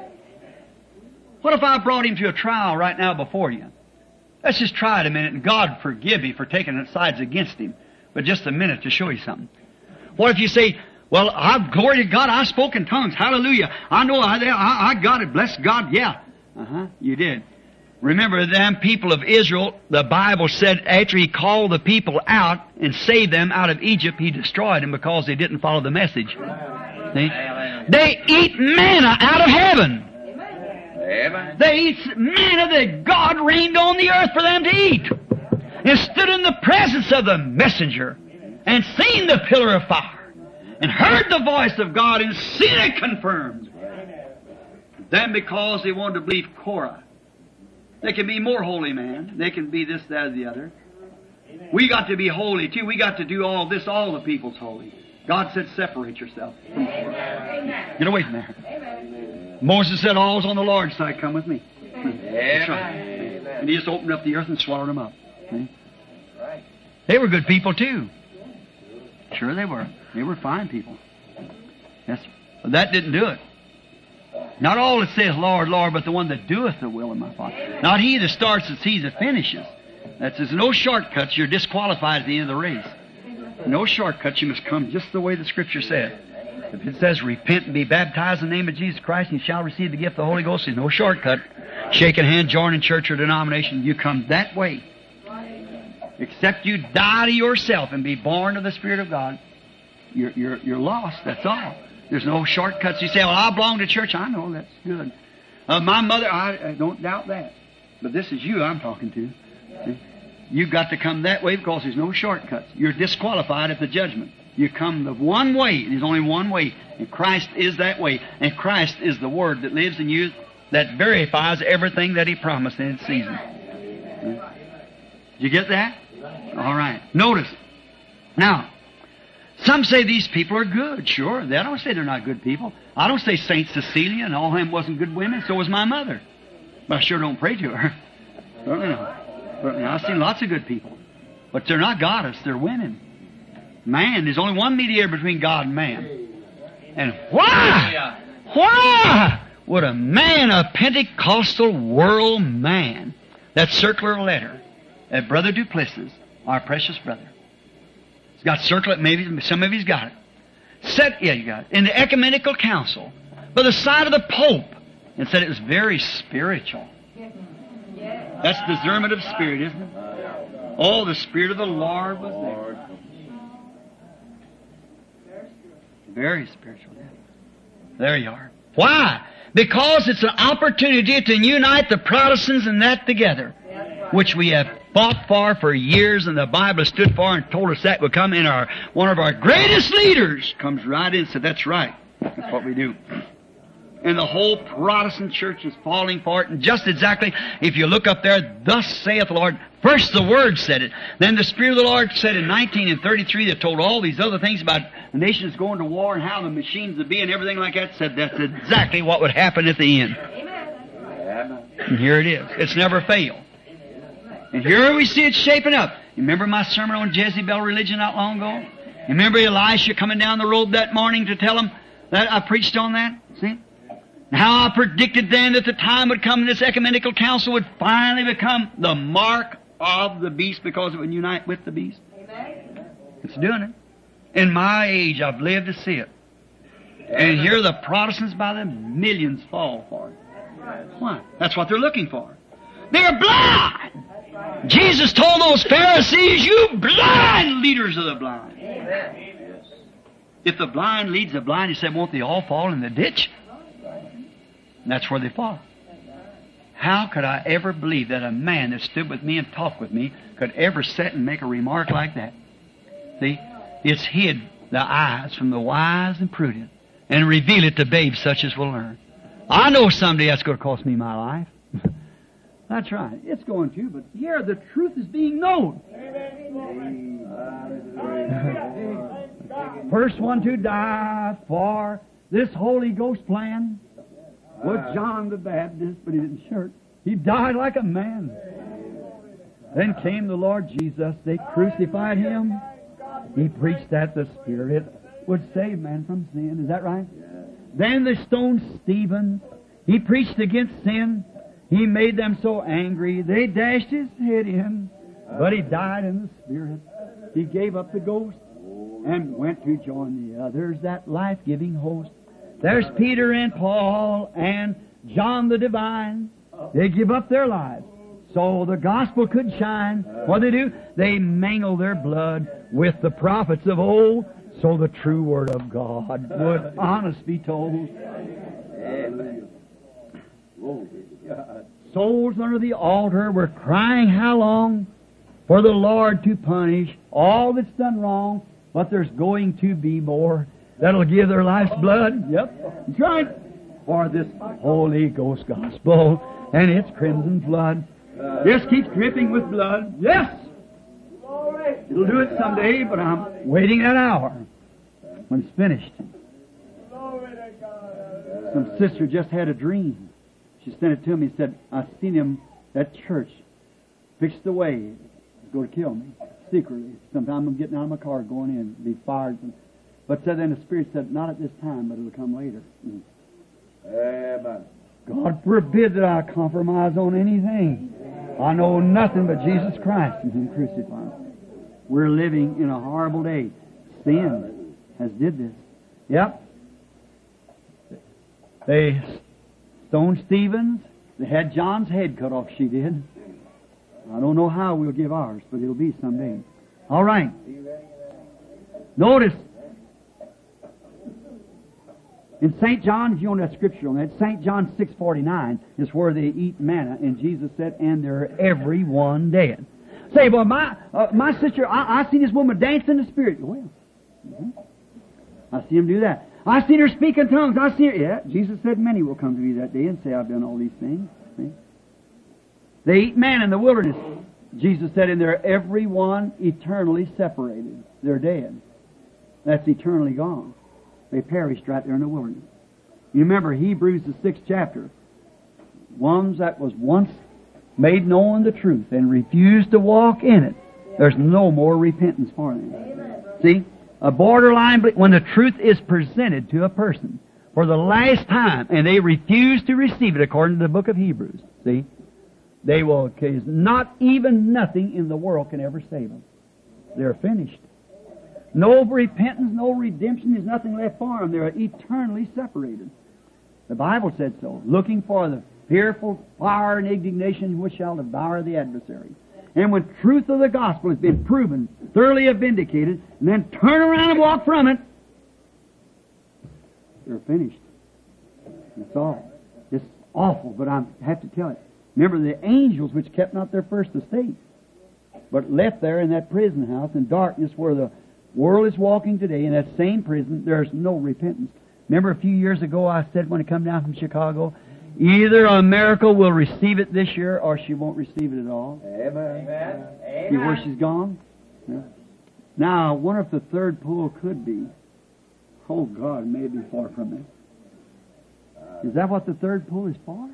What if I brought him to a trial right now before you? Let's just try it a minute, and God forgive me for taking sides against him. But just a minute to show you something. What if you say, well, glory to God, I spoke in tongues. Hallelujah. I know I got it. Bless God. Yeah. You did. Remember them people of Israel, the Bible said after He called the people out and saved them out of Egypt, He destroyed them because they didn't follow the message. See? They eat manna out of heaven. Amen. They eat manna that God rained on the earth for them to eat. And stood in the presence of the messenger and seen the pillar of fire and heard the voice of God and seen it confirmed. Then because they wanted to believe Korah, they can be more holy, man. They can be this, that, or the other. We got to be holy too. We got to do all this. All the people's holy. God said, separate yourself from Korah. Get away from there. Moses said, all's on the Lord's side. Come with me. That's right. And He just opened up the earth and swallowed them up. See? They were good people too. Sure they were. They were fine people. Yes, but that didn't do it. Not all that says, Lord, Lord, but the one that doeth the will of my Father. Not he that starts, it's he that finishes. That says, no shortcuts. You're disqualified at the end of the race. No shortcuts. You must come just the way the Scripture said. If it says, repent and be baptized in the name of Jesus Christ, and you shall receive the gift of the Holy Ghost, there's no shortcut. Shaking hand, joining church or denomination, you come that way. Except you die to yourself and be born of the Spirit of God, you're lost. That's all. There's no shortcuts. You say, well, I belong to church. I know, that's good. My mother, I don't doubt that. But this is you I'm talking to. See? You've got to come that way because there's no shortcuts. You're disqualified at the judgment. You come the one way. There's only one way. And Christ is that way. And Christ is the Word that lives in you that verifies everything that He promised in its season. Did you get that? All right. Notice. Now, some say these people are good. Sure. I don't say they're not good people. I don't say Saint Cecilia and all them wasn't good women. So was my mother. But I sure don't pray to her. Certainly not. I've seen lots of good people. But they're not goddess. They're women. Man, there's only one mediator between God and man. And why would a man, a Pentecostal world man, that circular letter that Brother Duplessis, our precious brother, he's got circular, maybe some of you's got it, you got it, in the Ecumenical Council by the side of the Pope and said it was very spiritual. That's discernment of spirit, isn't it? Oh, the Spirit of the Lord was there. Very spiritual. There you are. Why? Because it's an opportunity to unite the Protestants and that together, which we have fought for years, and the Bible stood for and told us that would come in one of our greatest leaders comes right in and said, that's right. That's what we do. And the whole Protestant church is falling for it. And just exactly, if you look up there, thus saith the Lord. First the Word said it. Then the Spirit of the Lord said in 1933 that told all these other things about the nations going to war and how the machines would be and everything like that, said that's exactly what would happen at the end. Amen. And here it is. It's never failed. And here we see it shaping up. You remember my sermon on Jezebel religion not long ago? You remember Elisha coming down the road that morning to tell him that I preached on that? See? How I predicted then that the time would come and this ecumenical council would finally become the mark of the beast because it would unite with the beast? It's doing it. In my age, I've lived to see it. And here the Protestants by the millions fall for it. Why? That's what they're looking for. They're blind! Jesus told those Pharisees, you blind leaders of the blind. If the blind leads the blind, he said, won't they all fall in the ditch? And that's where they fall. How could I ever believe that a man that stood with me and talked with me could ever sit and make a remark like that? See, it's hid the eyes from the wise and prudent and reveal it to babes such as will learn. I know someday that's going to cost me my life. That's right. It's going to, but here the truth is being known. First one to die for this Holy Ghost plan was John the Baptist, but he didn't shirk. He died like a man. Then came the Lord Jesus. They crucified Him. He preached that the Spirit would save man from sin. Is that right? Then they stoned Stephen. He preached against sin. He made them so angry, they dashed his head in. But he died in the Spirit. He gave up the ghost and went to join the others, that life-giving host. There's Peter and Paul and John the Divine. They give up their lives so the gospel could shine. What do? They mingle their blood with the prophets of old so the true word of God would honest be told. Amen. Souls under the altar were crying, how long for the Lord to punish all that's done wrong, but there's going to be more that'll give their life's blood. Yep, that's right. For this Holy Ghost gospel and its crimson flood. This keeps dripping with blood. Yes! It'll do it someday, but I'm waiting that hour when it's finished. Some sister just had a dream. She sent it to me and said, I seen him at church, fixed away. He's going to kill me, secretly. Sometime I'm getting out of my car, going in, be fired. But said then the Spirit said, not at this time, but it'll come later. Amen. God forbid that I compromise on anything. I know nothing but Jesus Christ and Him crucified. We're living in a horrible day. Sin has did this. Yep. They stoned Stephen. They had John's head cut off, she did. I don't know how we'll give ours, but it'll be someday. All right. Notice, in St. John, if you know that scripture on that, St. John 6:49 is where they eat manna, and Jesus said, and they're every one dead. Say, well, my sister, I seen this woman dance in the Spirit. Well, I see him do that. I seen her speak in tongues. I see her. Yeah, Jesus said, many will come to me that day and say, I've done all these things. See? They eat manna in the wilderness. Jesus said, and they're every one eternally separated. They're dead. That's eternally gone. They perished right there in the wilderness. You remember Hebrews, the 6th chapter. Ones that was once made known the truth and refused to walk in it. There's no more repentance for them. See? A borderline, when the truth is presented to a person for the last time and they refuse to receive it according to the book of Hebrews, see? They will, not even nothing in the world can ever save them. They're finished. No repentance, no redemption, there's nothing left for them. They're eternally separated. The Bible said so. Looking for the fearful fire and indignation which shall devour the adversary. And when truth of the gospel has been proven, thoroughly vindicated, and then turn around and walk from it, they're finished. That's all. It's awful, but I have to tell it. Remember the angels which kept not their first estate, but left there in that prison house in darkness where the world is walking today, in that same prison, there's no repentance. Remember a few years ago I said when I come down from Chicago, either America will receive it this year or she won't receive it at all. Amen. Amen. See where she's gone? Yeah. Now, I wonder if the third pool could be. Oh, God, maybe far from it. Is that what the third pool is for?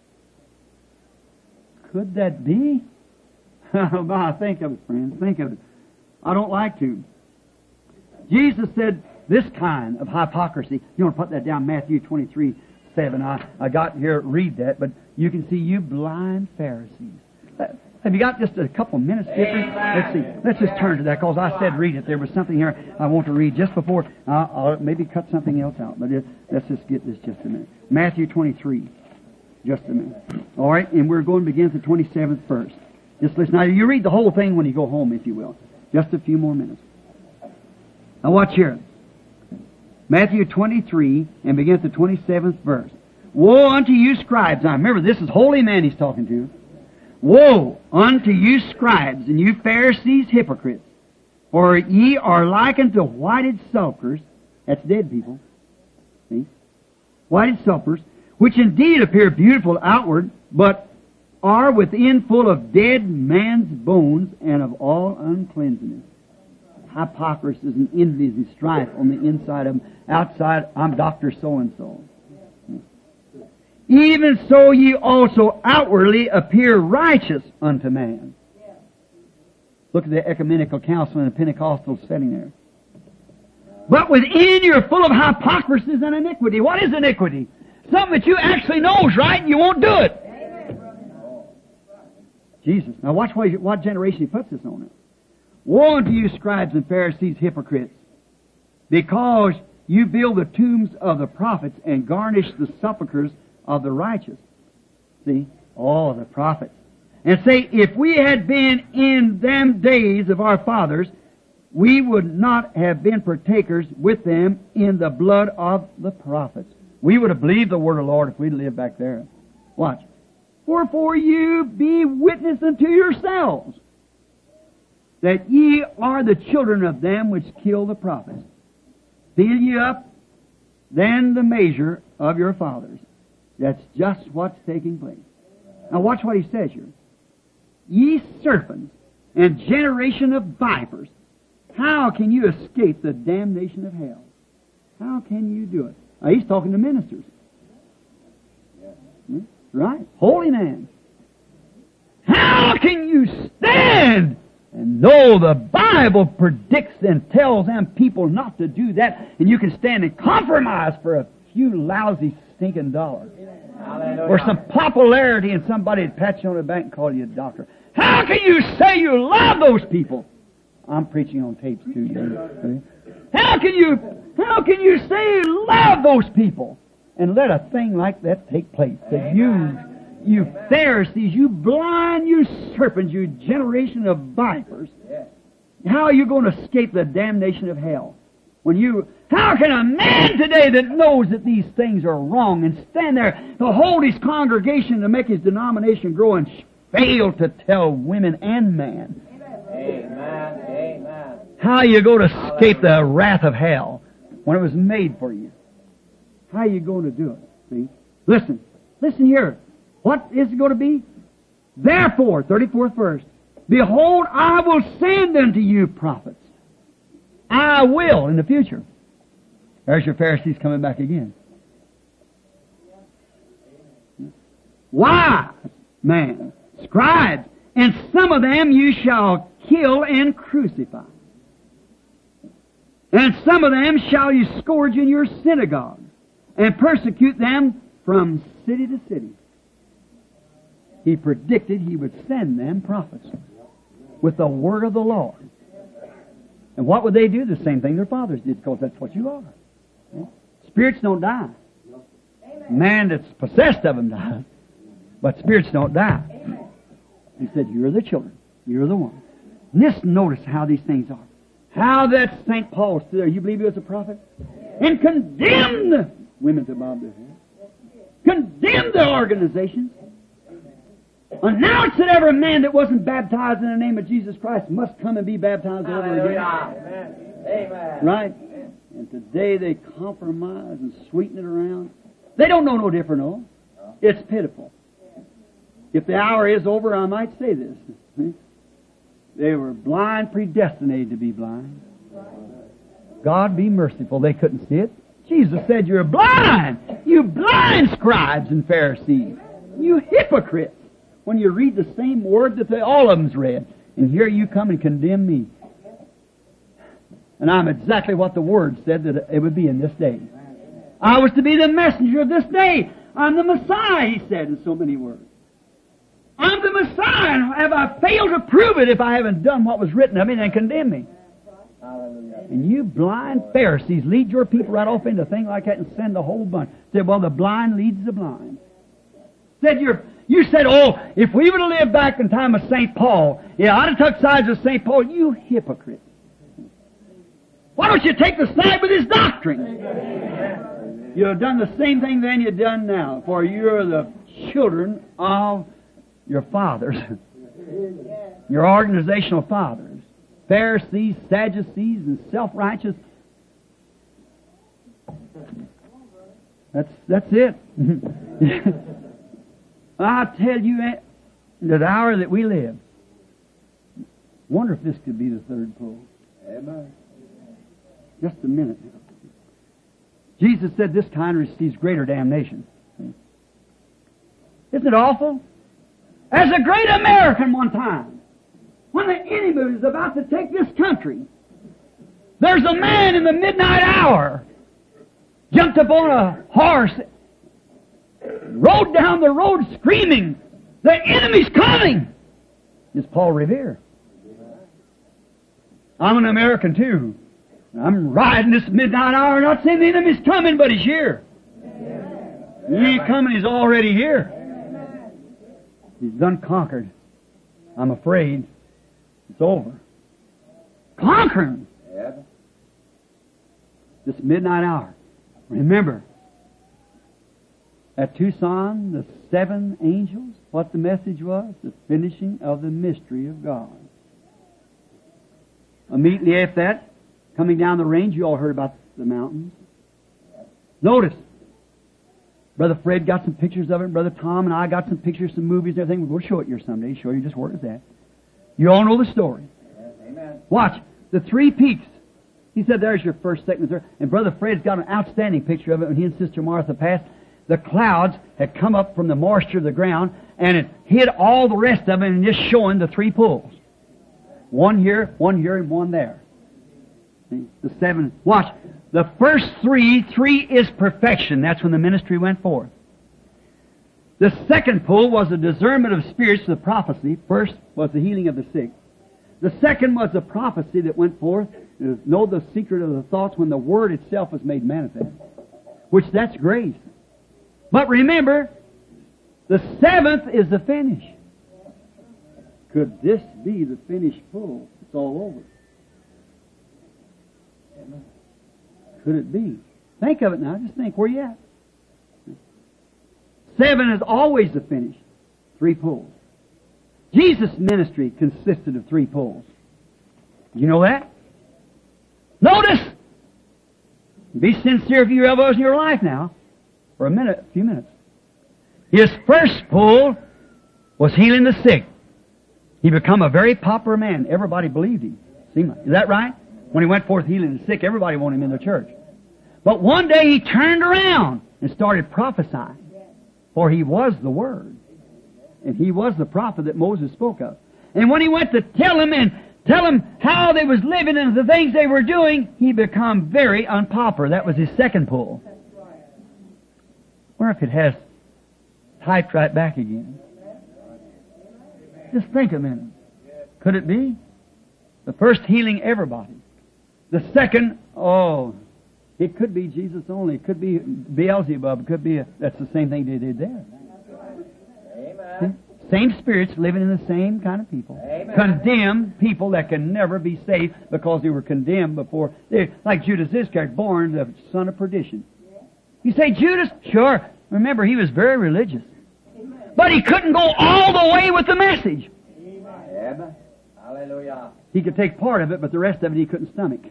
Could that be? Well, think of it, friends. Think of it. I don't like to. Jesus said this kind of hypocrisy. You want to put that down, Matthew 23:7. I got here, read that, but you can see, you blind Pharisees. Have you got just a couple minutes difference? Let's see. Let's just turn to that, because I said read it. There was something here I want to read just before. I'll maybe cut something else out, but let's just get this just a minute. Matthew 23. Just a minute. All right, and we're going to begin at the 27th verse. Just listen. Now, you read the whole thing when you go home, if you will. Just a few more minutes. Now, watch here. Matthew 23, and begin at the 27th verse. Woe unto you, scribes. Now, remember, this is holy men he's talking to. Woe unto you, scribes, and you Pharisees, hypocrites! For ye are likened to whited sepulchres. That's dead people. See? Whited sepulchres, which indeed appear beautiful outward, but are within full of dead man's bones and of all uncleanness. Hypocrisy and envies and strife on the inside of them. Outside, I'm Dr. So-and-so. Even so ye also outwardly appear righteous unto man. Look at the ecumenical council in the Pentecostal setting there. But within you're full of hypocrisy and iniquity. What is iniquity? Something that you actually know is right and you won't do it. Jesus. Now watch what generation he puts this on it. Woe unto you, scribes and Pharisees, hypocrites, because you build the tombs of the prophets and garnish the sepulchres of the righteous. See? Oh, the prophets. And say, if we had been in them days of our fathers, we would not have been partakers with them in the blood of the prophets. We would have believed the word of the Lord if we'd lived back there. Watch. Wherefore you be witness unto yourselves that ye are the children of them which kill the prophets. Fill ye up then the measure of your fathers. That's just what's taking place. Now watch what he says here. Ye serpents and generation of vipers, how can you escape the damnation of hell? How can you do it? Now he's talking to ministers. Right? Holy man. How can you stand and know the Bible predicts and tells them people not to do that, and you can stand and compromise for a few lousy stinking dollars? Or some popularity and somebody would pat you on the back and call you a doctor. How can you say you love those people? I'm preaching on tapes too. How can you say you love those people and let a thing like that take place? That you Pharisees, you blind, you serpents, you generation of vipers, how are you going to escape the damnation of hell? How can a man today that knows that these things are wrong and stand there to hold his congregation to make his denomination grow and fail to tell women and man? Amen. Amen. How are you going to escape the wrath of hell when it was made for you? How are you going to do it? See? Listen here. What is it going to be? Therefore, 34th verse, behold, I will send unto you prophets. I will in the future. There's your Pharisees coming back again. Wise man, scribes, and some of them you shall kill and crucify. And some of them shall you scourge in your synagogues, and persecute them from city to city. He predicted He would send them prophets with the word of the Lord. And what would they do? The same thing their fathers did, because that's what you are. Spirits don't die. Man that's possessed of them dies. But spirits don't die. He said, you're the children. You're the one. Just notice how these things are. How that St. Paul stood there. You believe he was a prophet? And condemned women to bob their head. Condemned the organizations. Announced that every man that wasn't baptized in the name of Jesus Christ must come and be baptized over again. Amen. Right? And today they compromise and sweeten it around. They don't know no different, no. It's pitiful. If the hour is over, I might say this. They were blind, predestinated to be blind. God be merciful. They couldn't see it. Jesus said, you're blind. You blind scribes and Pharisees. You hypocrites. When you read the same word that all of them's read. And here you come and condemn me. And I'm exactly what the Word said that it would be in this day. I was to be the messenger of this day. I'm the Messiah, He said in so many words. I'm the Messiah. Have I failed to prove it if I haven't done what was written of me and condemn me? And you blind Pharisees lead your people right off into a thing like that and send the whole bunch. Said, well, the blind leads the blind. You said, oh, if we would have lived back in the time of St. Paul, yeah, I'd have took sides with St. Paul. You hypocrite. Why don't you take the side with his doctrine? You have done the same thing then you've done now, for you're the children of your fathers, your organizational fathers. Pharisees, Sadducees, and self-righteous. That's it. I tell you, in the hour that we live, wonder if this could be the third pull. Amen. Just a minute. Jesus said this kind receives greater damnation. Isn't it awful? As a great American one time, when the enemy was about to take this country, there's a man in the midnight hour jumped upon a horse, rode down the road screaming, the enemy's coming! It's Paul Revere. I'm an American too. I'm riding this midnight hour, not saying the enemy's coming, but he's here. He ain't coming, he's already here. He's done conquered. I'm afraid. It's over. Conquering. This midnight hour. Remember, at Tucson, the 7 angels, what the message was? The finishing of the mystery of God. Immediately after that, coming down the range, you all heard about the mountains. Notice, Brother Fred got some pictures of it, Brother Tom and I got some pictures, some movies and everything. We'll show it you someday, show you just where it's at. You all know the story. Amen. Watch, the 3 peaks. He said, there's your first, second, and third. And Brother Fred's got an outstanding picture of it when he and Sister Martha passed. The clouds had come up from the moisture of the ground, and it hid all the rest of it and just showing the 3 pools. One here, and one there. See? The 7. Watch. The first 3 is perfection. That's when the ministry went forth. The second pool was the discernment of spirits, the prophecy. First was the healing of the sick. The second was the prophecy that went forth. Know the secret of the thoughts when the Word itself was made manifest. Which that's grace. But remember, the 7th is the finish. Could this be the finished pool? It's all over. Could it be? Think of it now. Just think where you at. 7 is always the finish. 3 pools. Jesus' ministry consisted of 3 pools. You know that? Notice! Be sincere if you ever was in your life now. For a few minutes. His first pull was healing the sick. He became a very popular man. Everybody believed him. Is that right? When he went forth healing the sick, everybody wanted him in the church. But one day he turned around and started prophesying. For he was the Word. And he was the prophet that Moses spoke of. And when he went to tell them how they was living and the things they were doing, he became very unpopular. That was his second pull. Wonder if it has typed right back again. Just think a minute. Could it be? The first healing everybody. The second, it could be Jesus only. It could be Beelzebub. It could be that's the same thing they did there. Amen. Same spirits living in the same kind of people. Amen. Condemned people that can never be saved because they were condemned before. Like Judas Iscariot, born the son of perdition. You say, Judas? Sure. Remember, he was very religious. But he couldn't go all the way with the message. Amen. Hallelujah. He could take part of it, but the rest of it he couldn't stomach.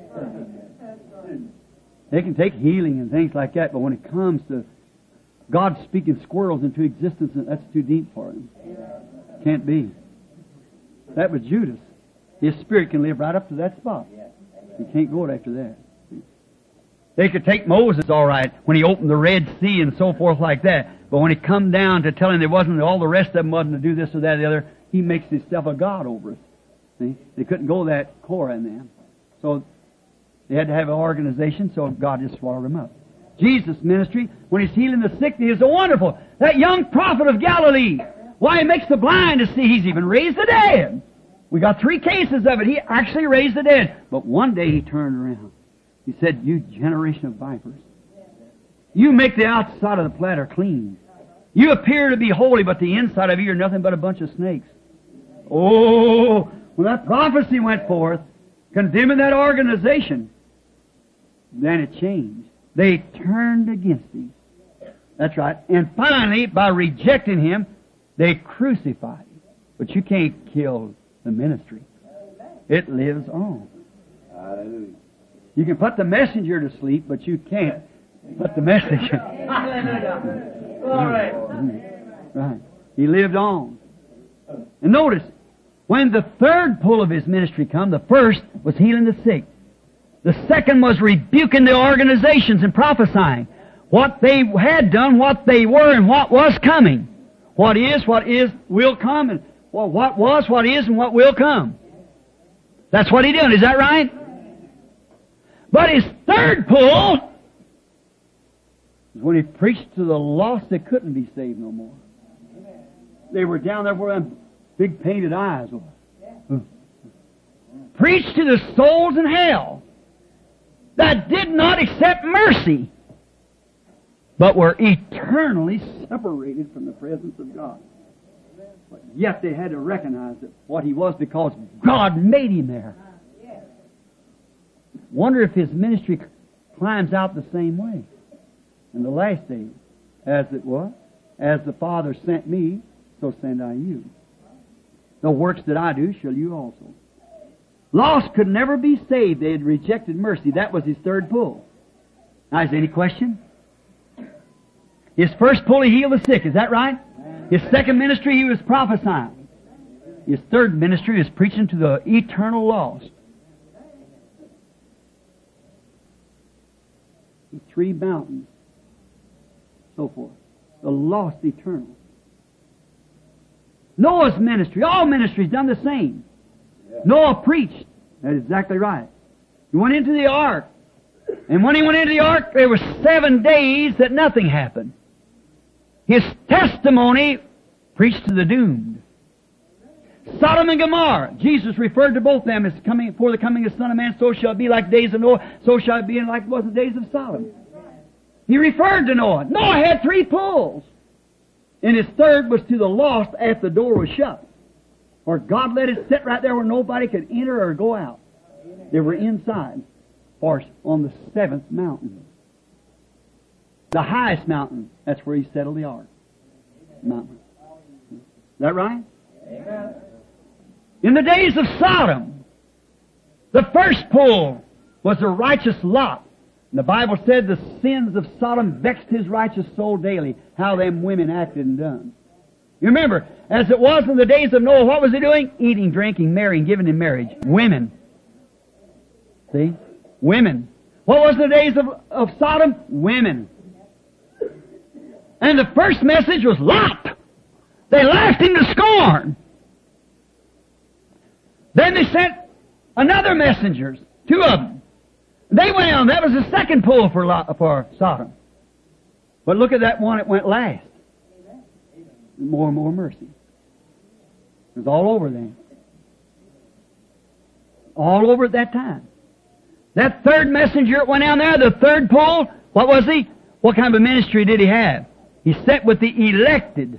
They can take healing and things like that, but when it comes to God speaking squirrels into existence, that's too deep for him. Can't be. That was Judas. His spirit can live right up to that spot. He can't go after that. They could take Moses all right when he opened the Red Sea and so forth like that. But when it come down to telling there wasn't all the rest of them wasn't to do this or that or the other, he makes himself a God over us. See? They couldn't go that core in them. So they had to have an organization, so God just swallowed them up. Jesus' ministry, when he's healing the sick, he is so wonderful. That young prophet of Galilee, Why, He makes the blind to see. He's even raised the dead. We got 3 cases of it. He actually raised the dead. But one day He turned around. He said, you generation of vipers, you make the outside of the platter clean. You appear to be holy, but the inside of you are nothing but a bunch of snakes. Oh, when that prophecy went forth, condemning that organization, then it changed. They turned against Him. That's right. And finally, by rejecting Him, they crucified Him. But you can't kill the ministry. It lives on. Hallelujah. You can put the messenger to sleep, but you can't put the messenger. Right. He lived on. And notice, when the third pull of His ministry come, the first was healing the sick. The second was rebuking the organizations and prophesying. What they had done, what they were, and what was coming. What is, will come, and what was, what is, and what will come. That's what He did. Is that right? But His third pull was when He preached to the lost that couldn't be saved no more. They were down there where them big painted eyes were. Preached to the souls in hell that did not accept mercy, but were eternally separated from the presence of God. But yet they had to recognize that what He was, because God made Him there. Wonder if His ministry climbs out the same way in the last days. As it was, as the Father sent me, so send I you. The works that I do shall you also. Lost could never be saved. They had rejected mercy. That was His third pull. Now, is there any question? His first pull, He healed the sick. Is that right? His second ministry, He was prophesying. His third ministry is preaching to the eternal lost. The 3 mountains, so forth. The lost eternal. Noah's ministry, all ministries done the same. Noah preached. That's exactly right. He went into the ark. And when he went into the ark, there were 7 days that nothing happened. His testimony preached to the doomed. Sodom and Gomorrah, Jesus referred to both of them as coming before the coming of the Son of Man, so shall it be like the days of Noah, so shall it be like it was the days of Sodom. He referred to Noah. Noah had 3 pulls. And his third was to the lost after the door was shut. Or God let it sit right there where nobody could enter or go out. They were inside. Or on the 7th mountain. The highest mountain. That's where He settled the ark. Mountain. Is that right? Amen. In the days of Sodom, the first pull was the righteous Lot. And the Bible said the sins of Sodom vexed his righteous soul daily. How them women acted and done. You remember, as it was in the days of Noah, what was he doing? Eating, drinking, marrying, giving in marriage. Women. See? Women. What was the days of Sodom? Women. And the first message was Lot. They laughed him to scorn. Then they sent another messengers, 2 of them. They went on. That was the second pull for Sodom. But look at that one that went last. More and more mercy. It was all over then. All over at that time. That third messenger that went down there, the third pull, what was he? What kind of a ministry did he have? He sat with the elected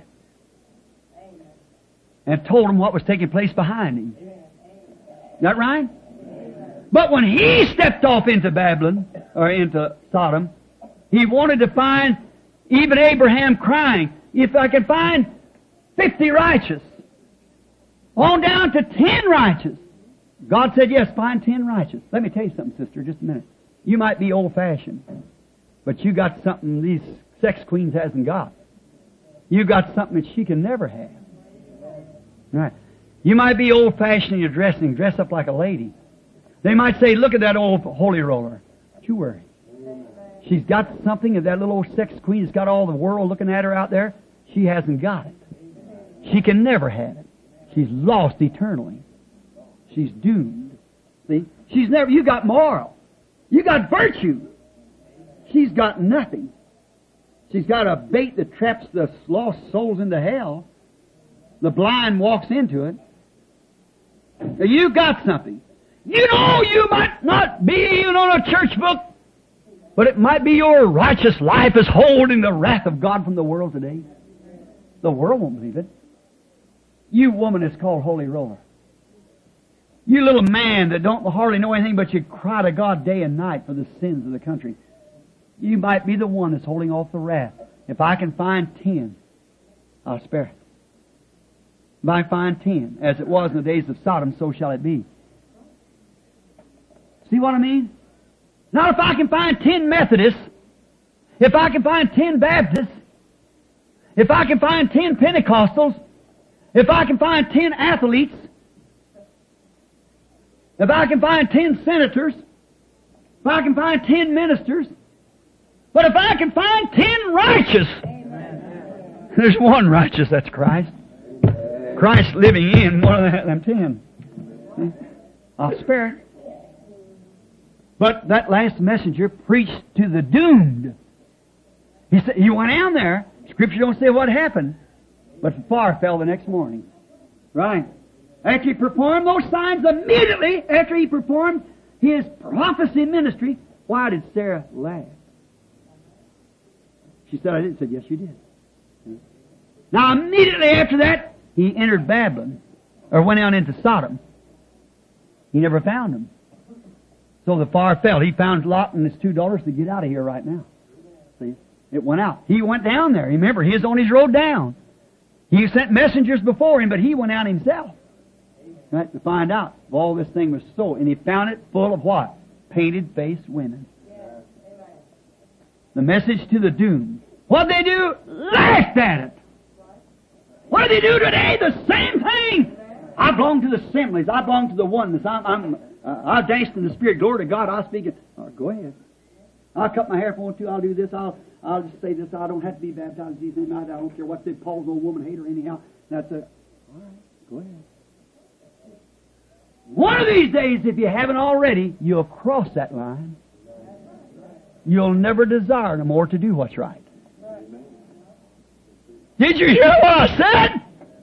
and told them what was taking place behind him. Is that right? But when he stepped off into Babylon, or into Sodom, he wanted to find even Abraham crying, if I can find 50 righteous, on down to 10 righteous. God said, yes, find 10 righteous. Let me tell you something, sister, just a minute. You might be old-fashioned, but you got something these sex queens hasn't got. You got something that she can never have. Right. You might be old-fashioned in your dressing, dress up like a lady. They might say, look at that old holy roller. Don't you worry. She's got something that little old sex queen has got all the world looking at her out there. She hasn't got it. She can never have it. She's lost eternally. She's doomed. See? She's never, you got moral. You got virtue. She's got nothing. She's got a bait that traps the lost souls into hell. The blind walks into it. Now, you got something. You know you might not be even on a church book, but it might be your righteous life is holding the wrath of God from the world today. The world won't believe it. You woman that's called Holy Roller. You little man that don't hardly know anything but you cry to God day and night for the sins of the country. You might be the one that's holding off the wrath. If I can find 10, I'll spare it. If I find 10, as it was in the days of Sodom, so shall it be. See what I mean? Not if I can find 10 Methodists, if I can find 10 Baptists, if I can find 10 Pentecostals, if I can find 10 athletes, if I can find 10 senators, if I can find 10 ministers, but if I can find 10 righteous, there's one righteous, that's Christ. Christ living in one of them 10. I'll spare it. But that last messenger preached to the doomed. He said, he went down there. Scripture don't say what happened, but the fire fell the next morning. Right. After he performed those signs, immediately after he performed his prophecy ministry, why did Sarah laugh? She said, I didn't. Said, yes, you did. Now, immediately after that, he entered Babylon, or went down into Sodom. He never found them. So the fire fell. He found Lot and his 2 daughters to get out of here right now. See? It went out. He went down there. Remember, he was on his road down. He sent messengers before him, but he went out himself. Right, to find out if all this thing was so. And he found it full of what? Painted-faced women. The message to the doomed. What'd they do? Laughed at it. What do they do today? The same thing. I belong to the assemblies. I belong to the oneness. I dance in the Spirit. Glory to God. I'll speak it. Oh, go ahead. I'll cut my hair if I want to. I'll do this. I'll just say this. I don't have to be baptized in Jesus' name. I don't care what they Paul's old woman hater anyhow. That's it. All right. Go ahead. One of these days, if you haven't already, you'll cross that line. You'll never desire no more to do what's right. Did you hear what I said?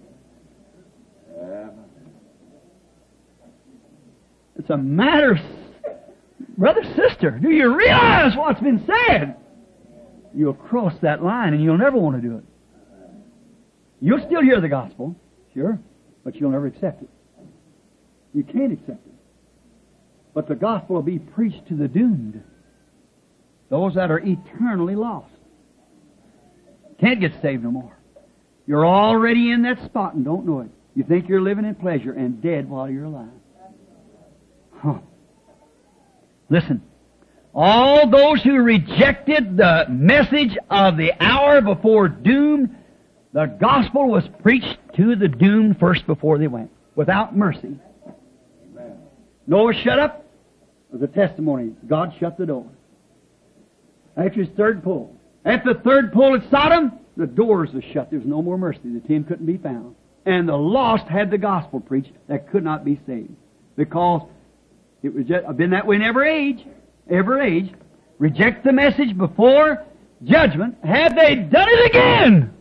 It's a matter, brother, sister, do you realize what's been said? You'll cross that line and you'll never want to do it. You'll still hear the gospel, sure, but you'll never accept it. You can't accept it. But the gospel will be preached to the doomed, those that are eternally lost. Can't get saved no more. You're already in that spot and don't know it. You think you're living in pleasure and dead while you're alive. Huh. Listen, all those who rejected the message of the hour before doom, the gospel was preached to the doomed first before they went, without mercy. Amen. Noah shut up. It was a testimony. God shut the door. After his third pull. After the third pull at Sodom, the doors were shut. There was no more mercy. The 10 couldn't be found. And the lost had the gospel preached that could not be saved. Because it was just been that way in every age. Every age. Reject the message before judgment. Have they done it again?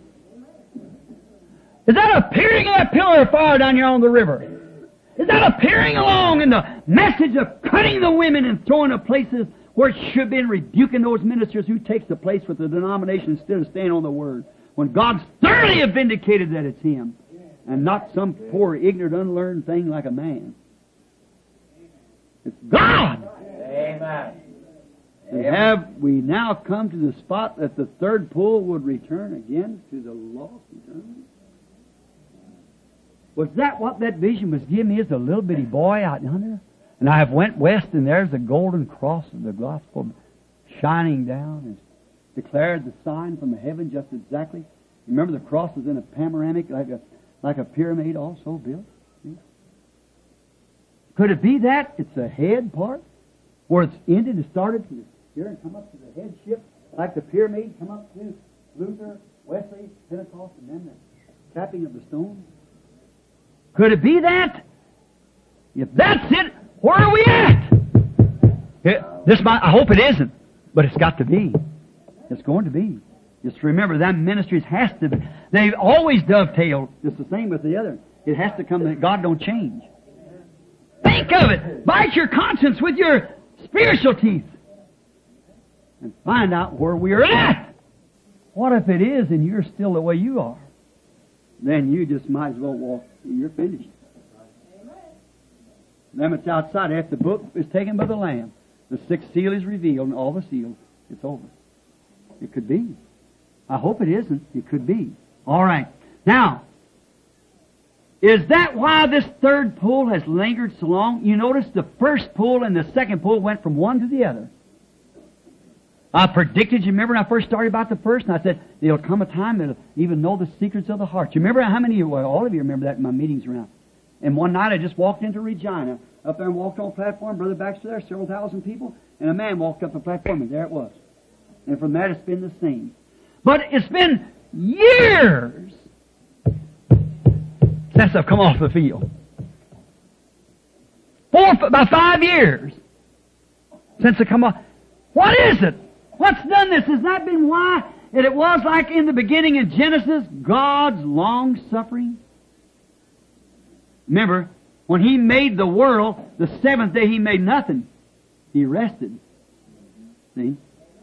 Is that appearing in that pillar of fire down here on the river? Is that appearing along in the message of cutting the women and throwing the places where it should have been rebuking those ministers who takes the place with the denomination instead of staying on the Word? When God's thoroughly have vindicated that it's Him and not some poor, ignorant, unlearned thing like a man. It's God! Amen. And have we now come to the spot that the third pull would return again to the lost eternity? Was that what that vision was giving me as a little bitty boy out yonder? And I have went west, and there's the golden cross of the gospel shining down and declared the sign from heaven just exactly. Remember, the cross is in a panoramic like a pyramid also built. See? Could it be that it's the head part where it's ended and started to here and come up to the headship like the pyramid, come up to Luther, Wesley, Pentecost, and then the tapping of the stone? Could it be that? If that's it, where are we at? I hope it isn't, but it's got to be. It's going to be. Just remember, that ministries has to be. They've always dovetailed. Just the same with the other. It has to come that God don't change. Think of it. Bite your conscience with your spiritual teeth. And find out where we're at. What if it is and you're still the way you are? Then you just might as well walk. You're finished. Then it's outside. After the book is taken by the Lamb, the sixth seal is revealed and all the seals, it's over. It could be. I hope it isn't. It could be. All right. Now, is that why this third pull has lingered so long? You notice the first pull and the second pull went from one to the other. I predicted, you remember when I first started about the first, and I said, there'll come a time that'll even know the secrets of the heart. You remember how many of you, well, all of you remember that in my meetings around. And one night I just walked into Regina, up there and walked on the platform, Brother Baxter there, several thousand people, and a man walked up the platform, and there it was. And from that it's been the same. But it's been years since I've come off the field. About 5 years since I come off. What is it? What's done this? Has that been why? And it was like in the beginning in Genesis, God's long-suffering. Remember, when He made the world, the seventh day He made nothing. He rested. See?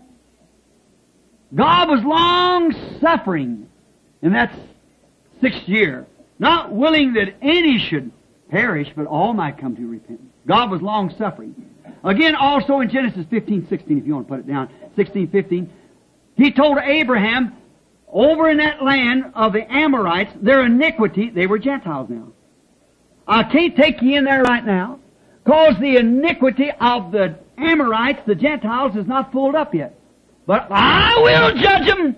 God was long-suffering in that 6th year, not willing that any should perish, but all might come to repentance. God was long-suffering. Again, also in Genesis 15:16, if you want to put it down, 16:15, He told Abraham, over in that land of the Amorites, their iniquity, they were Gentiles now. I can't take you in there right now, because the iniquity of the Amorites, the Gentiles, is not fulled up yet. But I will judge them.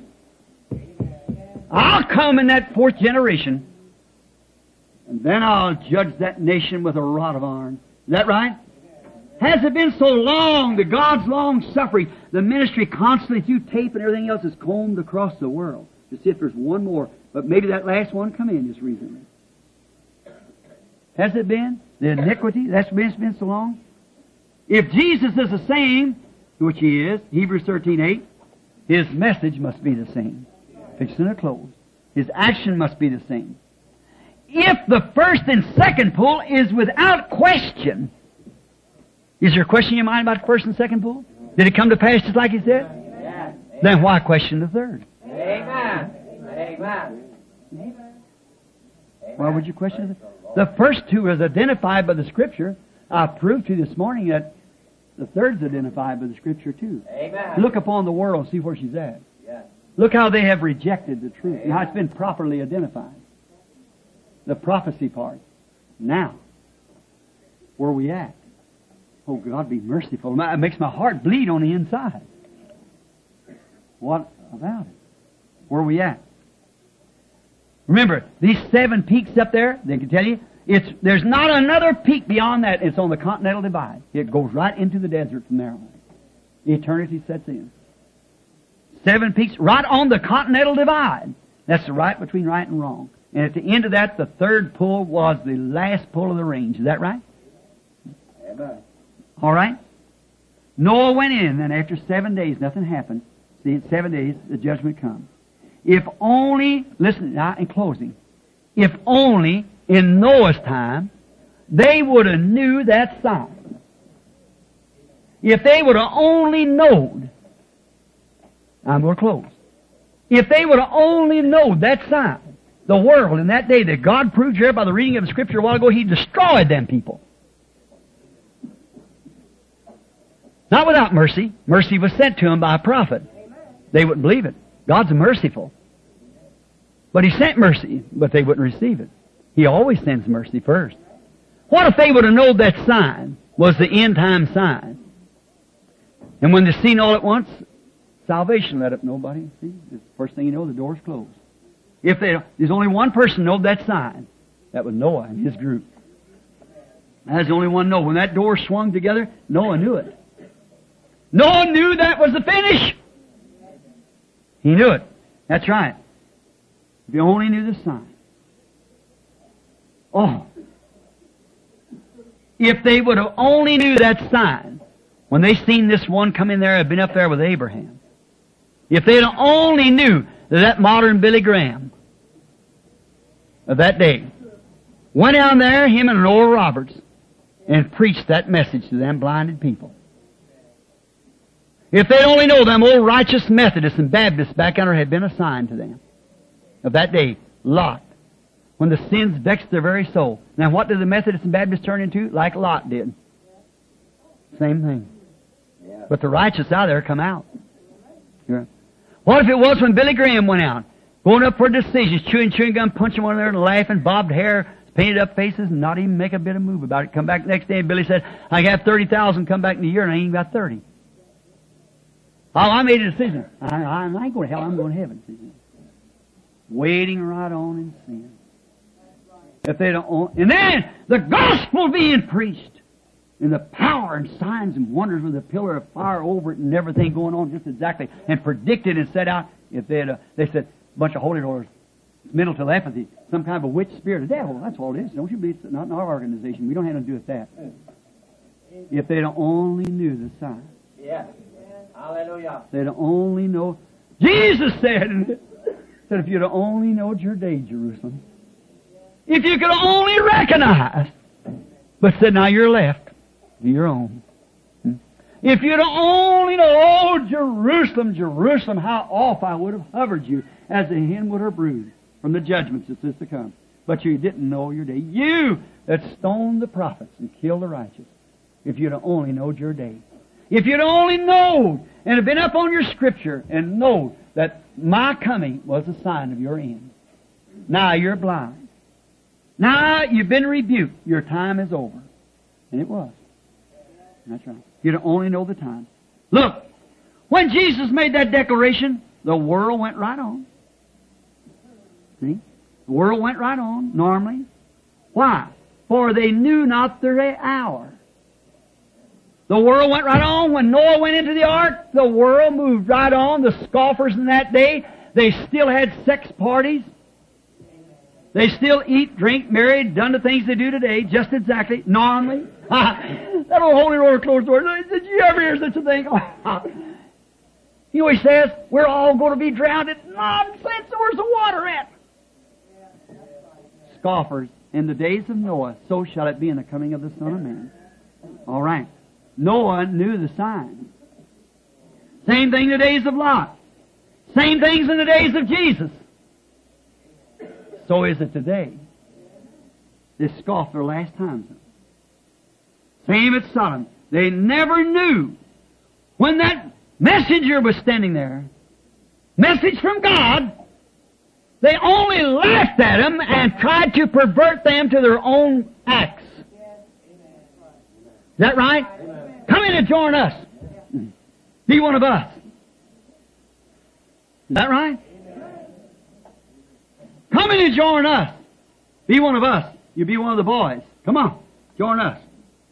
I'll come in that 4th generation, and then I'll judge that nation with a rod of iron. Is that right? Has it been so long, the God's long-suffering, the ministry constantly through tape and everything else is combed across the world to see if there's one more, but maybe that last one come in just recently. Has it been? The iniquity, that's been so long? If Jesus is the same, which He is, Hebrews 13:8, His message must be the same. Fixing to close. His action must be the same. If the first and second pull is without question, is there a question in your mind about the first and second pull? Did it come to pass just like He said? Amen. Then why question the third? Amen. Amen. Why would you question the third? The first two is identified by the Scripture. I proved to you this morning that the third's identified by the Scripture too. Amen. Look upon the world, see where she's at. Yes. Look how they have rejected the truth and how it's been properly identified. The prophecy part. Now, where are we at? Oh, God, be merciful. It makes my heart bleed on the inside. What about it? Where are we at? Remember, these 7 peaks up there, they can tell you, there's not another peak beyond that. It's on the continental divide. It goes right into the desert from there on. Eternity sets in. 7 peaks right on the continental divide. That's the right between right and wrong. And at the end of that, the third pull was the last pull of the range. Is that right? Amen. All right? Noah went in, and after 7 days, nothing happened. See, in 7 days, the judgment comes. If only, listen now in closing, if only in Noah's time, they would have knew that sign. If they would have only known, I'm going to close. If they would have only known that sign, the world in that day that God proved here by the reading of the Scripture a while ago, He destroyed them people. Not without mercy. Mercy was sent to them by a prophet. They wouldn't believe it. God's merciful. But He sent mercy, but they wouldn't receive it. He always sends mercy first. What if they would have known that sign was the end-time sign? And when they're seen all at once, salvation let up nobody. See, the first thing you know, the door's closed. If there's only one person know that sign, that was Noah and his group. That's the only one know. When that door swung together, Noah knew it. Noah knew that was the finish. He knew it. That's right. If you only knew the sign. Oh. If they would have only knew that sign, when they seen this one come in there, had been up there with Abraham. If they'd only knew that modern Billy Graham of that day went down there, him and Oral Roberts, and preached that message to them blinded people. If they'd only know them old righteous Methodists and Baptists back under had been a sign to them of that day, Lot, when the sins vexed their very soul. Now what did the Methodists and Baptists turn into? Like Lot did. Same thing. But the righteous out there come out. Yeah. What if it was when Billy Graham went out, going up for decisions, chewing gum, punching one another, and laughing, bobbed hair, painted up faces, and not even make a bit of move about it. Come back the next day, and Billy said, I have 30,000 come back in a year, and I ain't got 30. Oh, I made a decision. I ain't going to hell, I'm going to heaven. Waiting right on in sin. If they don't, and then the gospel being preached, and the power and signs and wonders with a pillar of fire over it and everything going on just exactly, and predicted and set out. If they said a bunch of holy rollers, mental telepathy, some kind of a witch spirit, the devil. That's all it is. Don't you believe? It's not in our organization. We don't have to do with that. If they only knew the sign. Yeah. Hallelujah. They'd only know. Jesus said if you'd only knowed your day, Jerusalem. If you could only recognize. But said, now you're left to your own. If you'd only know, oh, Jerusalem, Jerusalem, how oft I would have hovered you as a hen would her brood from the judgments that is to come. But you didn't know your day. You that stoned the prophets and killed the righteous. If you'd only knowed your day. If you'd only known and have been up on your scripture and know that my coming was a sign of your end. Now you're blind. Now you've been rebuked. Your time is over. And it was. That's right. You'd only know the time. Look, when Jesus made that declaration, the world went right on. See? The world went right on, normally. Why? For they knew not their hour. The world went right on. When Noah went into the ark, the world moved right on. The scoffers in that day, they still had sex parties. They still eat, drink, marry, done the things they do today, just exactly, normally. That old holy roller closed door. Did you ever hear such a thing? He always says, we're all going to be drowned. Nonsense, where's the water at? Scoffers, in the days of Noah, so shall it be in the coming of the Son of Man. All right. Noah knew the signs. Same thing in the days of Lot. Same things in the days of Jesus. So is it today. They scoffed their last times. Same at Sodom. They never knew when that messenger was standing there, message from God, they only laughed at him and tried to pervert them to their own acts. Is that right? Come in and join us. Be one of us. Is that right? Come in and join us. Be one of us. You be one of the boys. Come on. Join us.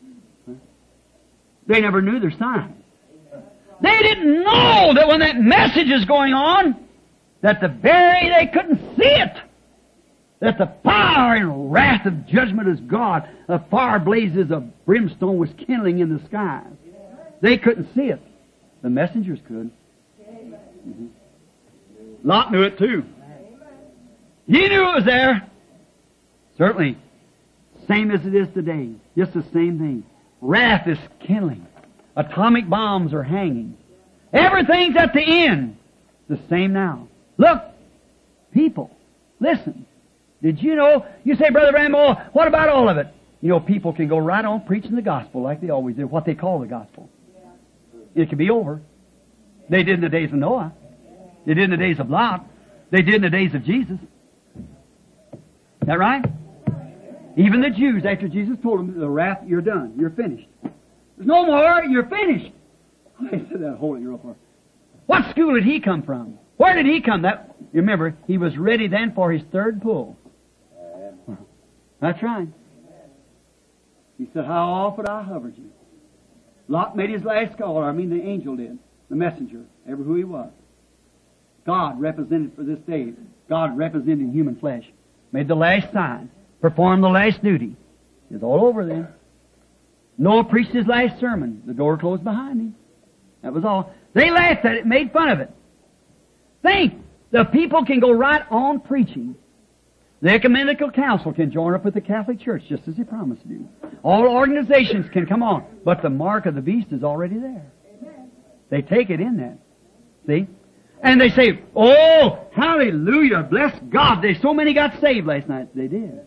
They never knew their sign. They didn't know that when that message is going on, that they couldn't see it. That the power and wrath of judgment is God. The fire blazes of brimstone was kindling in the skies. They couldn't see it. The messengers could. Mm-hmm. Lot knew it too. He knew it was there. Certainly. Same as it is today. Just the same thing. Wrath is kindling. Atomic bombs are hanging. Everything's at the end. The same now. Look, people, listen. Did you know, you say, Brother Rambo, what about all of it? You know, people can go right on preaching the gospel like they always do, what they call the gospel. It can be over. They did in the days of Noah. They did in the days of Lot. They did in the days of Jesus. Is that right? Even the Jews, after Jesus told them, the wrath, you're done. You're finished. There's no more. You're finished. I said that holy real far. What school did he come from? Where did he come? Remember, he was ready then for his third pull. That's right. He said, how often I hovered you. Lot made his last call, or the angel did. The messenger, ever who he was. God represented for this day. God representing human flesh. Made the last sign. Performed the last duty. It's all over then. Noah preached his last sermon. The door closed behind him. That was all. They laughed at it, made fun of it. Think! The people can go right on preaching. The Ecumenical Council can join up with the Catholic Church, just as He promised to do. All organizations can come on, but the mark of the beast is already there. They take it in that. See? And they say, oh, hallelujah, bless God. So many got saved last night. They did.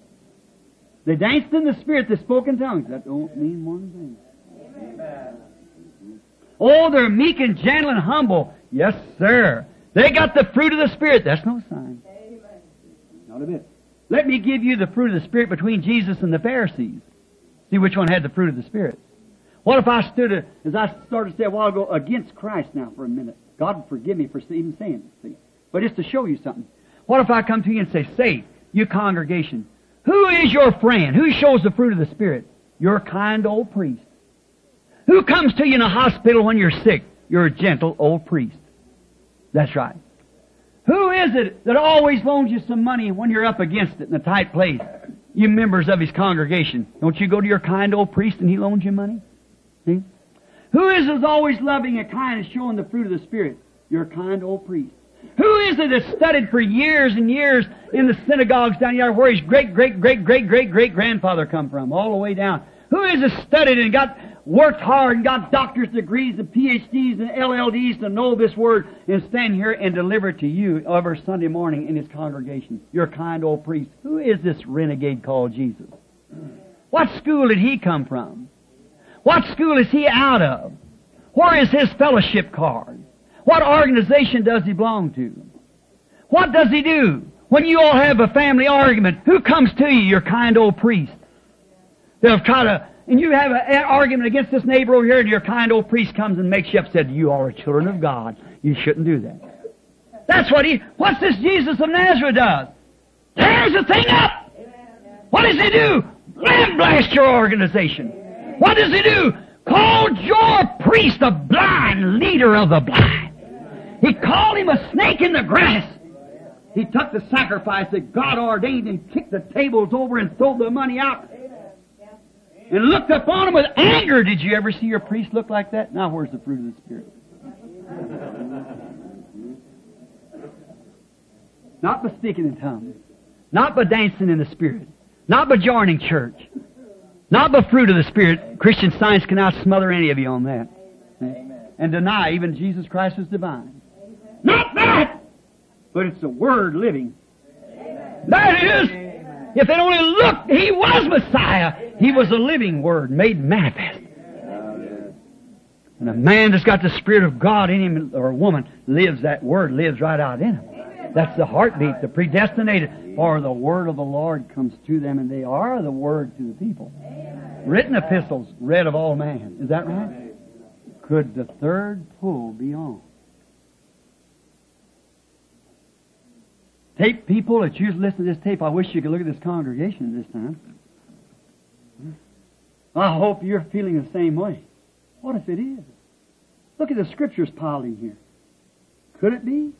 They danced in the Spirit, they spoke in tongues. That don't mean one thing. Amen. Oh, they're meek and gentle and humble. Yes, sir. They got the fruit of the Spirit. That's no sign. Amen. Not a bit. Let me give you the fruit of the Spirit between Jesus and the Pharisees. See which one had the fruit of the Spirit. What if I stood, as I started to say a while ago, against Christ now for a minute? God forgive me for even saying it, see. But just to show you something. What if I come to you and say, you congregation, who is your friend? Who shows the fruit of the Spirit? Your kind old priest. Who comes to you in a hospital when you're sick? Your gentle old priest. That's right. Who is it that always loans you some money when you're up against it in a tight place? You members of his congregation. Don't you go to your kind old priest and he loans you money? See? Who is it that's always loving and kind and showing the fruit of the Spirit? Your kind old priest. Who is it that studied for years and years in the synagogues down here where his great-great-great-great-great-great-grandfather come from, all the way down? Who is it studied and worked hard and got doctor's degrees and PhDs and LLDs to know this Word and stand here and deliver it to you every Sunday morning in his congregation? Your kind old priest. Who is this renegade called Jesus? What school did he come from? What school is he out of? Where is his fellowship card? What organization does he belong to? What does he do? When you all have a family argument, who comes to you? Your kind old priest. They'll try to, and you have an argument against this neighbor over here, and your kind old priest comes and makes you up, said, you are children of God. You shouldn't do that. That's what's this Jesus of Nazareth does? Tears the thing up! What does he do? Blast your organization. What does he do? Called your priest a blind leader of the blind. He called him a snake in the grass. He took the sacrifice that God ordained and kicked the tables over and threw the money out and looked upon him with anger. Did you ever see your priest look like that? Now where's the fruit of the Spirit? Not by speaking in tongues. Not by dancing in the Spirit. Not by joining church. Not by fruit of the Spirit. Christian Science cannot smother any of you on that. Amen. And deny even Jesus Christ is divine. Amen. Not that! But it's the Word living. Amen. That is, if they only looked, He was Messiah. He was a living Word made manifest. Amen. And a man that's got the Spirit of God in him, or a woman, that Word lives right out in him. That's the heartbeat, the predestinated. For the Word of the Lord comes to them, and they are the Word to the people. Amen. Written epistles, read of all man. Is that right? Amen. Could the third pull be on? Tape people that choose to listen to this tape, I wish you could look at this congregation this time. I hope you're feeling the same way. What if it is? Look at the Scriptures piled in here. Could it be?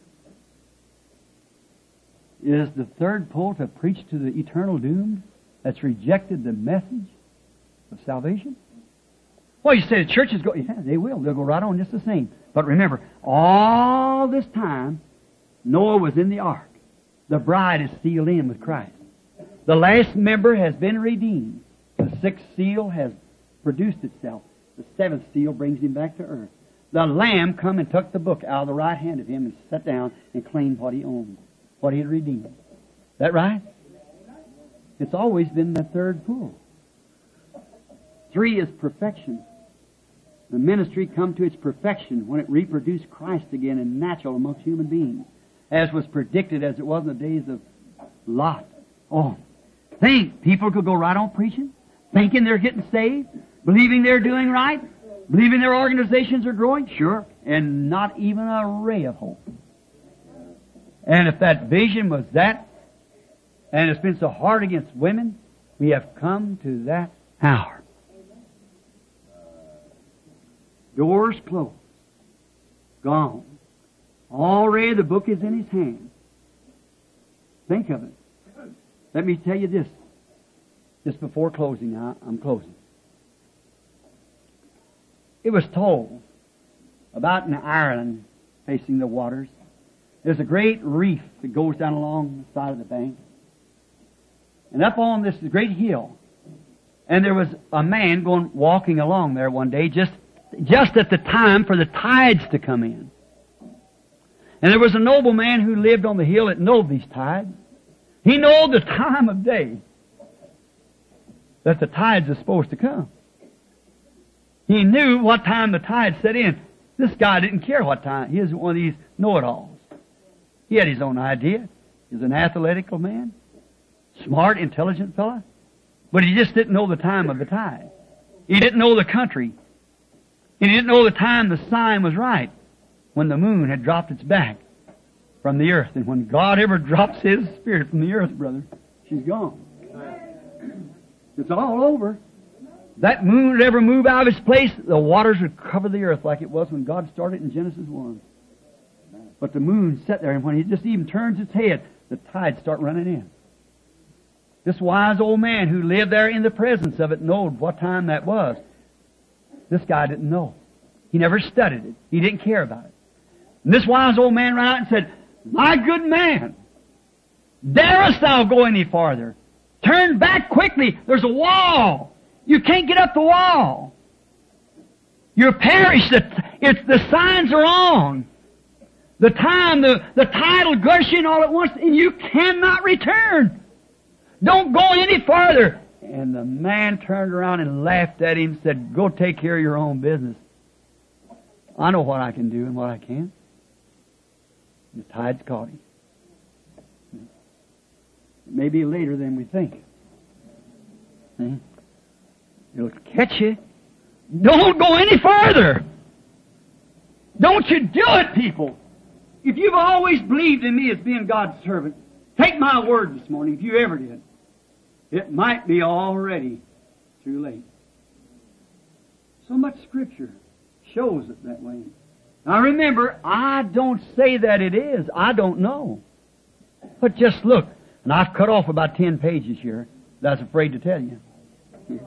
Is the third pull to preach to the eternal doomed that's rejected the message of salvation? Well, you say the churches go, yeah, they will. They'll go right on just the same. But remember, all this time, Noah was in the ark. The bride is sealed in with Christ. The last member has been redeemed. The sixth seal has produced itself. The seventh seal brings him back to earth. The Lamb come and took the book out of the right hand of him and sat down and claimed what he owned. What he had redeemed. Is that right? It's always been the third pull. 3 is perfection. The ministry come to its perfection when it reproduced Christ again in natural amongst human beings, as was predicted as it was in the days of Lot. Oh, think people could go right on preaching, thinking they're getting saved, believing they're doing right, believing their organizations are growing, sure, and not even a ray of hope. And if that vision was that, and it's been so hard against women, we have come to that hour. Doors closed. Gone. Already the book is in his hand. Think of it. Let me tell you this. Just before closing, I'm closing. It was told about in Ireland facing the waters, there's a great reef that goes down along the side of the bank. And up on this great hill, and there was a man walking along there one day just at the time for the tides to come in. And there was a nobleman who lived on the hill that knowed these tides. He knowed the time of day that the tides are supposed to come. He knew what time the tides set in. This guy didn't care what time. He was one of these know-it-alls. He had his own idea. He was an athletical man, smart, intelligent fella, but he just didn't know the time of the tide. He didn't know the country. He didn't know the time the sign was right, when the moon had dropped its back from the earth. And when God ever drops His Spirit from the earth, brother, she's gone. It's all over. That moon would ever move out of its place, the waters would cover the earth like it was when God started in Genesis 1. But the moon sat there, and when He just even turns its head, the tides start running in. This wise old man who lived there in the presence of it knowed what time that was. This guy didn't know. He never studied it. He didn't care about it. And this wise old man ran out and said, "My good man, darest thou go any farther? Turn back quickly. There's a wall. You can't get up the wall. You're perished. The signs are on. The time, the tide will gush in all at once, and you cannot return. Don't go any farther." And the man turned around and laughed at him and said, "Go take care of your own business. I know what I can do and what I can't." The tide's caught him. Maybe later than we think. It'll catch you. Don't go any farther. Don't you do it, people. If you've always believed in me as being God's servant, take my word this morning, if you ever did. It might be already too late. So much Scripture shows it that way. Now remember, I don't say that it is. I don't know. But just look. And I've cut off about 10 pages here that I was afraid to tell you. Here.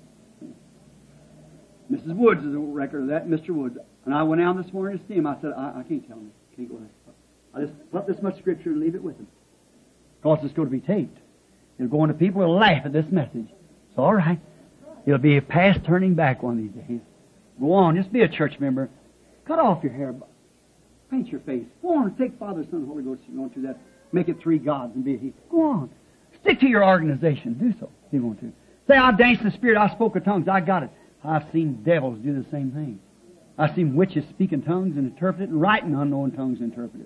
Mrs. Woods is a record of that, Mr. Woods. And I went down this morning to see him. I said, I can't tell him. Can't go there. I just put this much Scripture and leave it with him. Because it's going to be taped. It'll go on to people who will laugh at this message. It's all right. It'll be a past turning back one of these days. Go on, just be a church member. Cut off your hair. Paint your face. Go on, take Father, Son, Holy Ghost. You want to do that. Make it 3 gods and be He. Go on. Stick to your organization. Do so if you want to. Say, I danced in the Spirit. I spoke in tongues. I got it. I've seen devils do the same thing. I've seen witches speak in tongues and interpret it, and write in unknown tongues and interpret it.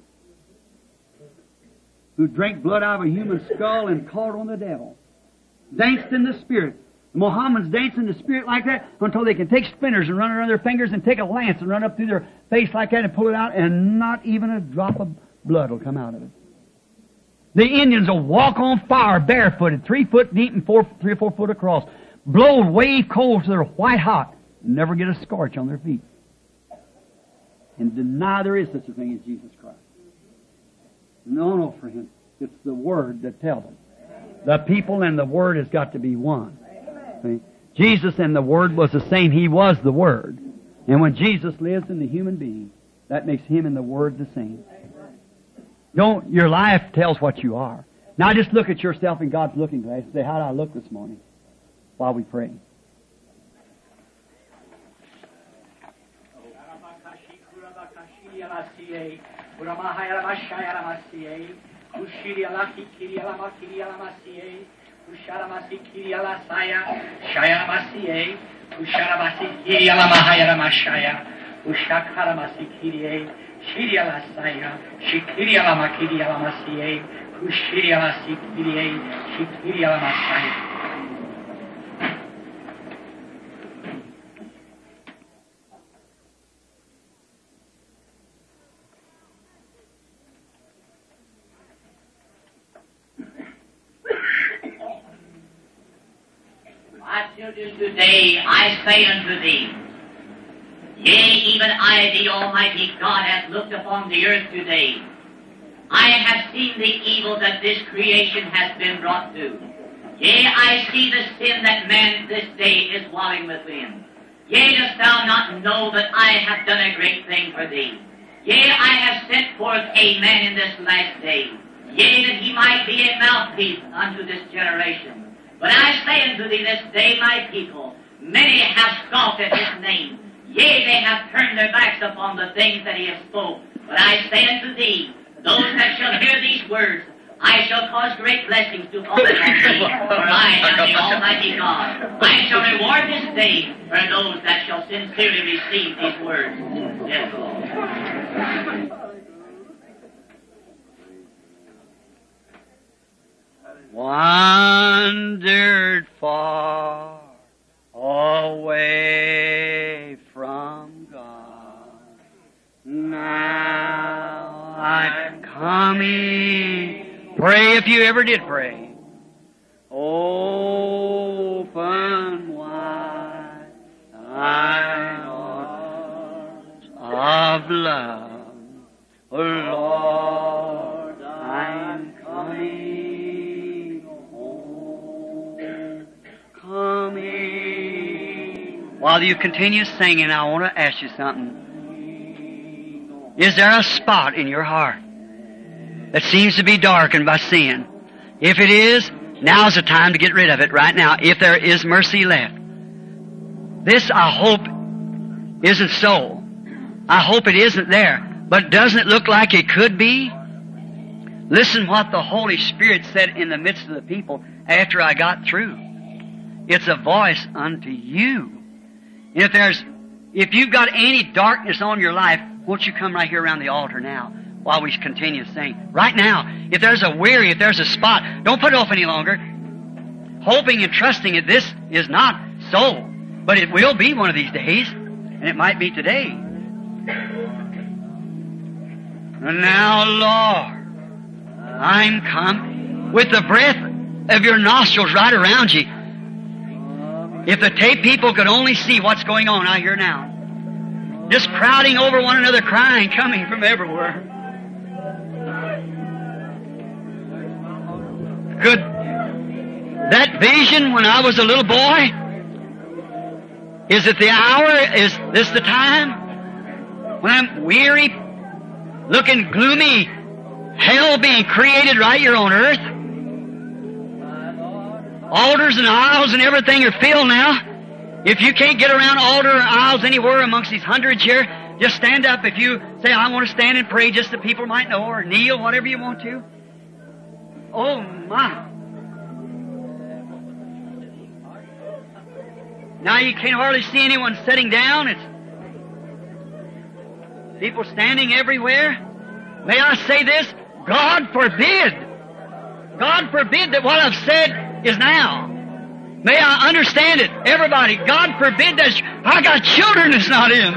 Who drank blood out of a human skull and called on the devil. Danced in the Spirit. The Mohammedans dance in the Spirit like that until they can take splinters and run around their fingers and take a lance and run up through their face like that and pull it out, and not even a drop of blood will come out of it. The Indians will walk on fire barefooted, 3 foot deep and 3 or 4 foot across. Blow wave coals so they're white hot. Never get a scorch on their feet. And deny there is such a thing as Jesus Christ. No, friend. It's the Word that tells them. The people and the Word has got to be one. See? Jesus and the Word was the same. He was the Word. And when Jesus lives in the human being, that makes Him and the Word the same. Your life tells what you are. Now just look at yourself in God's looking glass and say, how did I look this morning? While we pray. My children, today I say unto thee, yea, even I, the Almighty God, hath looked upon the earth today. I have seen the evil that this creation has been brought to. Yea, I see the sin that man this day is wallowing within. Yea, dost thou not know that I have done a great thing for thee? Yea, I have sent forth a man in this last day, yea, that he might be a mouthpiece unto this generation. But I say unto thee this day, my people, many have scoffed at his name. Yea, they have turned their backs upon the things that he has spoke. But I say unto thee, those that shall hear these words, I shall cause great blessings to fall upon thee, for I am the Almighty God. I shall reward this day for those that shall sincerely receive these words. Yes, Lord. Wandered far away from God. Now I'm coming. Pray if you ever did pray. Open wide thine arms of love. Oh Lord, I'm coming home. Coming. While you continue singing, I want to ask you something. Is there a spot in your heart that seems to be darkened by sin? If it is, now's the time to get rid of it right now, if there is mercy left. This, I hope, isn't so. I hope it isn't there. But doesn't it look like it could be? Listen what the Holy Spirit said in the midst of the people after I got through. It's a voice unto you. And if you've got any darkness on your life, won't you come right here around the altar now while we continue to sing? Right now, if there's a weary, if there's a spot, don't put it off any longer. Hoping and trusting that this is not so. But it will be one of these days, and it might be today. And now, Lord, I'm come with the breath of your nostrils right around you. If the tape people could only see what's going on out here now. Just crowding over one another, crying, coming from everywhere. Could that vision when I was a little boy? Is it the hour? Is this the time? When I'm weary, looking gloomy, hell being created right here on earth? Altars and aisles and everything are filled now. If you can't get around altar or aisles anywhere amongst these hundreds here, just stand up. If you say, I want to stand and pray just so people might know, or kneel, whatever you want to. Oh, my. Now you can't hardly see anyone sitting down. It's people standing everywhere. May I say this? God forbid. God forbid that what I've said is now. May I understand it. Everybody, God forbid that I got children that's not in.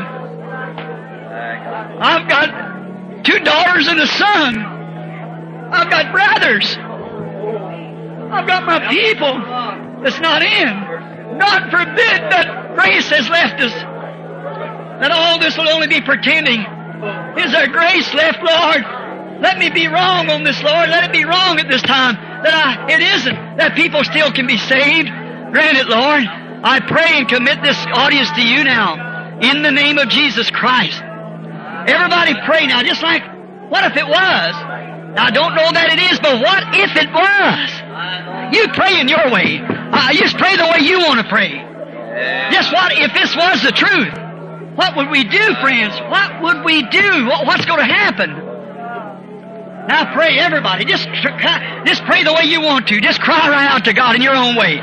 I've got 2 daughters and a son. I've got brothers. I've got my people that's not in. God forbid that grace has left us. That all this will only be pretending. Is there grace left, Lord? Let me be wrong on this, Lord. Let it be wrong at this time. That it isn't. That people still can be saved. Grant it, Lord. I pray and commit this audience to you now. In the name of Jesus Christ. Everybody pray now, just like, what if it was? Now, I don't know that it is, but what if it was? You pray in your way. Just pray the way you want to pray. Just what if this was the truth? What would we do, friends? What would we do? What's going to happen? Now pray, everybody. Just pray the way you want to. Just cry right out to God in your own way.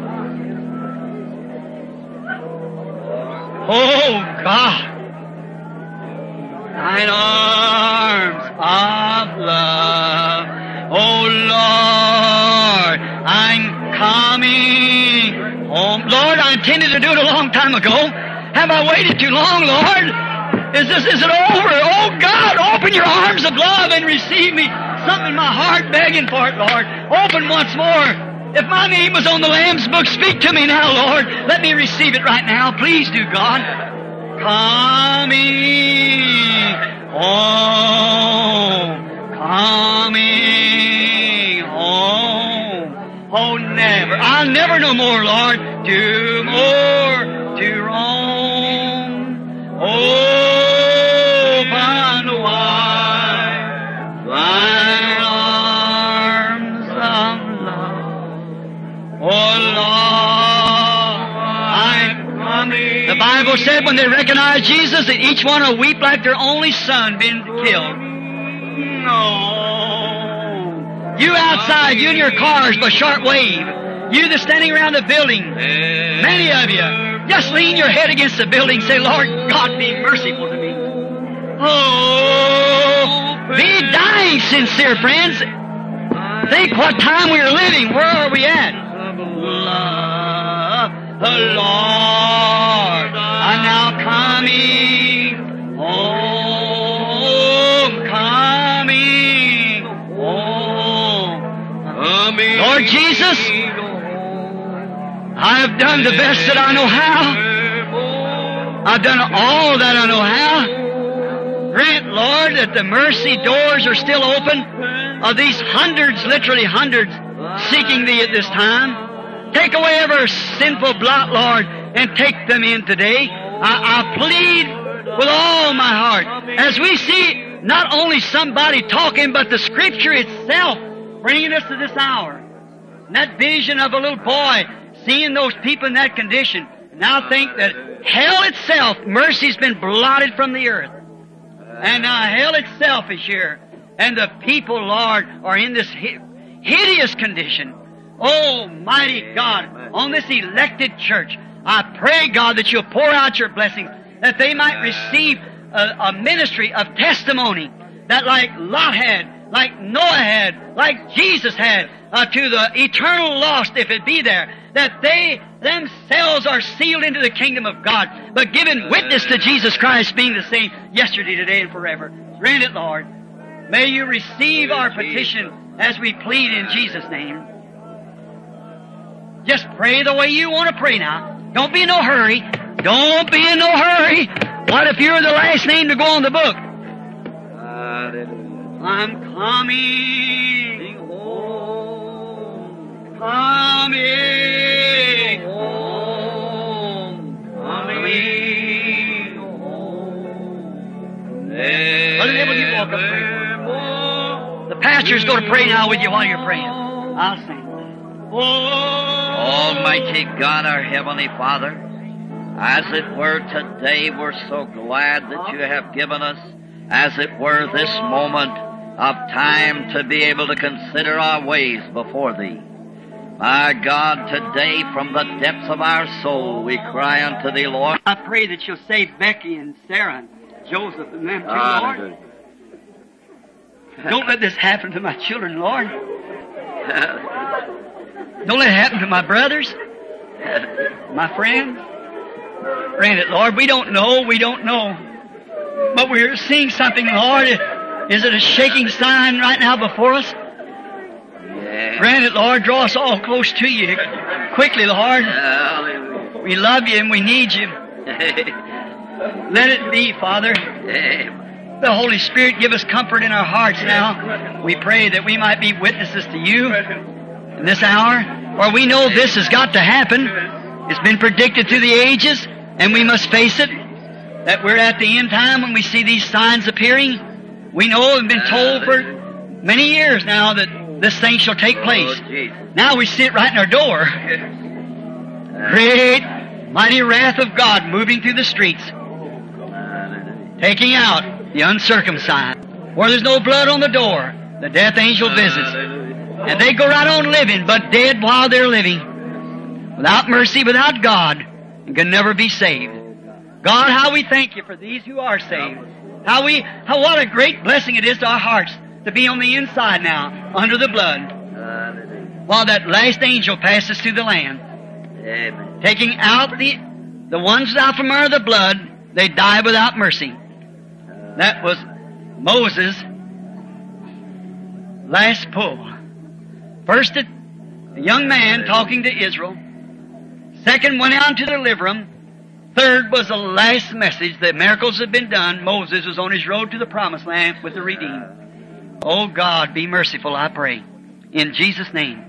Oh, God. Thine arms of love. Oh, Lord, I'm coming home. Lord, I intended to do it a long time ago. Have I waited too long, Lord? Is it over? Oh, God, open your arms of love and receive me. Something in my heart begging for it, Lord. Open once more. If my name was on the Lamb's book, speak to me now, Lord. Let me receive it right now. Please do, God. Coming home. Coming home. Oh, never. I'll never no more, Lord. Do more to roam. Oh, find Bible said when they recognized Jesus that each one will weep like their only son been killed. No. You outside, you in your cars by shortwave. You that's standing around the building, many of you, just lean your head against the building and say, Lord God, be merciful to me. Oh, be dying sincere, friends. Think what time we are living. Where are we at? The Lord are now coming home, coming home. Lord Jesus, I have done the best that I know how. I've done all that I know how. Grant, Lord, that the mercy doors are still open of these hundreds, literally hundreds, seeking Thee at this time. Take away every sinful blot, Lord, and take them in today. I plead with all my heart. As we see not only somebody talking, but the Scripture itself bringing us to this hour. And that vision of a little boy seeing those people in that condition. Now think that hell itself, mercy's been blotted from the earth. And now hell itself is here. And the people, Lord, are in this hideous condition. Oh, mighty God, on this elected church, I pray, God, that You'll pour out Your blessings, that they might receive a ministry of testimony that like Lot had, like Noah had, like Jesus had, to the eternal lost, if it be there, that they themselves are sealed into the kingdom of God, but giving witness to Jesus Christ being the same yesterday, today, and forever. Grant it, Lord. May You receive our petition as we plead in Jesus' name. Just pray the way you want to pray now. Don't be in no hurry. Don't be in no hurry. What if you're the last name to go on the book? I'm coming home. Coming home. Coming home. Brother Neville, you walk up and pray for me. The pastor's going to pray now with you while you're praying. I'll sing. Almighty God, our Heavenly Father, as it were today, we're so glad that You have given us, as it were, this moment of time to be able to consider our ways before Thee. My God, today from the depths of our soul we cry unto Thee, Lord. I pray that You'll save Becky and Sarah and Joseph and them too, Lord. Don't let this happen to my children, Lord. Don't let it happen to my brothers, my friends. Grant it, Lord. We don't know. But we're seeing something, Lord. Is it a shaking sign right now before us? Yeah. Grant it, Lord. Draw us all close to You. Quickly, Lord. We love You and we need You. Let it be, Father. The Holy Spirit give us comfort in our hearts now. We pray that we might be witnesses to You in this hour, for we know this has got to happen. It's been predicted through the ages, and we must face it, that we're at the end time when we see these signs appearing. We know and been told for many years now that this thing shall take place. Now we see it right in our door. Great, mighty wrath of God moving through the streets, taking out the uncircumcised. Where there's no blood on the door, the death angel visits. And they go right on living, but dead while they're living. Without mercy, without God, and can never be saved. God, how we thank You for these who are saved. What a great blessing it is to our hearts to be on the inside now, under the blood. While that last angel passes through the land. Taking out the ones out from under the blood, they die without mercy. That was Moses' last pull. First, a young man talking to Israel. Second, went out to deliver them. Third was the last message. The miracles had been done. Moses was on his road to the promised land with the redeemed. Oh God, be merciful, I pray. In Jesus' name.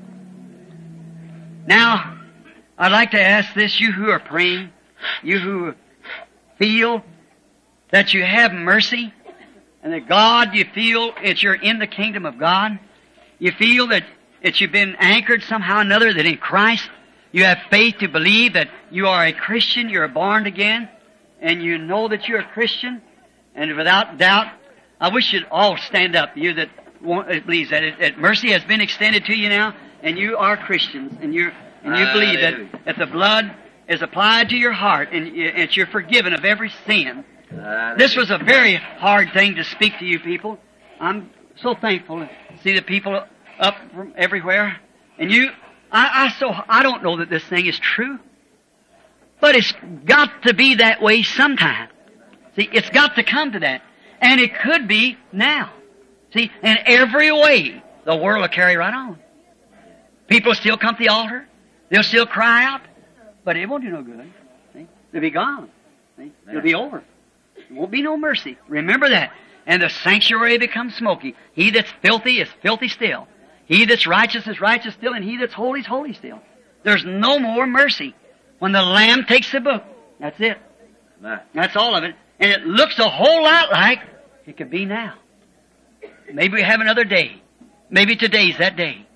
Now, I'd like to ask this, you who are praying, you who feel that you have mercy, and that God, you feel that you're in the kingdom of God. You feel that you've been anchored somehow or another, that in Christ You have faith to believe that you are a Christian, you're born again, and you know that you're a Christian, and without doubt, I wish you'd all stand up, you that believes that mercy has been extended to you now, and you are Christians, and you believe that the blood is applied to your heart, and that you're forgiven of every sin. This was a very hard thing to speak to you people. I'm so thankful to see the people up from everywhere, and I don't know that this thing is true, but it's got to be that way sometime. See, it's got to come to that, and it could be now. See, in every way, the world will carry right on. People will still come to the altar. They'll still cry out, but it won't do no good. See? They'll be gone. See? It'll be over. There won't be no mercy. Remember that. And the sanctuary becomes smoky. He that's filthy is filthy still. He that's righteous is righteous still, and he that's holy is holy still. There's no more mercy. When the Lamb takes the book, that's it. That's all of it. And it looks a whole lot like it could be now. Maybe we have another day. Maybe today's that day.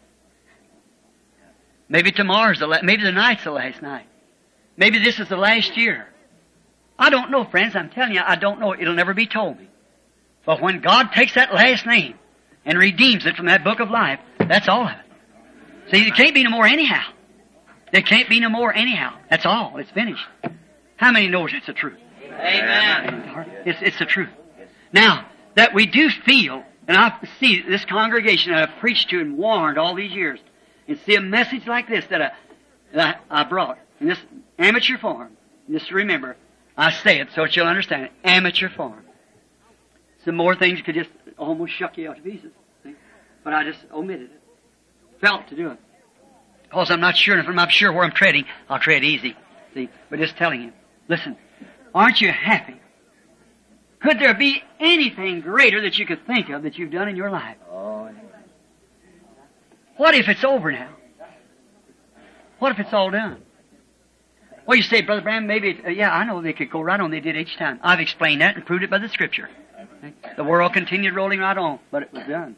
Maybe tomorrow's maybe the night's the last night. Maybe this is the last year. I don't know, friends. I'm telling you, I don't know. It'll never be told me. But when God takes that last name and redeems it from that book of life, that's all of it. See, there can't be no more anyhow. There can't be no more anyhow. That's all. It's finished. How many knows it's the truth? Amen. It's the truth. Now, that we do feel, and I see this congregation that I've preached to and warned all these years, and see a message like this that I brought in this amateur form. Just remember, I say it so that you'll understand it. Amateur form. Some more things could just almost shuck you out to pieces. See? But I just omitted it. Felt to do it. Because I'm not sure, and if I'm not sure where I'm treading, I'll tread easy. See? But just telling you. Listen, aren't you happy? Could there be anything greater that you could think of that you've done in your life? What if it's over now? What if it's all done? Well, you say, Brother Branham, maybe, yeah, I know they could go right on. They did each time. I've explained that and proved it by the Scripture. The world continued rolling right on, but it was done.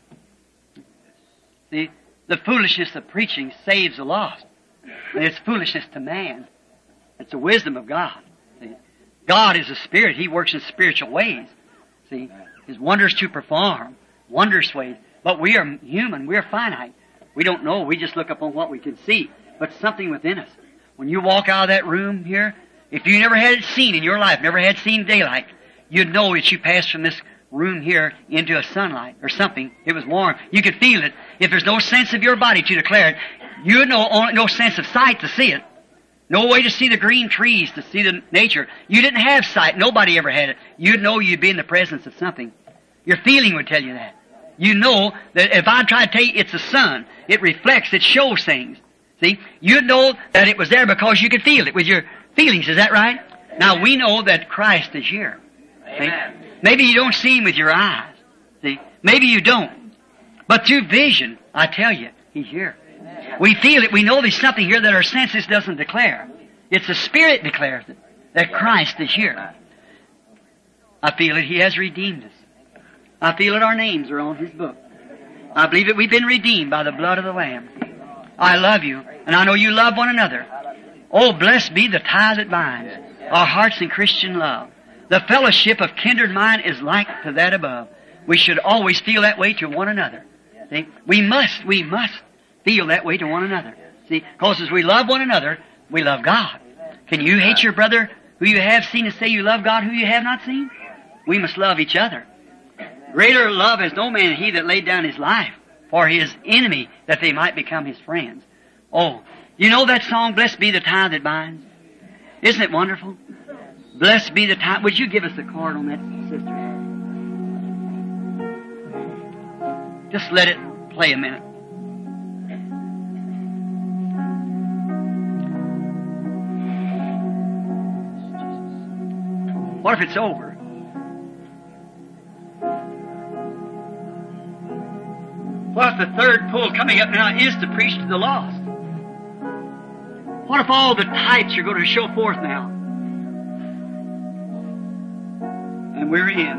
The foolishness of preaching saves the lost. And it's foolishness to man. It's the wisdom of God. See? God is a spirit. He works in spiritual ways. See? His wonders to perform. Wondrous ways. But we are human. We are finite. We don't know. We just look upon what we can see. But something within us. When you walk out of that room here, if you never had it seen in your life, never had seen daylight, you'd know that you passed from this room here into a sunlight or something. It was warm. You could feel it. If there's no sense of your body to declare it, you'd know only no sense of sight to see it. No way to see the green trees, to see the nature. You didn't have sight. Nobody ever had it. You'd know you'd be in the presence of something. Your feeling would tell you that. You know that if I try to tell you it's the sun, it reflects, it shows things. See? You'd know that it was there because you could feel it with your feelings. Is that right? Now we know that Christ is here. Amen. See? Maybe you don't see Him with your eyes. See? Maybe you don't. But through vision, I tell you, He's here. We feel it. We know there's something here that our senses doesn't declare. It's the Spirit declares it, that Christ is here. I feel it. He has redeemed us. I feel it. Our names are on His book. I believe that we've been redeemed by the blood of the Lamb. I love you, and I know you love one another. Oh, blessed be the tie that binds our hearts in Christian love. The fellowship of kindred mind is like to that above. We should always feel that way to one another. See? We must feel that way to one another. See? Because as we love one another, we love God. Can you hate your brother who you have seen and say you love God who you have not seen? We must love each other. Greater love has no man than he that laid down his life for his enemy, that they might become his friends. Oh, you know that song, Blessed Be the Tie That Binds? Isn't it wonderful? Blessed be the tie. Would you give us the chord on that, sister? Just let it play a minute. What if it's over? What if the third pull coming up now is to preach to the lost? What if all the types are going to show forth now? And we're in.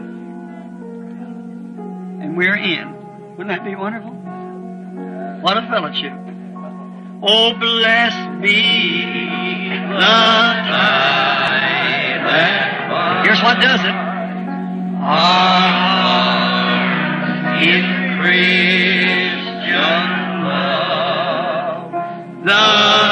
And we're in. Wouldn't that be wonderful? What a fellowship. Oh, blessed be the tide that binds. Here's what does it. Our hearts in Christian love, the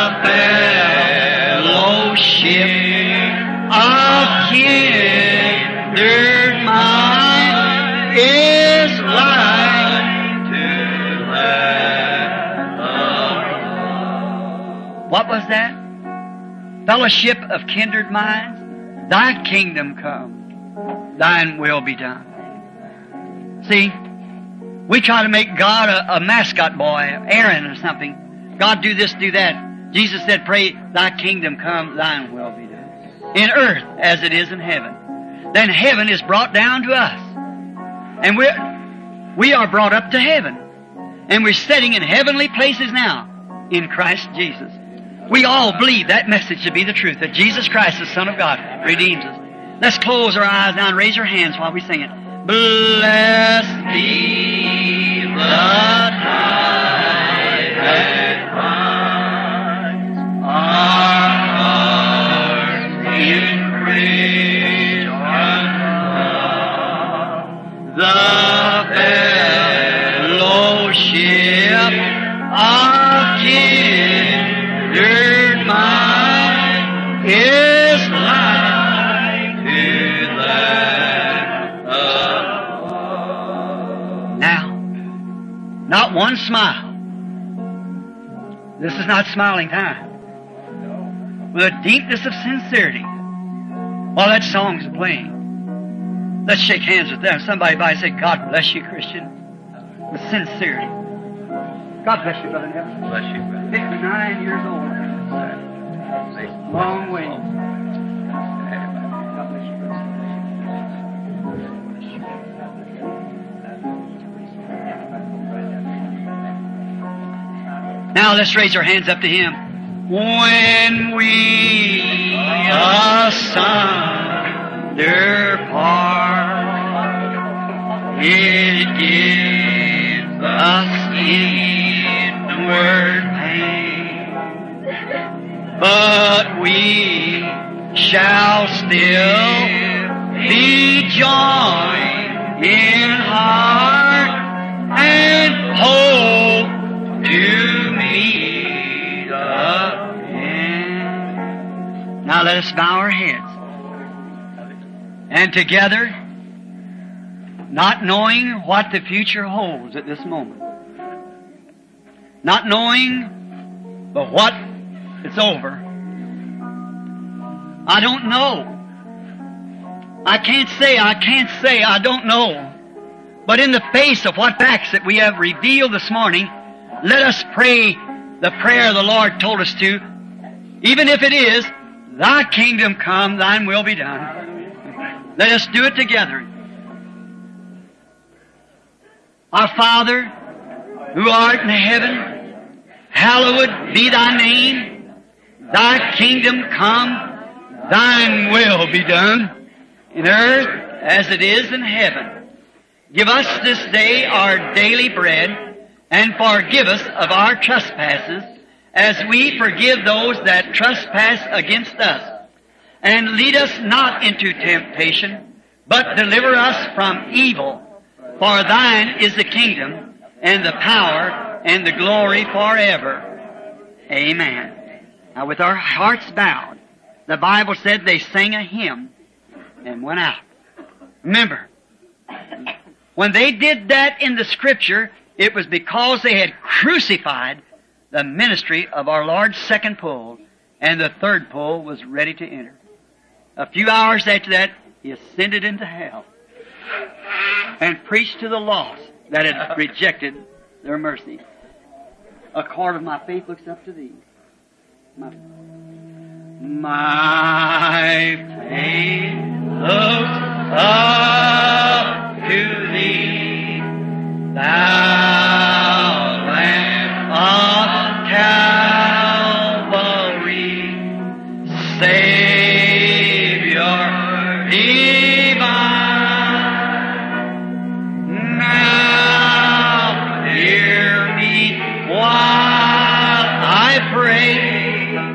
fellowship of kindred mind is like to that of love. What was that? Fellowship of kindred minds. Thy kingdom come, thine will be done. See, we try to make God a mascot boy, Aaron or something. God do this, do that. Jesus said, pray, thy kingdom come, thine will be done. In earth as it is in heaven. Then heaven is brought down to us. And we are brought up to heaven. And we're sitting in heavenly places now in Christ Jesus. We all believe that message to be the truth, that Jesus Christ, the Son of God, redeems us. Let's close our eyes now and raise our hands while we sing it. Blessed be the tide that binds our hearts in Christian love, the fellowship of kindred mind is like to that of love. Now, not one smile. This is not smiling time. With a deepness of sincerity, while that song's playing, let's shake hands with them. Somebody by say, God bless you, Christian, with sincerity. God bless you, Brother Neville. Bless you, brother. 59 years old. Long way. God bless you, brother. Now let's raise our hands up to Him. When we asunder part, it gives us inward pain, but we shall still be joined in heart and hope to meet again. Now let us bow our heads. And together, not knowing what the future holds at this moment, not knowing but what it's over, I don't know. I can't say, I don't know. But in the face of what facts that we have revealed this morning, let us pray the prayer the Lord told us to, even if it is, Thy kingdom come, Thine will be done. Let us do it together. Our Father, who art in heaven, hallowed be Thy name. Thy kingdom come, Thine will be done, in earth as it is in heaven. Give us this day our daily bread, and forgive us of our trespasses, as we forgive those that trespass against us. And lead us not into temptation, but deliver us from evil. For Thine is the kingdom, and the power, and the glory forever. Amen. Now with our hearts bowed, the Bible said they sang a hymn and went out. Remember, when they did that in the Scripture, it was because they had crucified the ministry of our Lord's second pull, and the third pull was ready to enter. A few hours after that, He ascended into hell and preached to the lost that had rejected their mercy. A cord of my faith looks up to Thee. My faith looks up to Thee, Thou Lamb of Calvary, Savior divine. Now hear me while I pray.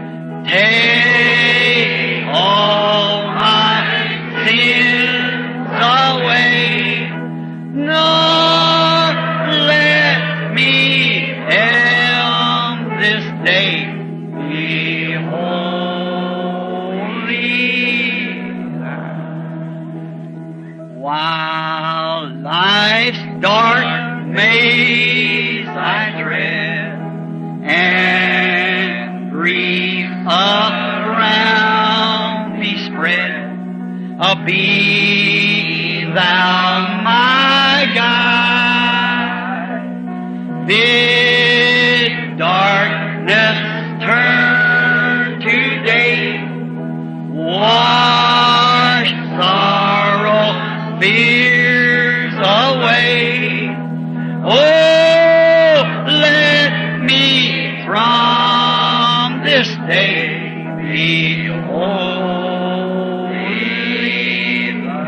While life's dark maze I tread, and grief around me spread, be thou my guide. Bid darkness turn to day, wash sorrow, fears away. Oh, let me from this day be wholly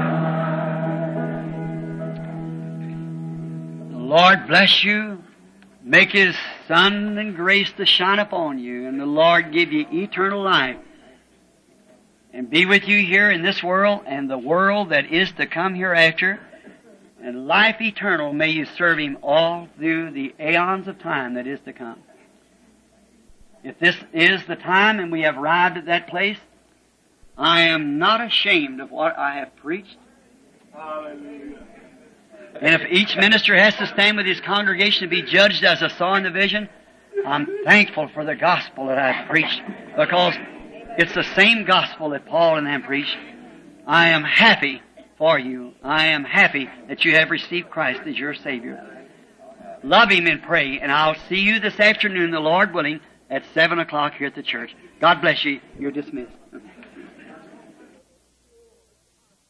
thine. The Lord bless you, make His sun and grace to shine upon you, and the Lord give you eternal life, and be with you here in this world and the world that is to come hereafter, and life eternal may you serve Him all through the aeons of time that is to come. If this is the time and we have arrived at that place, I am not ashamed of what I have preached. Hallelujah. And if each minister has to stand with his congregation to be judged as I saw in the vision, I'm thankful for the gospel that I've preached, because it's the same gospel that Paul and them preached. I am happy for you. I am happy that you have received Christ as your Savior. Love Him and pray, and I'll see you this afternoon, the Lord willing, at 7 o'clock here at the church. God bless you. You're dismissed.